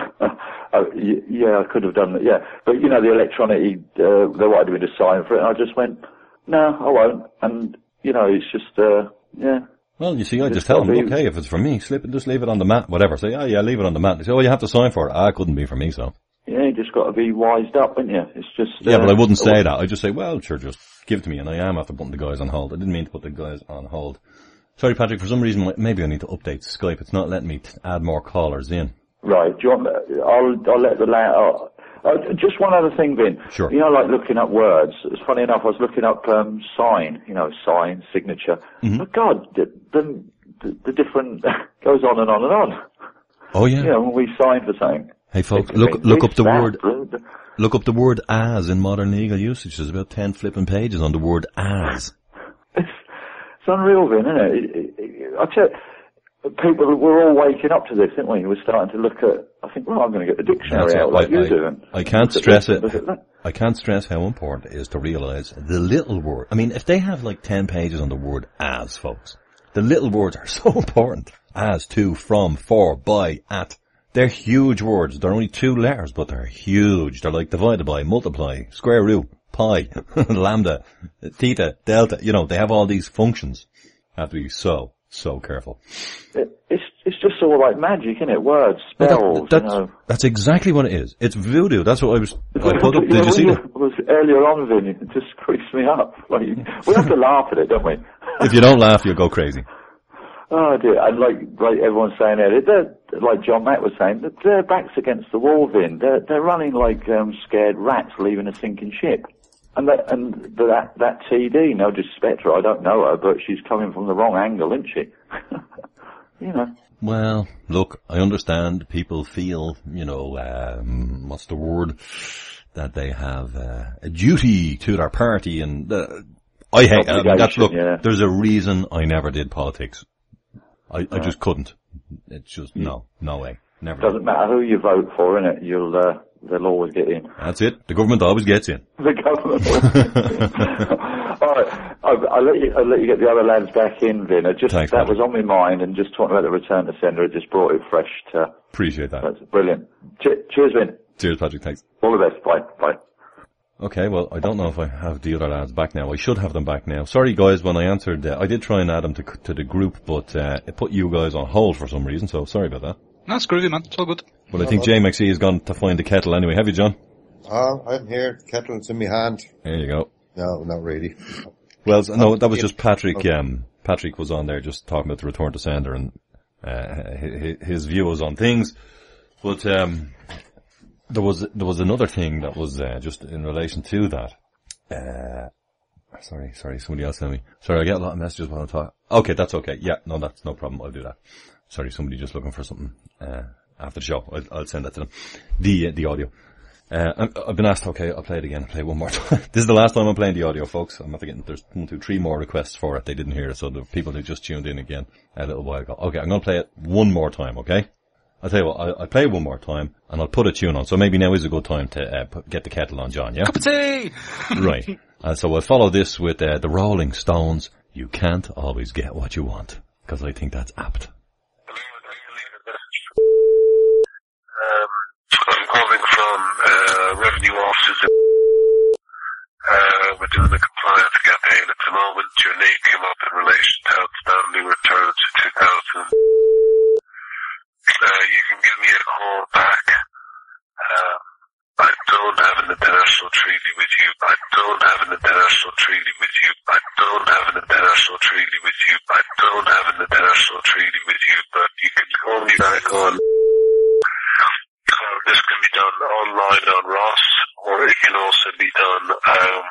Oh, y- yeah, I could have done that, yeah. But, you know, the electronic, uh, they wanted me to sign for it, and I just went, no, I won't. And, you know, it's just, uh, yeah. Well, you see, I just tell them, look, hey, if it's for me, slip it, just leave it on the mat, whatever. Say, oh, yeah, leave it on the mat. They say, oh, you have to sign for it. Ah, it couldn't be for me, so. Yeah, you just got to be wised up, haven't you? It's just... Yeah, uh, but I wouldn't say that. I'd just say, well, sure, just give it to me, and I am after putting the guys on hold. I didn't mean to put the guys on hold. Sorry, Patrick, for some reason, maybe I need to update Skype. It's not letting me t- add more callers in. Right, do you want, I'll, I'll let the la- uh, just one other thing, Vin. Sure. You know, like looking up words. It's funny enough, I was looking up, um, sign, you know, sign, signature. Mm-hmm. But God, the, the, the different, goes on and on and on. Oh, yeah. You know, when we sign for something. Hey, folks, look, look up the word, look up the word as in modern legal usage. There's about ten flipping pages on the word as. It's, it's unreal, Vin, isn't it? it, it, it I tell you, people, we're all waking up to this, aren't we? We're starting to look at, I think, well, I'm going to get the dictionary That's out it. like I, you're I, doing. I can't stress it. I can't stress how important it is to realise the little word. I mean, if they have like ten pages on the word as, folks, the little words are so important. As, to, from, for, by, at. They're huge words. They're only two letters, but they're huge. They're like divided by, multiply, square root, pi, lambda, theta, delta. You know, they have all these functions. Have to be so, so careful. It, it's it's just sort of like magic, isn't it? Words, spells, well, that, that's, you know. That's exactly what it is. It's voodoo. That's what I was, I put up. Did you, you see that? It was earlier on, Vin. It just creeps me up. Like, we have to laugh at it, don't we? If you don't laugh, you'll go crazy. Oh dear, and like, like everyone's saying there, they're, like John Mack was saying, that their backs against the wall, Vin. They're, they're running like, um, scared rats leaving a sinking ship. And that, and that, that T D, no disrespect to her, I don't know her, but she's coming from the wrong angle, isn't she? You know. Well, look, I understand people feel, you know, um, what's the word, that they have, uh, a duty to their party, and, uh, I hate, I mean, that's, look, yeah. There's a reason I never did politics. I, I just couldn't. It's just, no, no way. Never. Doesn't did. matter who you vote for, innit? You'll, uh, they'll always get in. That's it. The government always gets in. The government always Alright, I'll, I'll let you, I'll let you get the other lads back in, Vin. It just, Thanks, that man. was on my mind, and just talking about the return to sender, it just brought it fresh to... Appreciate that. That's brilliant. Che- cheers, Vin. Cheers, Patrick. Thanks. All the best. Bye. Bye. Okay, well, I don't know if I have the other lads back now. I should have them back now. Sorry, guys, when I answered, uh, I did try and add them to, to the group, but uh, it put you guys on hold for some reason, so sorry about that. No, it's groovy, man. It's all good. Well, I think J M X E has gone to find the kettle anyway. Have you, John? Oh, I'm here. The kettle's in my hand. There you go. No, not really. Well, no, that was just Patrick. Um, Patrick was on there just talking about the return to sender and uh, his, his views on things. But um, there was there was another thing that was uh, just in relation to that. Uh, sorry, sorry, somebody else tell me. Sorry, I get a lot of messages while I'm talking. Okay, that's okay. Yeah, no, that's no problem. I'll do that. Sorry, somebody just looking for something uh, after the show. I'll, I'll send that to them. The uh, the audio. Uh, I've been asked, okay, I'll play it again. I'll play it one more time. This is the last time I'm playing the audio, folks. I'm after getting, there's one, two, three more requests for it. They didn't hear it, so the people who just tuned in again a little while ago. Okay, I'm going to play it one more time, okay? I'll tell you what, I'll, I'll play it one more time, and I'll put a tune on. So maybe now is a good time to uh, put, get the kettle on, John, yeah? Cup of tea! Right. And so I'll follow this with uh, the Rolling Stones. You can't always get what you want, because I think that's apt. Um, I'm calling from uh, revenue offices. Uh, we're doing a compliance campaign at the moment. Your name came up in relation to outstanding returns for two thousand. Uh, you can give me a call back. Uh, I don't have an international treaty with you. I don't have an international treaty with you. I don't have an international treaty with you. I don't have an international treaty with you. But you can call me back on. Uh, this can be done online on Ross, or it can also be done, um,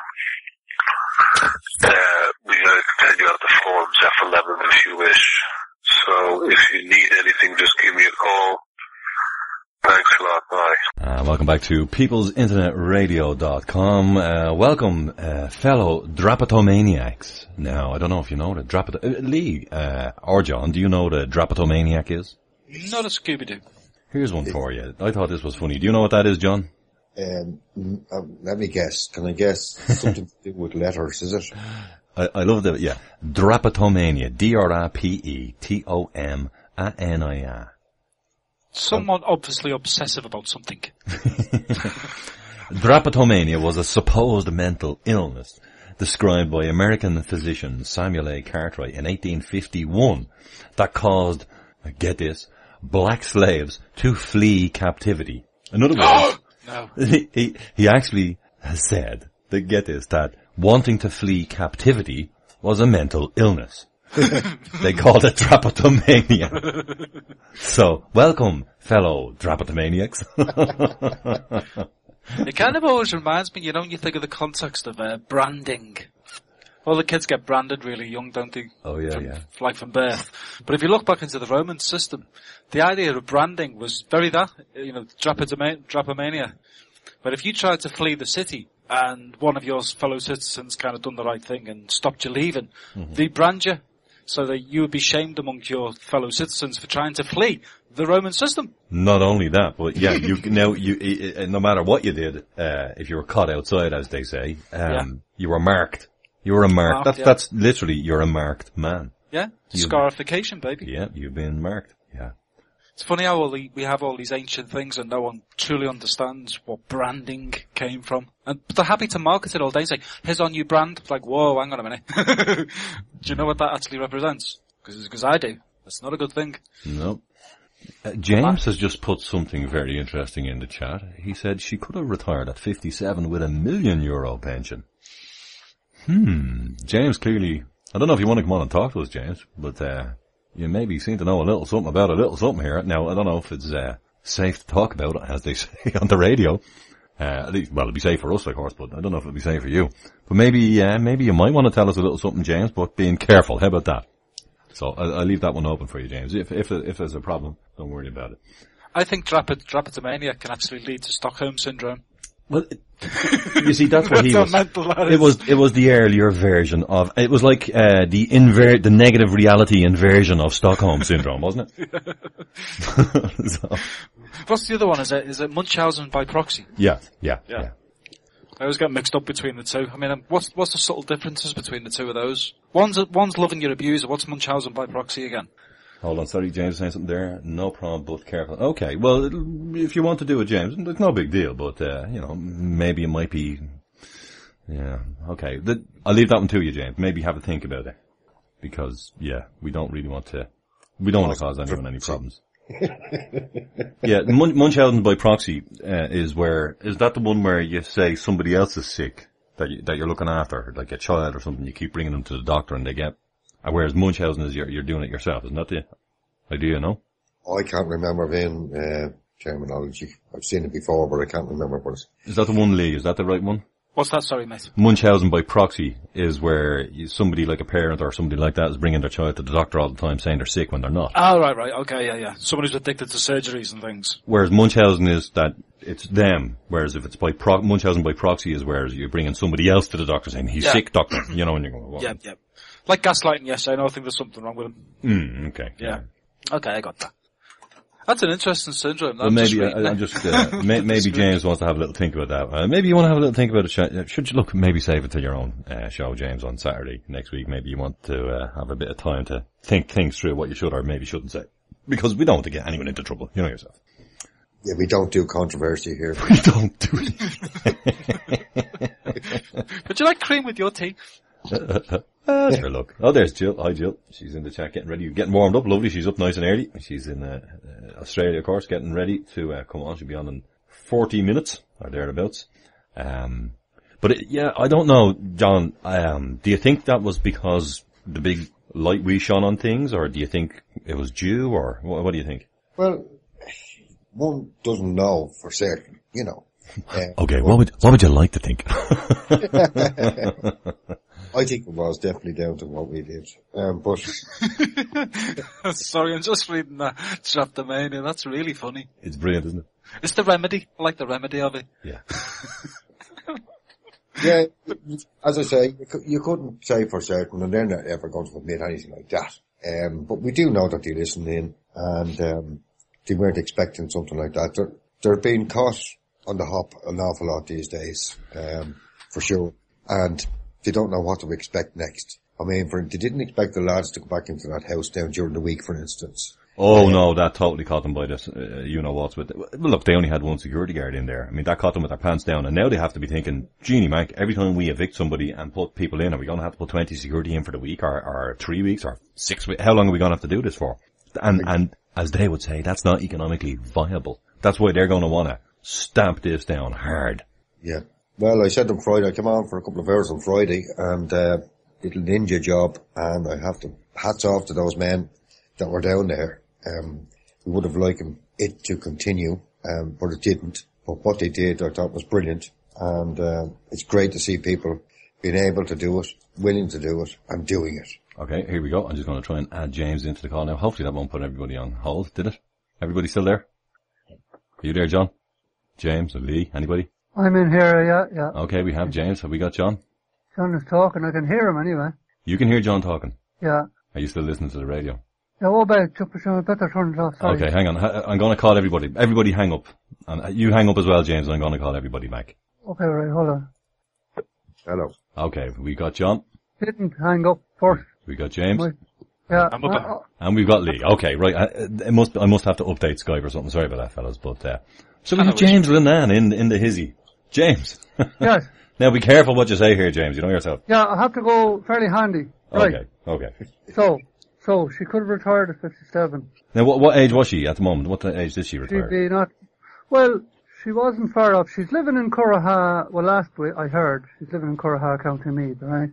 uh, we uh, send you out the forms F eleven if you wish. So if you need anything, just give me a call. Thanks a lot. Bye. Uh, welcome back to peoples internet radio dot com. Uh, welcome, uh, fellow Drapatomaniacs. Now, I don't know if you know what a Drapato... Uh, Lee, uh, or John, do you know what a Drapatomaniac is? Not a Scooby-Doo. Here's one for you. I thought this was funny. Do you know what that is, John? Um, uh, let me guess. Can I guess? Something to do with letters, is it? I, I love that, yeah. Drapatomania. D R A P E T O M A N I A. Someone obviously obsessive about something. Drapatomania was a supposed mental illness described by American physician Samuel A. Cartwright in eighteen fifty-one that caused, get this, black slaves to flee captivity. In other words, no. he, he, he actually has said, that, get this, that wanting to flee captivity was a mental illness. They called it Drapatomania. So, welcome, fellow Drapatomaniacs. It kind of always reminds me, you know, when you think of the context of uh, branding. All the kids get branded really young, don't they? Oh, yeah, from, yeah. Like from birth. But if you look back into the Roman system, the idea of branding was very that, you know, Drapatoma- Drapomania. But if you tried to flee the city, and one of your fellow citizens kind of done the right thing and stopped you leaving, mm-hmm. they brand you. So that you would be shamed amongst your fellow citizens for trying to flee the Roman system. Not only that, but yeah, you now you no matter what you did, uh, if you were caught outside, as they say, um, yeah. you were marked. You were a marked. marked that's yeah. that's literally you're a marked man. Yeah, you, scarification, baby. Yeah, you've been marked. Yeah. It's funny how all the, we have all these ancient things and no one truly understands what branding came from. And but they're happy to market it all day and say, here's our new brand. It's like, whoa, hang on a minute. Do you know what that actually represents? Because I do. That's not a good thing. No. Uh, James ah. has just put something very interesting in the chat. He said she could have retired at fifty-seven with a million euro pension. Hmm. James clearly, I don't know if you want to come on and talk to us, James, but, uh, you maybe seem to know a little something about a little something here. Now, I don't know if it's uh, safe to talk about it, as they say on the radio. Uh, at least, well, it'd be safe for us, of course, but I don't know if it'd be safe for you. But maybe, uh, maybe you might want to tell us a little something, James, but being careful. How about that? So I'll, I'll leave that one open for you, James. If if if there's a problem, don't worry about it. I think Drapat, Drapatomania can actually lead to Stockholm Syndrome. Well, it, you see, that's what he was. It was, it was the earlier version of, it was like, uh, the inver, the negative reality inversion of Stockholm Syndrome, wasn't it? So. What's the other one? Is it, is it Munchausen by proxy? Yeah, yeah, yeah. yeah. I always get mixed up between the two. I mean, what's, what's the subtle differences between the two of those? One's, one's loving your abuser. What's Munchausen by proxy again? Hold on, sorry, James, saying something there. No problem, but careful. Okay, well, if you want to do it, James, it's no big deal, but, uh, you know, maybe it might be, yeah, okay. The, I'll leave that one to you, James. Maybe have a think about it. Because, yeah, we don't really want to, we don't want to cause anyone any problems. Yeah, Mun- Munchausen by proxy, uh, is where, is that the one where you say somebody else is sick, that, you, that you're looking after, like a child or something, you keep bringing them to the doctor and they get, whereas Munchausen is you're, you're doing it yourself, isn't that the idea, no? I can't remember then, uh, terminology. I've seen it before, but I can't remember what it's... Is that the one, Lee? Is that the right one? What's that, sorry, mate? Munchausen by proxy is where you, somebody like a parent or somebody like that is bringing their child to the doctor all the time saying they're sick when they're not. Oh, right, right, okay, yeah, yeah. Someone who's addicted to surgeries and things. Whereas Munchausen is that it's them, whereas if it's by pro- Munchausen by proxy is where you're bringing somebody else to the doctor saying, he's yeah. sick, doctor, you know, and you're going, what? Yeah, yeah. Like gaslighting, yes, I know I think there's something wrong with him. Mm, okay. Yeah. yeah. Okay, I got that. That's an interesting syndrome. Well, maybe, I, I'm just, uh, may, maybe James wants to have a little think about that. Uh, maybe you want to have a little think about it. Should you look, maybe save it to your own, uh, show, James, on Saturday next week. Maybe you want to, uh, have a bit of time to think things through what you should or maybe shouldn't say. Because we don't want to get anyone into trouble. You know yourself. Yeah, we don't do controversy here. We don't do it. Would you like cream with your tea? Ah, sure, look. Oh, there's Jill. Hi, Jill. She's in the chat getting ready, getting warmed up. Lovely. She's up nice and early. She's in uh, uh, Australia, of course, getting ready to uh, come on. She'll be on in forty minutes or thereabouts. Um, but it, yeah, I don't know, John. Um, do you think that was because the big light we shone on things, or do you think it was due, or what, what do you think? Well, one doesn't know for certain, you know. Uh, okay, what would what would you like to think? I think it was definitely down to what we did. Um, but sorry, I'm just reading that Drapatomania. That's really funny. It's brilliant, isn't it? It's the remedy. I like the remedy of it. Yeah. Yeah, as I say, you, you couldn't say for certain, and they're not ever going to admit anything like that. Um, but we do know that they listened in, and um, they weren't expecting something like that. They're, they're being caught on the hop an awful lot these days, um, for sure. And they don't know what to expect next. I mean, for, they didn't expect the lads to go back into that house down during the week, for instance. Oh, no, that totally caught them by this, uh, you know what's with, well, look, they only had one security guard in there. I mean, that caught them with their pants down, and now they have to be thinking, Genie Mac, every time we evict somebody and put people in, are we going to have to put twenty security in for the week, or, or three weeks, or six weeks? How long are we going to have to do this for? And, and, as they would say, that's not economically viable. That's why they're going to want to stamp this down hard. Yeah. Well, I said on Friday, I came on for a couple of hours on Friday, and, uh, little ninja job, and I have to, hats off to those men that were down there. Um, we would have liked it to continue, um, but it didn't. But what they did, I thought was brilliant. And, uh, it's great to see people being able to do it, willing to do it, and doing it. Okay, here we go. I'm just going to try and add James into the call now. Hopefully that won't put everybody on hold, did it? Everybody still there? Are you there, John? James or Lee? Anybody? I'm in here, yeah, yeah. Okay, we have James. Have we got John? John is talking. I can hear him anyway. You can hear John talking? Yeah. Are you still listening to the radio? Yeah, what about it? Better turn it off. Sorry. Okay, hang on. I'm going to call everybody. Everybody hang up. And you hang up as well, James, and I'm going to call everybody back. Okay, right, hold on. Hello. Okay, we got John. Didn't hang up first. We got James. My, yeah. I'm up. Uh, And we've got Lee. Okay, right. I, it must, I must have to update Skype or something. Sorry about that, fellas. But, uh, so we have James Linan in, in the hizzy. James. Yes. Now be careful what you say here, James. You know yourself. Yeah, I have to go fairly handy. Right. Okay, okay. So, so she could have retired at fifty-seven. Now what, what age was she at the moment? What age did she She'd retire? be not, well, she wasn't far off. She's living in Curraha, well last week I heard, she's living in Curraha, County Meath, right?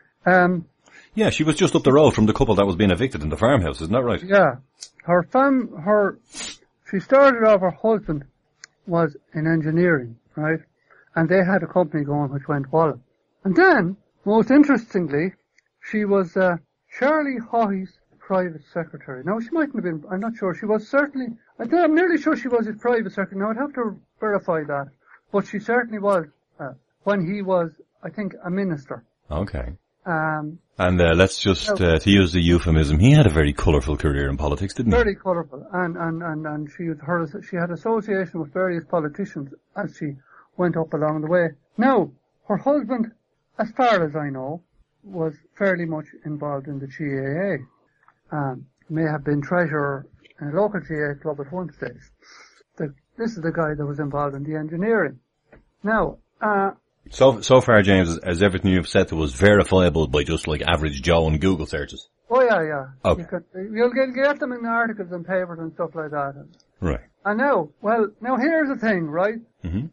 Um, Yeah, she was just up the road from the couple that was being evicted in the farmhouse, isn't that right? yeah. Her fam, her, she started off, her husband was in engineering, right? And they had a company going which went well. And then, most interestingly, she was, uh, Charlie Haughey's private secretary. Now, she mightn't have been, I'm not sure, she was certainly, I think, I'm nearly sure she was his private secretary. Now, I'd have to verify that. But she certainly was, uh, when he was, I think, a minister. Okay. Um, And uh, let's just, uh, to use the euphemism, he had a very colourful career in politics, didn't he? Very colourful. And, and, and, and she was her, she had association with various politicians as she went up along the way. Now, her husband, as far as I know, was fairly much involved in the G A A. Um, may have been treasurer in a local G A A club at one stage. The, this is the guy that was involved in the engineering. Now, uh, So, so far, James, as, as everything you've said to us verifiable by just like average Joe and Google searches. oh yeah, yeah. Okay. You could, you'll get, get them in articles and papers and stuff like that. Right. And now, well, now here's the thing, right? Mm-hmm.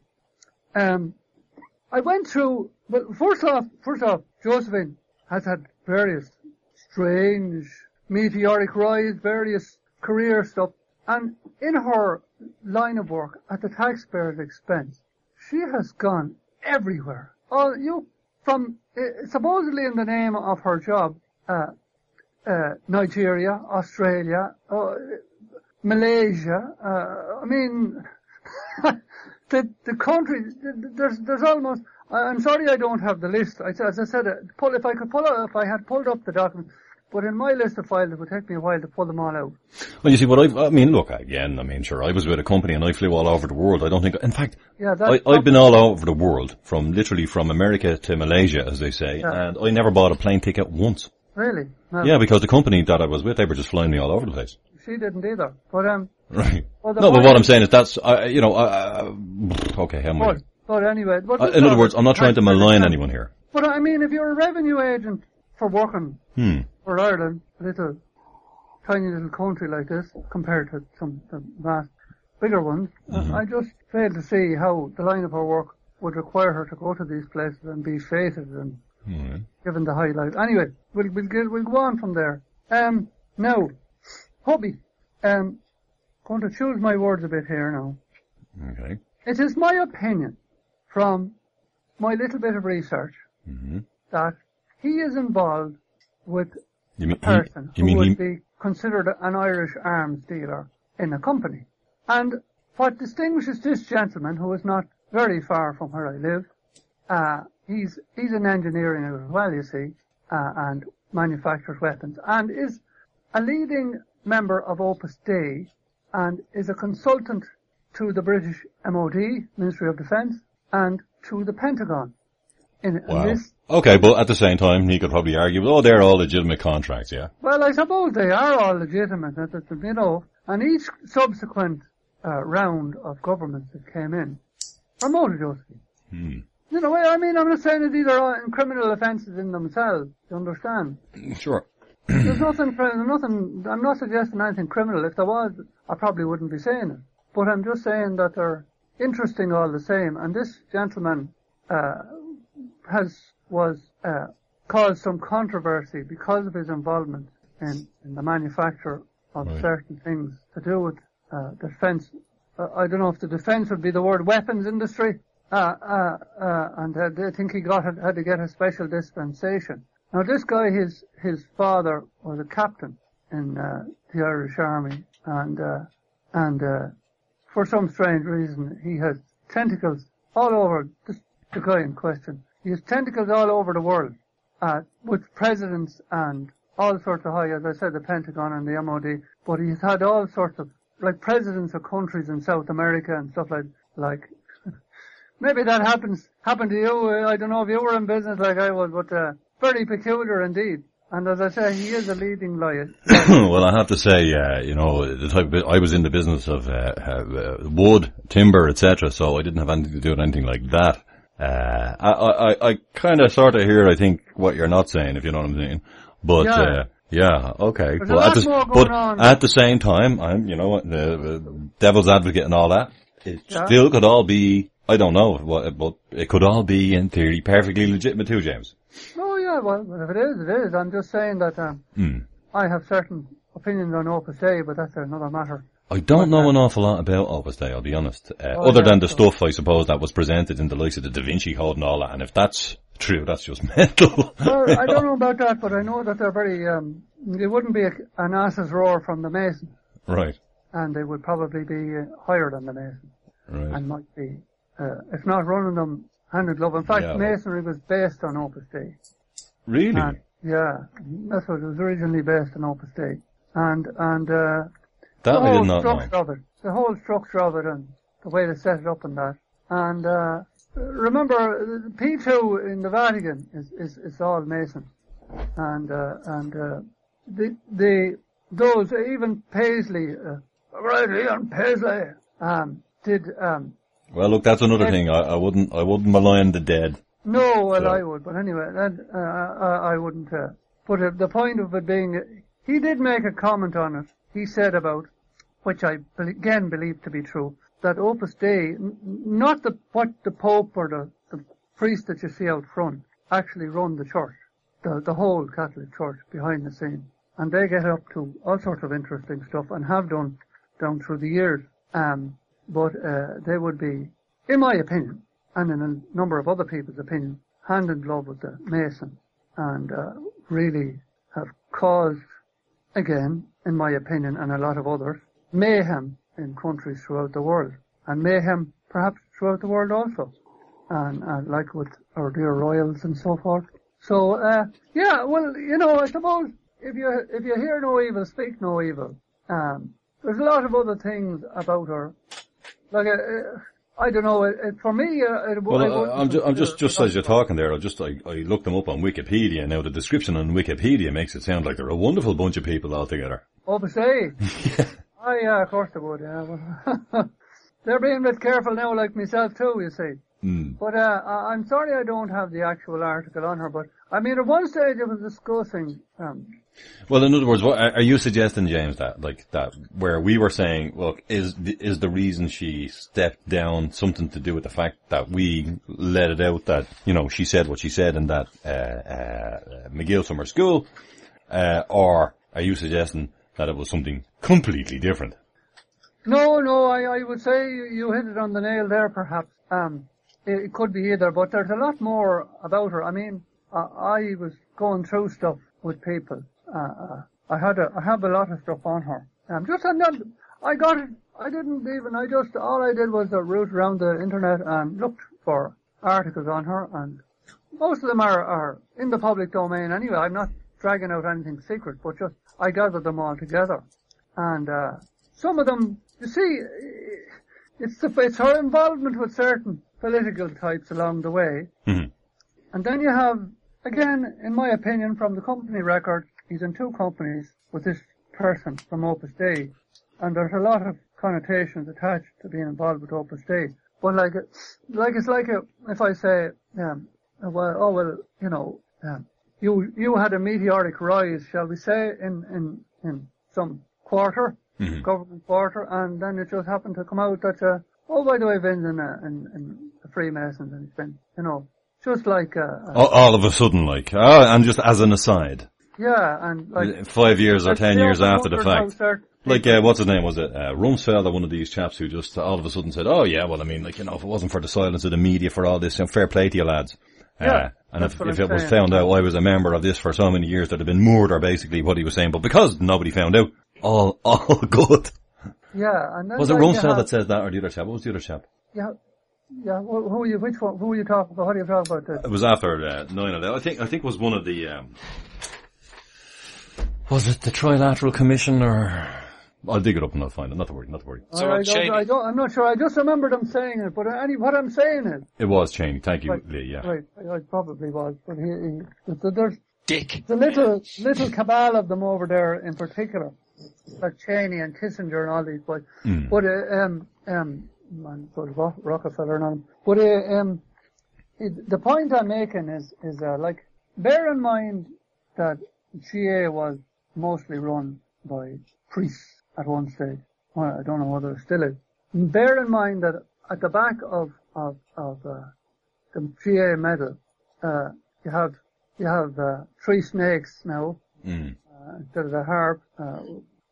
Um, I went through, well, first off, first off, Josephine has had various strange meteoric rise, various career stuff, and in her line of work at the taxpayer's expense, she has gone everywhere. Oh, you, from, uh, supposedly in the name of her job, uh, uh, Nigeria, Australia, uh, Malaysia, uh, I mean, the, the country, there's, there's almost, I'm sorry I don't have the list. I, as I said, pull, if I could pull out, if I had pulled up the document, but in my list of files, it would take me a while to pull them all out. Well, you see, what I, I mean, look, again, I mean, sure, I was with a company and I flew all over the world. I don't think, in fact, yeah, I, I've been all over the world, from literally from America to Malaysia, as they say, yeah. and I never bought a plane ticket once. Really? No. Yeah, because the company that I was with, they were just flying me all over the place. She didn't either. But, um, Right. well, No, but what I'm saying is that's, uh, you know, uh, okay, how but, many? but anyway. But Uh, in other words, I'm not trying to malign anyone here. But I mean, if you're a revenue agent for working Hmm. for Ireland, a little, tiny little country like this, compared to some the vast, bigger ones, Mm-hmm. I just fail to see how the line of her work would require her to go to these places and be fated and Mm-hmm. given the highlight. Anyway, we'll, we'll, get, we'll go on from there. Um, now, hobby. Um, going to choose my words a bit here now. Okay. It is my opinion, from my little bit of research, Mm-hmm. that he is involved with You mean, a person he, you who mean would he, be considered an Irish arms dealer in a company. And what distinguishes this gentleman, who is not very far from where I live, uh, he's, he's an engineering as well, you see, uh, and manufactures weapons, and is a leading member of Opus Dei, and is a consultant to the British M O D, Ministry of Defence, and to the Pentagon. In, Wow. in this, Okay, but at the same time, he could probably argue, oh, they're all legitimate contracts, yeah? well, I suppose they are all legitimate, that- that- you know, and each subsequent uh, round of governments that came in promoted Josephine. Hmm. You know, I mean, I'm not saying that these are all criminal offences in themselves, you understand? Sure. There's nothing, there's nothing, I'm not suggesting anything criminal. If there was, I probably wouldn't be saying it. But I'm just saying that they're interesting all the same, and this gentleman, uh, has, was, uh, caused some controversy because of his involvement in, in the manufacture of Right. certain things to do with, uh, defence. Uh, I don't know if the defence would be the word weapons industry, uh, uh, uh, and uh, I think he got, had to get a special dispensation. Now this guy, his, his father was a captain in, uh, the Irish Army, and, uh, and, uh, for some strange reason, he has tentacles all over, this, the guy in question, he has tentacles all over the world, uh, with presidents and all sorts of high, as I said, the Pentagon and the M O D, but he's had all sorts of, like presidents of countries in South America and stuff like, like, maybe that happens, happened to you, I don't know if you were in business like I was, but, uh, very peculiar indeed. And as I say, he is a leading lawyer. Well, I have to say, uh, you know, the type of, bu- I was in the business of, uh, uh, wood, timber, et cetera, so I didn't have anything to do with anything like that. Uh, I, I, I kind of sort of hear, I think, what you're not saying, if you know what I'm saying. But, Yeah. uh, yeah, okay. There's a But, lot at the, more going but on. at the same time, I'm, you know what, the, the devil's advocate and all that, it Yeah. still could all be, I don't know, what, but it could all be, in theory, perfectly legitimate too, James. Oh yeah, well, if it is, it is. I'm just saying that, um, Hmm. I have certain opinions on Opus Dei, but that's another matter. I don't know an awful lot about Opus Dei, I'll be honest. Uh, Oh, other yeah, than the so- stuff, I suppose, that was presented in the likes of the Da Vinci Code and all that. And if that's true, that's just mental. Well, I don't know about that, but I know that they're very, um, they wouldn't be a, an ass's roar from the Mason, Right, and they would probably be uh, higher than the Mason, right. and might be, uh, if not running them hand in glove. In fact, Yeah, well- Masonry was based on Opus Dei. Really? And, yeah, that's what it was originally based on Opus Dei. And, and, uh, That the I did whole not structure know. of it, the whole structure of it and the way they set it up and that. And, uh, remember, the P two in the Vatican is, is, is all Mason. And, uh, and, uh, the, the, those, even Paisley, uh, right, Leon Paisley, um, did, um, Well, look, that's another and- thing. I, I wouldn't, I wouldn't malign the dead. no, well, So- I would, but anyway, that, uh, I, I wouldn't, uh, but uh, the point of it being, he did make a comment on it. He said about, which I be- again believe to be true, that Opus Dei, n- not the, what the Pope or the, the priest that you see out front, actually run the church, the, the whole Catholic Church behind the scenes. And they get up to all sorts of interesting stuff and have done down through the years. Um, but, uh, they would be, in my opinion, and in a number of other people's opinion, hand in glove with the Masons, and uh, really have caused, again, in my opinion, and a lot of others, mayhem in countries throughout the world, and mayhem perhaps throughout the world also, and uh, like with our dear royals and so forth. So, uh, yeah, well, you know, I suppose if you if you hear no evil, speak no evil. Um, there's a lot of other things about her, like. Uh, I don't know. It, it, for me, uh, it, Well, I I, wouldn't I'm just, I'm just, consider- just as you're talking there, I just, I, I looked them up on Wikipedia. Now, the description on Wikipedia makes it sound like they're a wonderful bunch of people altogether. Opus Dei. Oh yeah, of course they would. Yeah, well, they're being a bit careful now, like myself too. You see. Hmm. But uh, I- I'm sorry I don't have the actual article on her. But I mean, at one stage I was discussing. Um, Well, in other words, what, are you suggesting, James, that, like, that, where we were saying, look, is, the- is the reason she stepped down something to do with the fact that we let it out that, you know, she said what she said in that, uh, uh, McGill Summer School, uh, or are you suggesting that it was something completely different? no, no, I, I would say you, you hit it on the nail there. Perhaps um, it, it could be either, but there's a lot more about her. I mean, uh, I was going through stuff with people. Uh, uh, I had a, I have a lot of stuff on her. Um, just and then I got it. I didn't even, I just, all I did was uh, root around the internet and looked for articles on her, and most of them are, are in the public domain anyway. I'm not dragging out anything secret, but just, I gathered them all together. And, uh, some of them, you see, it's the, it's her involvement with certain political types along the way. Mm-hmm. And then you have, again, in my opinion, from the company record, he's in two companies with this person from Opus Dei. And there's a lot of connotations attached to being involved with Opus Dei. But like, like it's like a, if I say, um, well, oh well, you know, um, you you had a meteoric rise, shall we say, in in in some quarter, mm-hmm. government quarter, and then it just happened to come out that, uh, oh, by the way, Vin's in, uh, in, in the Freemasons, and it's been, you know, just like, uh, all, all of a sudden, like, oh, and just as an aside. Yeah, and like... Five years or ten years after the fact. Certain, Like, uh, what's his name, was it? Uh, Rumsfeld, or one of these chaps who just uh, all of a sudden said, oh yeah, well I mean, like, you know, if it wasn't for the silence of the media for all this, you know, fair play to you lads. Uh, yeah, and if, if I'm it was saying. found out I was a member of this for so many years, there'd have been murder, basically, what he was saying. But because nobody found out, all, all good. Yeah, and then Was it like Rumsfeld have, that says that, or the other chap? What was the other chap? Yeah, yeah, who, who are you, which one, who are you talking about? How do you talk about this? It was after, uh, nine eleven. I think, I think it was one of the, um, was it the Trilateral Commission, or... I'll dig it up and I'll find it. Not to worry, not to worry. So I, on don't, Cheney. I don't, I'm not sure. I just remember them saying it, but any, what I'm saying is... It was Cheney. Thank you, right, Lee, yeah. Right, I, I probably was, but he, he the, there's Dick. the little, little cabal of them over there in particular, like Cheney and Kissinger and all these boys. Mm. But, uh, um, um, man, so Ro- Rockefeller and all them. But, uh, um, it, the point I'm making is, is, uh, like, bear in mind that G A was mostly run by priests at one stage. Well, I don't know whether it still is. And bear in mind that at the back of, of, of, uh, the G A medal, uh, you have, you have, uh, three snakes now, Mm. uh, instead of a harp, uh,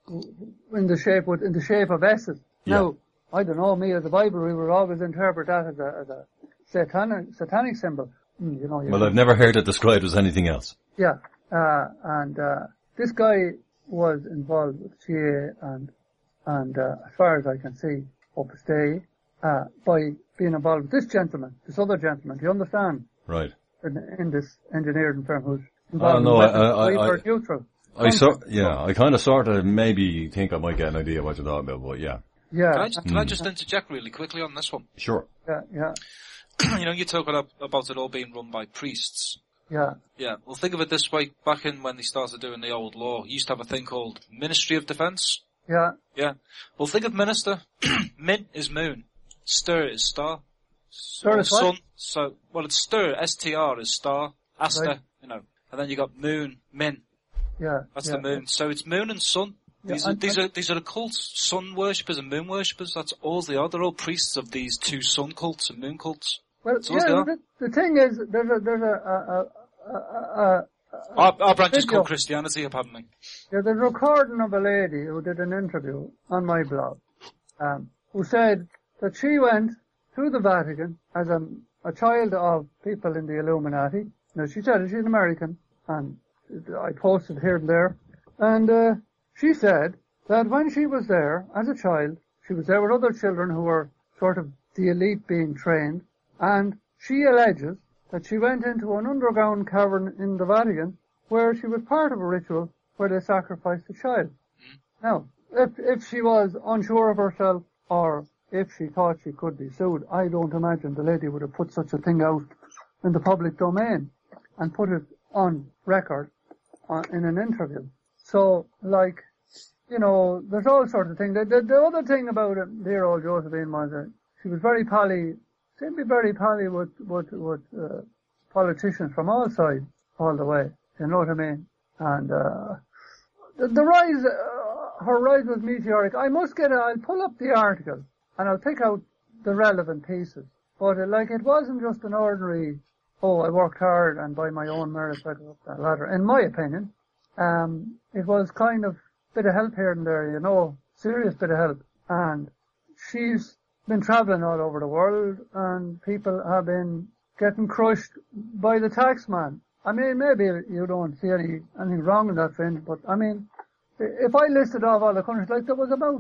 in the shape, in the shape of S's. Yeah. Now, I don't know, me as a Bible, we would always interpret that as a, as a satanic, satanic symbol. Mm, you know, you Well, know. I've never heard it described as anything else. Yeah, uh, and, uh, this guy was involved with G A and, and, uh, as far as I can see, Opus Dei, uh, by being involved with this gentleman, this other gentleman, do you understand? Right. In, in this engineering firm who's involved no, in I- I- I- I, neutral. I sort, yeah, I kind of sort of maybe think I might get an idea what you're talking about, but yeah. Yeah, Can I, just, can I Mm. just interject really quickly on this one? Sure. yeah, yeah, You know, you talk about, about it all being run by priests. yeah, Yeah, well think of it this way, back in when they started doing the old law, you used to have a thing called Ministry of Defence. yeah, Yeah. Well think of minister, min is moon, stir is star. Stir is what? Sun, so, well it's stir, S T R is star, Aster, Right. you know. And then you got moon, min, yeah. that's yeah. the moon. So it's moon and sun. Yeah, These are, and- these and- are, these are the cults, sun worshippers and moon worshippers, that's all they are. They're all priests of these two sun cults and moon cults. Well, So what's yeah, going on? the, the thing is, there's a, there's a, a, a, a, a Our, our branch is video. called Christianity, pardon me. There's a recording of a lady who did an interview on my blog, um, who said that she went to the Vatican as a, a child of people in the Illuminati. Now she said she's an American, and I posted here and there, and uh, she said that when she was there as a child, she was there with other children who were sort of the elite being trained, and she alleges that she went into an underground cavern in the Vatican where she was part of a ritual where they sacrificed a child. Now, if, if she was unsure of herself or if she thought she could be sued, I don't imagine the lady would have put such a thing out in the public domain and put it on record uh, in an interview. So, like, you know, there's all sorts of things. The, the, the other thing about it, dear old Josephine, was that she was very pally, seemed to be very pally with, with, with, uh, politicians from all sides, all the way. You know what I mean? And, uh, the, the rise, uh, her rise was meteoric. I must get, a, I'll pull up the article and I'll pick out the relevant pieces. But, uh, like, it wasn't just an ordinary, oh, I worked hard and by my own merit I got up that ladder. In my opinion, um, it was kind of bit of help here and there, you know, serious bit of help. And she's been travelling all over the world and people have been getting crushed by the tax man. I mean, maybe you don't see any anything wrong in that, friend, but I mean, if I listed off all the countries, like there was about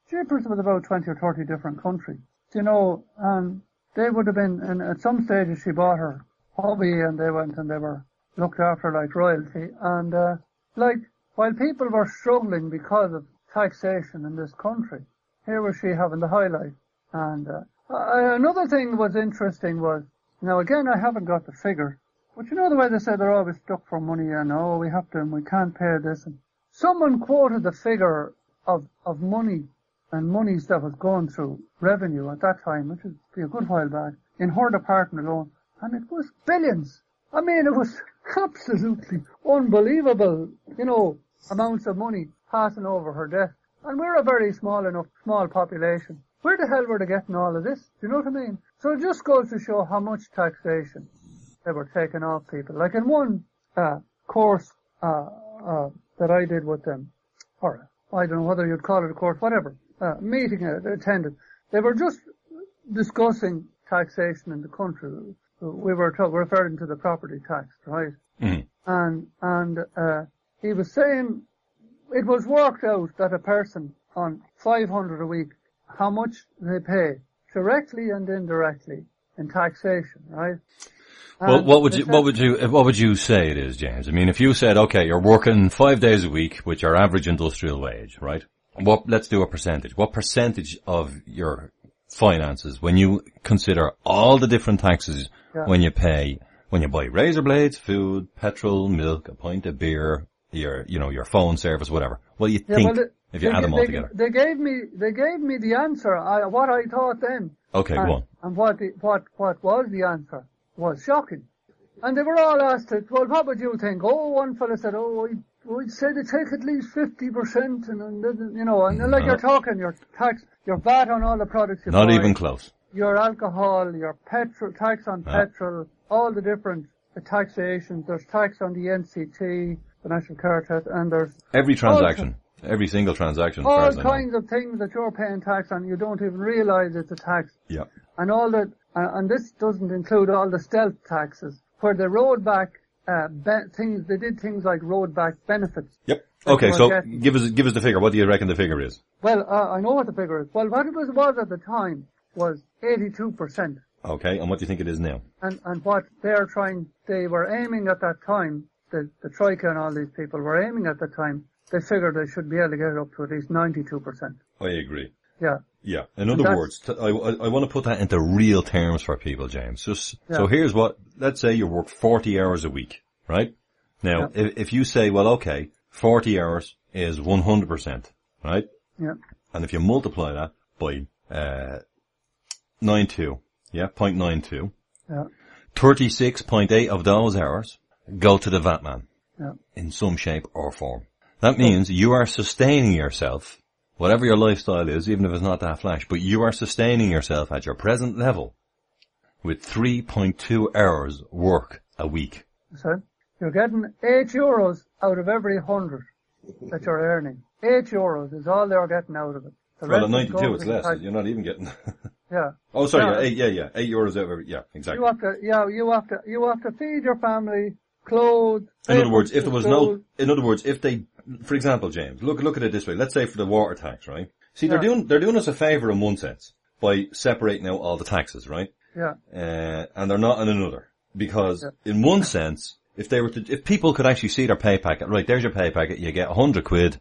Jeepers was about twenty or thirty different countries, you know, and they would have been, and at some stages she bought her hobby and they went and they were looked after like royalty. And, uh, like, while people were struggling because of taxation in this country, here was she having the highlight. And, uh, uh, another thing that was interesting was, now again I haven't got the figure, but you know the way they say they're always stuck for money and oh we have to and we can't pay this. And someone quoted the figure of, of money and monies that was going through revenue at that time, which would be a good while back, in her department alone, and it was billions. I mean, it was absolutely unbelievable, you know, amounts of money passing over her desk. And we're a very small enough, small population. Where the hell were they getting all of this? Do you know what I mean? So it just goes to show how much taxation they were taking off people. Like in one uh, course uh, uh, that I did with them, or I don't know whether you'd call it a course, whatever, uh, meeting I attended, they were just discussing taxation in the country. We were talk, referring to the property tax, right? Mm-hmm. And and uh, he was saying it was worked out that a person on five hundred a week, how much they pay directly and indirectly in taxation, right? And well, what would you, said, what would you, what would you say it is, James? I mean, if you said, okay, you're working five days a week with your average industrial wage, right? What, let's do a percentage. What percentage of your finances, when you consider all the different taxes yeah. when you pay, when you buy razor blades, food, petrol, milk, a pint of beer, your, you know, your phone service, whatever. What do you yeah, think well, they, if you they, add them all they, together? They gave me, they gave me the answer, I, what I thought then. Okay, and, go on. And what, the, what, what was the answer was shocking. And they were all asked it, well, what would you think? Oh, one fella said, oh, I'd, I'd say they take at least fifty percent, and, and you know, and no. like you're talking, your tax, your V A T on all the products you Not buy, even close. Your alcohol, your petrol, tax on no. petrol, all the different uh, taxations. There's tax on the N C T, the National Car Test, and there's every transaction, all, every single transaction. All as kinds of things that you're paying tax on, you don't even realize it's a tax. Yeah. And all that, uh, and this doesn't include all the stealth taxes, where the road back uh, be- things, they did things like road back benefits. Yep. Okay, so getting. give us give us the figure. What do you reckon the figure is? Well, uh, I know what the figure is. Well, what it was, was at the time was eighty-two percent. Okay, and what do you think it is now? And and what they're trying, they were aiming at that time, the, the Troika and all these people were aiming at the time, they figured they should be able to get it up to at least ninety-two percent. I agree. Yeah. Yeah. In other words, t- I, I, I want to put that into real terms for people, James. Just, yeah. So here's what, let's say you work forty hours a week, right? Now, yeah. if, if you say, well, okay, forty hours is one hundred percent, right? Yeah. And if you multiply that by, uh, ninety-two, yeah, zero point nine two, yeah. thirty-six point eight of those hours go to the V A T man. Yeah. In some shape or form. That means you are sustaining yourself, whatever your lifestyle is, even if it's not that flash, but you are sustaining yourself at your present level with three point two hours work a week. So you're getting eight euros out of every hundred that you're earning. Eight euros is all they're getting out of it. The well, at ninety-two it's less. You're not even getting... yeah. Oh, sorry, yeah. yeah, eight, yeah, yeah. Eight euros out of every... Yeah, exactly. You have to, yeah, you have to, you have to feed your family, clothes... In other words, if there was no... In other words, if they... For example, James, look look at it this way. Let's say for the water tax, right? See, they're yeah. doing they're doing us a favour in one sense by separating out all the taxes, right? Yeah. Uh, and they're not in another because yeah. in one sense, if they were to, if people could actually see their pay packet, right? There's your pay packet. You get a hundred quid.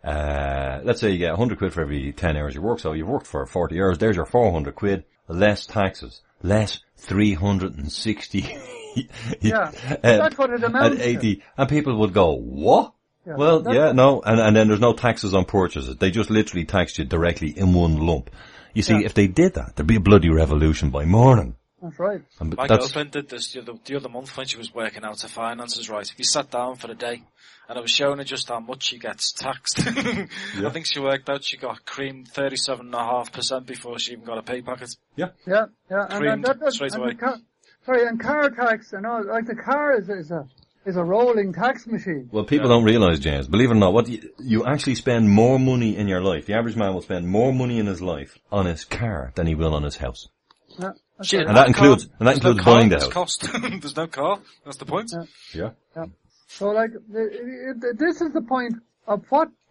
Uh, let's say you get a hundred quid for every ten hours you work. So you've worked for forty hours. There's your four hundred quid. Less taxes. Less three hundred and sixty. yeah. uh, That's what it amounts at eighty, to. And people would go, what? Yeah, well, yeah, no, and, and then there's no taxes on purchases. They just literally tax you directly in one lump. You see, yeah. if they did that, there'd be a bloody revolution by morning. That's right. And My that's, girlfriend did this the other, the other month when she was working out her finances, right? If you sat down for the day, and I was showing her just how much she gets taxed. yeah. I think she worked out she got creamed thirty-seven point five percent before she even got a pay packet. Yeah. Yeah, yeah. Creamed and that, that, straight and away. Car, sorry, and car tax and all, like the car is, is a... is a rolling tax machine. Well, people yeah. don't realise, James, believe it or not, what you, you actually spend more money in your life. The average man will spend more money in his life on his car than he will on his house. Yeah, Shit, and that includes, and that There's includes no car, buying the there's house. Cost. There's no car. That's the point. Yeah. Yeah. yeah. So like, it, it, this is the point of what, what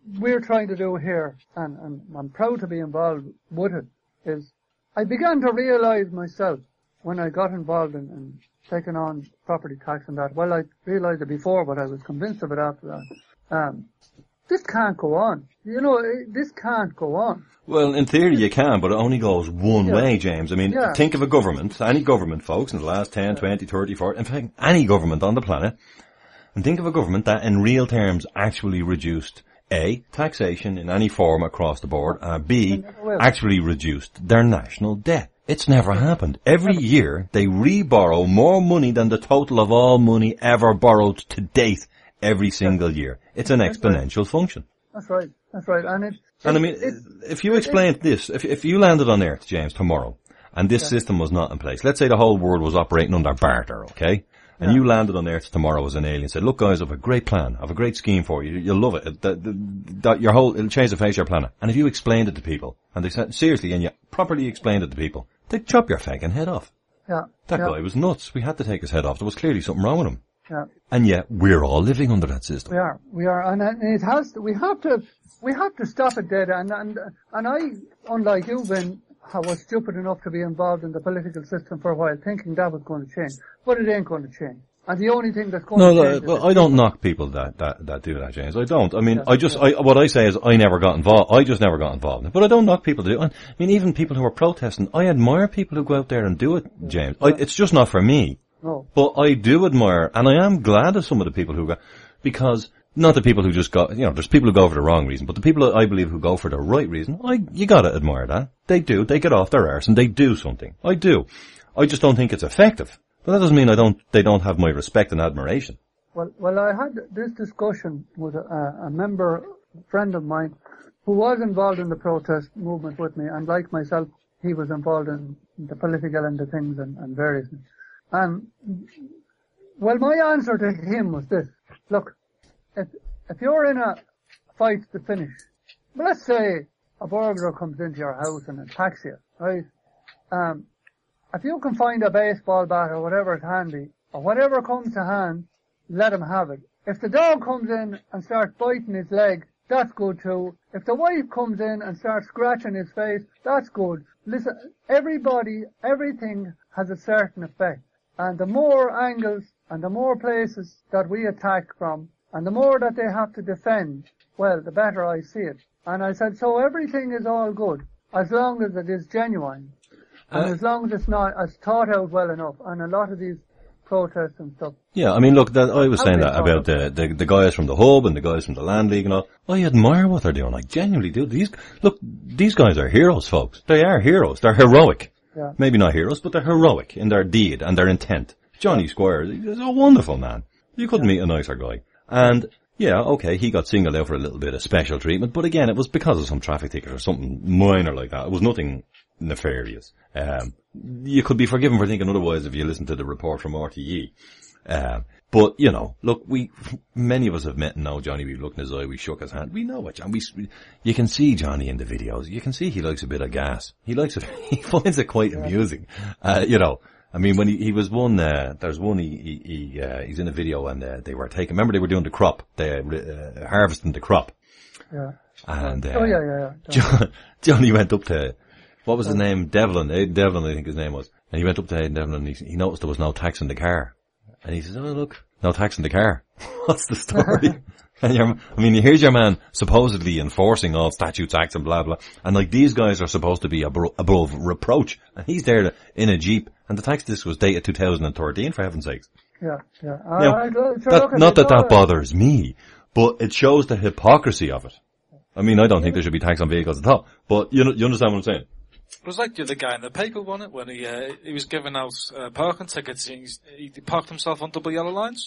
we're trying to do here, and, and I'm proud to be involved with it, is I began to realise myself when I got involved in, in taking on property tax and that. Well, I realised it before, but I was convinced of it after that. Um, this can't go on. You know, this can't go on. Well, in theory you can, but it only goes one Yeah. way, James. I mean, Yeah. think of a government, any government, folks, in the last ten, twenty, thirty, forty, in fact, any government on the planet, and think of a government that in real terms actually reduced A, taxation in any form across the board, and B, will. actually reduced their national debt. It's never happened. Every year they re-borrow more money than the total of all money ever borrowed to date every single year. It's an exponential function. That's right. That's right. And it, And I it- mean, it- if you explained this, if if you landed on Earth, James, tomorrow, and this Yeah. system was not in place, let's say the whole world was operating under barter, okay? And Yeah. you landed on Earth tomorrow as an alien and said, look guys, I have a great plan, I have a great scheme for you, you'll love it, that, that your whole, it'll change the face of your planet. And if you explained it to people, and they said, seriously, and you properly explained it to people, they'd chop your fucking head off. yeah. That yeah, guy was nuts. We had to take his head off. There was clearly something wrong with him. Yeah. And yet, we're all living under that system. We are. We are. And it has to, we have to, we have to stop it dead. And, and, and I, unlike you, Ben, I was stupid enough to be involved in the political system for a while, thinking that was going to change. But it ain't going to change. And the only thing that's going No, to no, change is well, the I don't people. knock people that, that, that do that, James. I don't. I mean, Yeah, I just, yeah. I, what I say is I never got involved. I just never got involved in it. But I don't knock people to do it. I mean, even people who are protesting, I admire people who go out there and do it, James. I, it's just not for me. No. But I do admire, and I am glad of some of the people who go, because not the people who just go, you know, there's people who go for the wrong reason, but the people I believe who go for the right reason, I, you gotta admire that. They do. They get off their arse and they do something. I do. I just don't think it's effective. But that doesn't mean I don't, they don't have my respect and admiration. Well, well, I had this discussion with a, a member, a friend of mine, who was involved in the protest movement with me, and like myself, he was involved in the political end of things and, and various things. And, well, my answer to him was this. Look, if, if you're in a fight to finish, well, let's say a burglar comes into your house and attacks you, right? Um, if you can find a baseball bat or whatever is handy, or whatever comes to hand, let him have it. If the dog comes in and starts biting his leg, that's good too. If the wife comes in and starts scratching his face, that's good. Listen, everybody, everything has a certain effect. And the more angles and the more places that we attack from, and the more that they have to defend, well, the better I see it. And I said, so everything is all good, as long as it is genuine. And Uh, as long as it's not, it's thought out well enough. And a lot of these protests and stuff. Yeah, I mean, look, that, I was How saying they that talk about the, the the guys from the Hub and the guys from the Land League and all. I admire what they're doing. I genuinely do. These look, these guys are heroes, folks. They are heroes. They're heroic. Yeah. Maybe not heroes, but they're heroic in their deed and their intent. Johnny Squires is a wonderful man. You couldn't meet a nicer guy. And yeah, okay, he got singled out for a little bit of special treatment, but again, it was because of some traffic ticket or something minor like that. It was nothing nefarious. Um, you could be forgiven for thinking otherwise if you listen to the report from R T E. Uh, but, you know, look, we, many of us have met and know Johnny. We've looked in his eye, we shook his hand. We know what John, we, you can see Johnny in the videos. You can see he likes a bit of gas. He likes it, he finds it quite amusing. Uh, you know, I mean, when he, he was one, uh, there's one, he, he, he uh, he's in a video and, uh, they were taking, remember they were doing the crop, they, uh, harvesting the crop. Yeah. And, uh, Oh yeah, yeah, yeah. John, Johnny went up to, what was his name? Devlin, Aidan Devlin, I think his name was. And he went up to Aidan Devlin and he, he noticed there was no tax in the car. And he says, oh look, no tax in the car. What's the story? And your, I mean, here's your man supposedly enforcing all statutes, acts and blah blah. And like these guys are supposed to be abro- above reproach. And he's there to, in a Jeep. And the tax disc was dated two thousand thirteen, for heaven's sakes. Yeah, yeah. Now, I, I, sure, that, look, not that it's all- that bothers me, but it shows the hypocrisy of it. I mean, I don't think there should be tax on vehicles at all. But you know, you understand what I'm saying? It was like the other guy in the paper, wasn't it? When he uh, he was giving out uh, parking tickets, and he's, he parked himself on double yellow lines.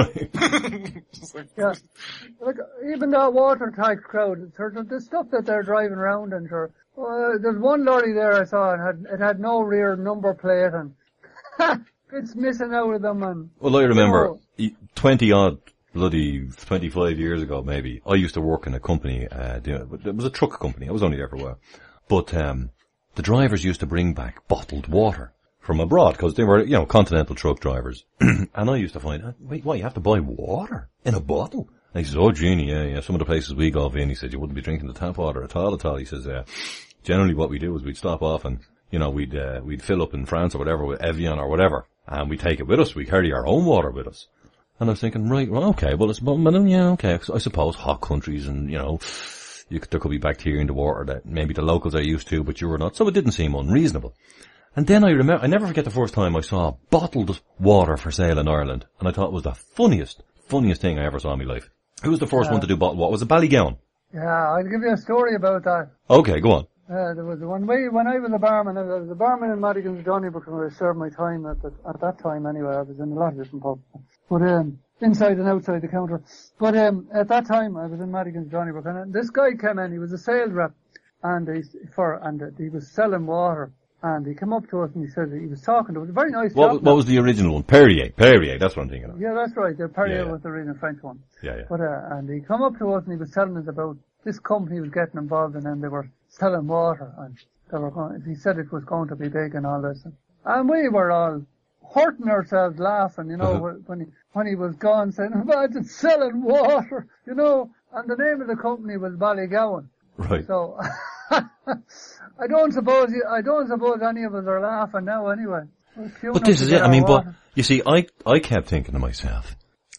It's like- Yeah. Like, even that water tax crowd, it's sort of the stuff that they're driving around and sure. Uh, there's one lorry there I saw and had, it had no rear number plate and it's missing out of them and. Well, I remember Oh. e- twenty odd, bloody twenty-five years ago maybe, I used to work in a company, uh, doing, it was a truck company. I was only there for a while. But, um, the drivers used to bring back bottled water from abroad because they were, you know, continental truck drivers. And I used to find, wait, what, you have to buy water in a bottle? And he says, oh, Jeannie, yeah, yeah, some of the places we go in, he said, you wouldn't be drinking the tap water at all, at all. He says, uh, generally what we do is we'd stop off and, you know, we'd, uh, we'd fill up in France or whatever with Evian or whatever, and we take it with us. We carry our own water with us. And I was thinking, right, well, okay, well, it's, well, yeah, okay, I suppose hot countries and, you know, you could, there could be bacteria in the water that maybe the locals are used to, but you were not. So it didn't seem unreasonable. And then I remember, I never forget the first time I saw bottled water for sale in Ireland, and I thought it was the funniest, funniest thing I ever saw in my life. Who was the first uh, one to do bottled water? Was it Ballygowan? Yeah, I'll give you a story about that. Okay, go on. Uh, there was one way, when I was a barman, I was a barman in Madigan's Donnybrook when I served my time at, the, at that time anyway. I was in a lot of different pubs. But, um, inside and outside the counter. But, um, at that time I was in Madigan's Donnybrook, and this guy came in, he was a sales rep, and he, for, and uh, he was selling water. And he came up to us and he said that he was talking to us. A very nice What, what was the original one? Perrier. Perrier, that's what I'm thinking of. Yeah, that's right. The Perrier yeah, yeah. was the original French one. Yeah, yeah. But, uh, and he came up to us and he was telling us about this company he was getting involved in, and they were selling water, and they were going, he said it was going to be big and all this. And we were all hurting ourselves laughing, you know, uh-huh. when he, when he was gone, saying, imagine selling water, you know, and the name of the company was Ballygowan. Right. So, I don't suppose, you, I don't suppose any of us are laughing now anyway. But this is it, I mean, but, you see, I, I kept thinking to myself,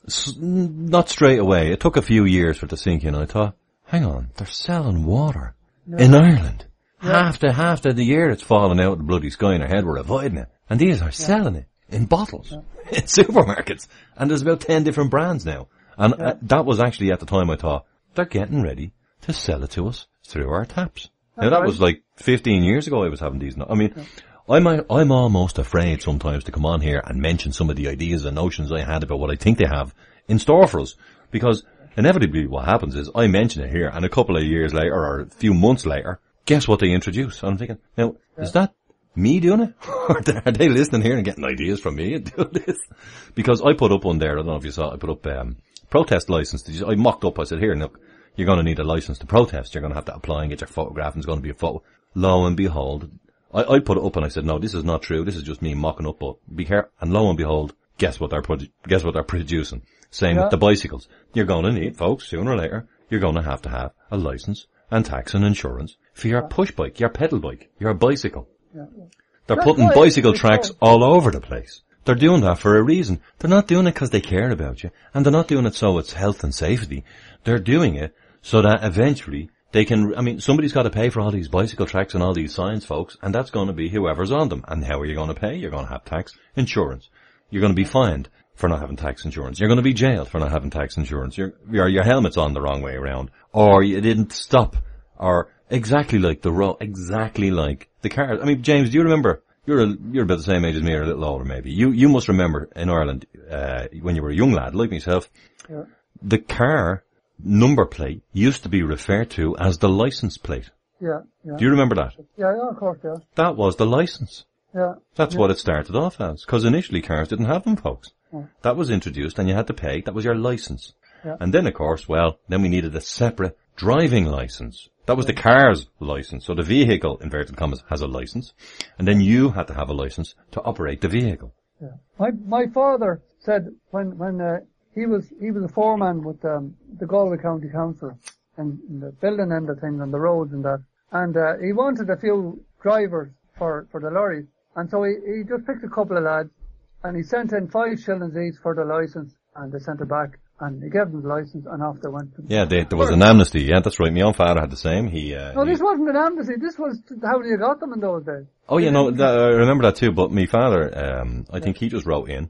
not straight away, it took a few years for it to sink in, I thought, hang on, they're selling water yeah. in Ireland. Yeah. Half the, half the, the year it's falling out of the bloody sky in our head, we're avoiding it. And these are yeah. selling it in bottles, yeah. in supermarkets. And there's about ten different brands now. And yeah. uh, that was actually at the time I thought, they're getting ready to sell it to us through our taps. That's now that right. was like fifteen years ago I was having these, no- I mean, yeah. I'm, I'm almost afraid sometimes to come on here and mention some of the ideas and notions I had about what I think they have in store for us. Because inevitably what happens is I mention it here and a couple of years later or a few months later, guess what they introduce? I'm thinking, now, yeah. is that me doing it? Or are they listening here and getting ideas from me and doing this? Because I put up one there, I don't know if you saw it, I put up, um, protest license. I mocked up, I said, here, look, you're going to need a license to protest. You're going to have to apply and get your photograph and it's going to be a photo. Lo and behold, I, I put it up and I said, no, this is not true. This is just me mocking up, but be careful. And lo and behold, guess what they're, produ- guess what they're producing? Same yeah. with the bicycles. You're going to need, folks, sooner or later, you're going to have to have a license and tax and insurance for your push bike, your pedal bike, your bicycle. Yeah. They're That's putting bicycle tracks all over the place. They're doing that for a reason. They're not doing it because they care about you. And they're not doing it so it's health and safety. They're doing it so that eventually they can, I mean, somebody's got to pay for all these bicycle tracks and all these signs, folks, and that's going to be whoever's on them. And how are you going to pay? You're going to have tax, insurance. You're going to be fined for not having tax insurance. You're going to be jailed for not having tax insurance. Your, your, your helmet's on the wrong way around. Or you didn't stop. Or exactly like the road, exactly like the car. I mean, James, do you remember? You're a, you're about the same age as me, or a little older maybe. You, you must remember in Ireland, uh, when you were a young lad, like myself, yeah. the car number plate used to be referred to as the license plate. Yeah, yeah. Do you remember that? Yeah, yeah, of course, yeah. That was the license. Yeah. That's yeah. what it started off as. Cause initially cars didn't have them, folks. Yeah. That was introduced and you had to pay. That was your license. Yeah. And then of course, well, then we needed a separate driving license. That was the car's license. So the vehicle, inverted commas, has a license. And then you had to have a license to operate the vehicle. Yeah. My, my father said when, when, uh, he was, he was a foreman with, um, the Galway County Council and, and the building end of things and the roads and that. And, uh, he wanted a few drivers for, for the lorries. And so he, he just picked a couple of lads and he sent in five shillings each for the license and they sent it back. And he gave them the license and off they went. Yeah, they, there was an amnesty. Yeah, that's right. My own father had the same. He, uh, No, he, this wasn't an amnesty. This was how you got them in those days. Oh, yeah, no, that, I remember that too. But my father, um, I yeah. think he just wrote in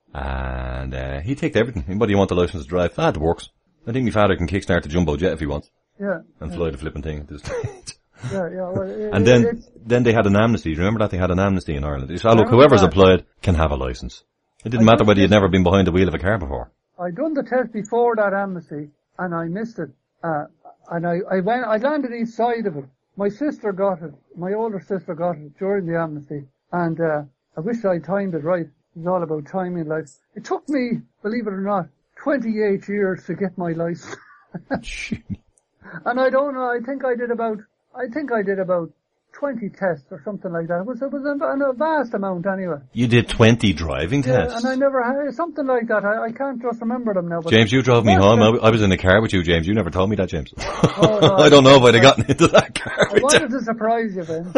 and, uh, he taked everything. What do you want the license to drive? Ah, it works. I think my father can kickstart the jumbo jet if he wants. Yeah. And yeah. fly the flipping thing at this stage. Yeah, yeah. Well, it, and then, it's, then they had an amnesty. Remember that? They had an amnesty in Ireland. They said, oh, look, whoever's that. applied can have a license. It didn't I matter whether you'd never been behind the wheel of a car before. I done the test before that amnesty, and I missed it. Uh, and I, I went, I landed each side of it. My sister got it. My older sister got it during the amnesty. And, uh, I wish I timed it right. It's all about timing life. It took me, believe it or not, twenty-eight years to get my license. And I don't know, I think I did about, I think I did about twenty tests or something like that. It was, it was a, a vast amount anyway. You did twenty driving Yeah, tests? and I never had, something like that. I, I can't just remember them now. But James, you drove me What home. the- I, I was in the car with you, James. You never told me that, James. Oh, no, I don't know if I'd have gotten into that car I with wanted you. to surprise you, Ben.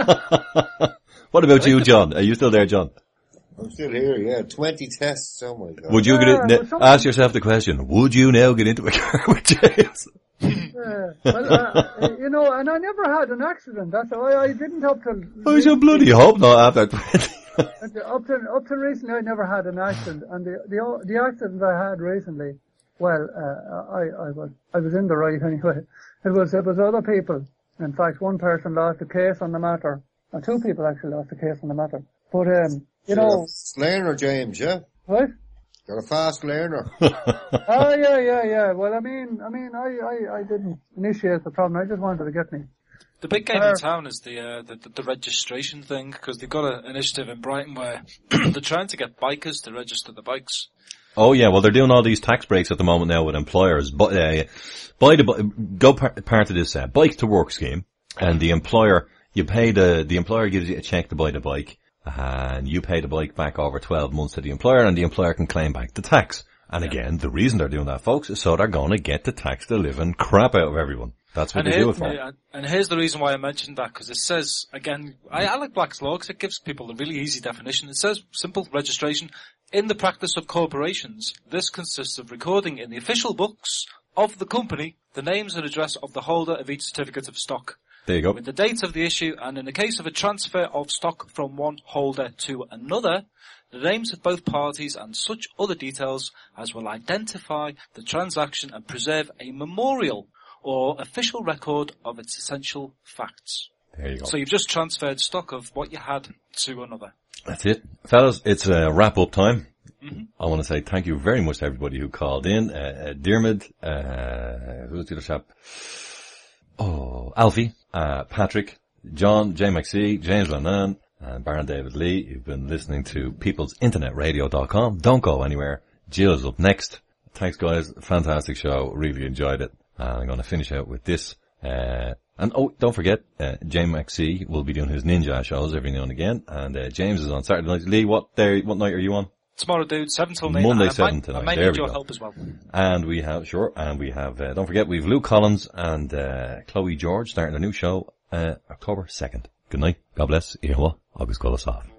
What about you, John? Are you still there, John? I'm still here, yeah. twenty tests, oh my god. Would you get Yeah, in, well, some- ask yourself the question, would you now get into a car with James? Yeah. Well, uh, you know, and I never had an accident. That's why I didn't up till I should bloody hope not after twenty. up to up to recently. I never had an accident, and the the o- the accident I had recently, well, uh, I I was I was in the right anyway. It was it was other people. In fact, one person lost a case on the matter, and two people actually lost a case on the matter. But um, you know, Learner, James, yeah? what? You're a fast learner. Oh yeah, yeah, yeah. Well, I mean, I mean, I, I, I didn't initiate the problem. I just wanted to get me. The big game Uh, in town is the, uh, the, the, the registration thing, because they've got an initiative in Brighton where they're trying to get bikers to register the bikes. Oh yeah, well they're doing all these tax breaks at the moment now with employers. But uh, buy the bi- go par- part of this uh, bike to work scheme, and the employer you pay the the employer gives you a check to buy the bike, and you pay the bike back over twelve months to the employer, and the employer can claim back the tax. And again, the reason they're doing that, folks, is so they're going to get the tax the living crap out of everyone. That's what And, they here, do it for. uh, and here's the reason why I mentioned that, because it says, again, I, I like Black's Law because it gives people a really easy definition. It says, simple registration. In the practice of corporations, this consists of recording in the official books of the company the names and address of the holder of each certificate of stock, There you go. with the date of the issue, and in the case of a transfer of stock from one holder to another, the names of both parties and such other details as will identify the transaction and preserve a memorial or official record of its essential facts. There you go. So you've just transferred stock of what you had to another. That's it. Fellas, it's uh, wrap up time. Mm-hmm. I want to say thank you very much to everybody who called in. Uh, uh, Diarmid, uh, who's the other chap? Oh, Alfie, uh, Patrick, John, J McC, James Lennon, and Baron David Lee. You've been listening to peoples internet radio dot com. Don't go anywhere. Jill is up next. Thanks guys. Fantastic show. Really enjoyed it. And I'm going to finish out with this. Uh, and oh, don't forget, uh, J McC will be doing his ninja shows every now and again. And, uh, James is on Saturday night. Lee, what day, what night are you on? Tomorrow, dude, seven till nine. Monday, and I seven might- till I nine. may There need we your go. help as well. And we have, sure, and we have, uh, don't forget, we have Luke Collins and, uh, Chloe George starting a new show, uh, October second. Good night. God bless. Ihawa. August Golas off.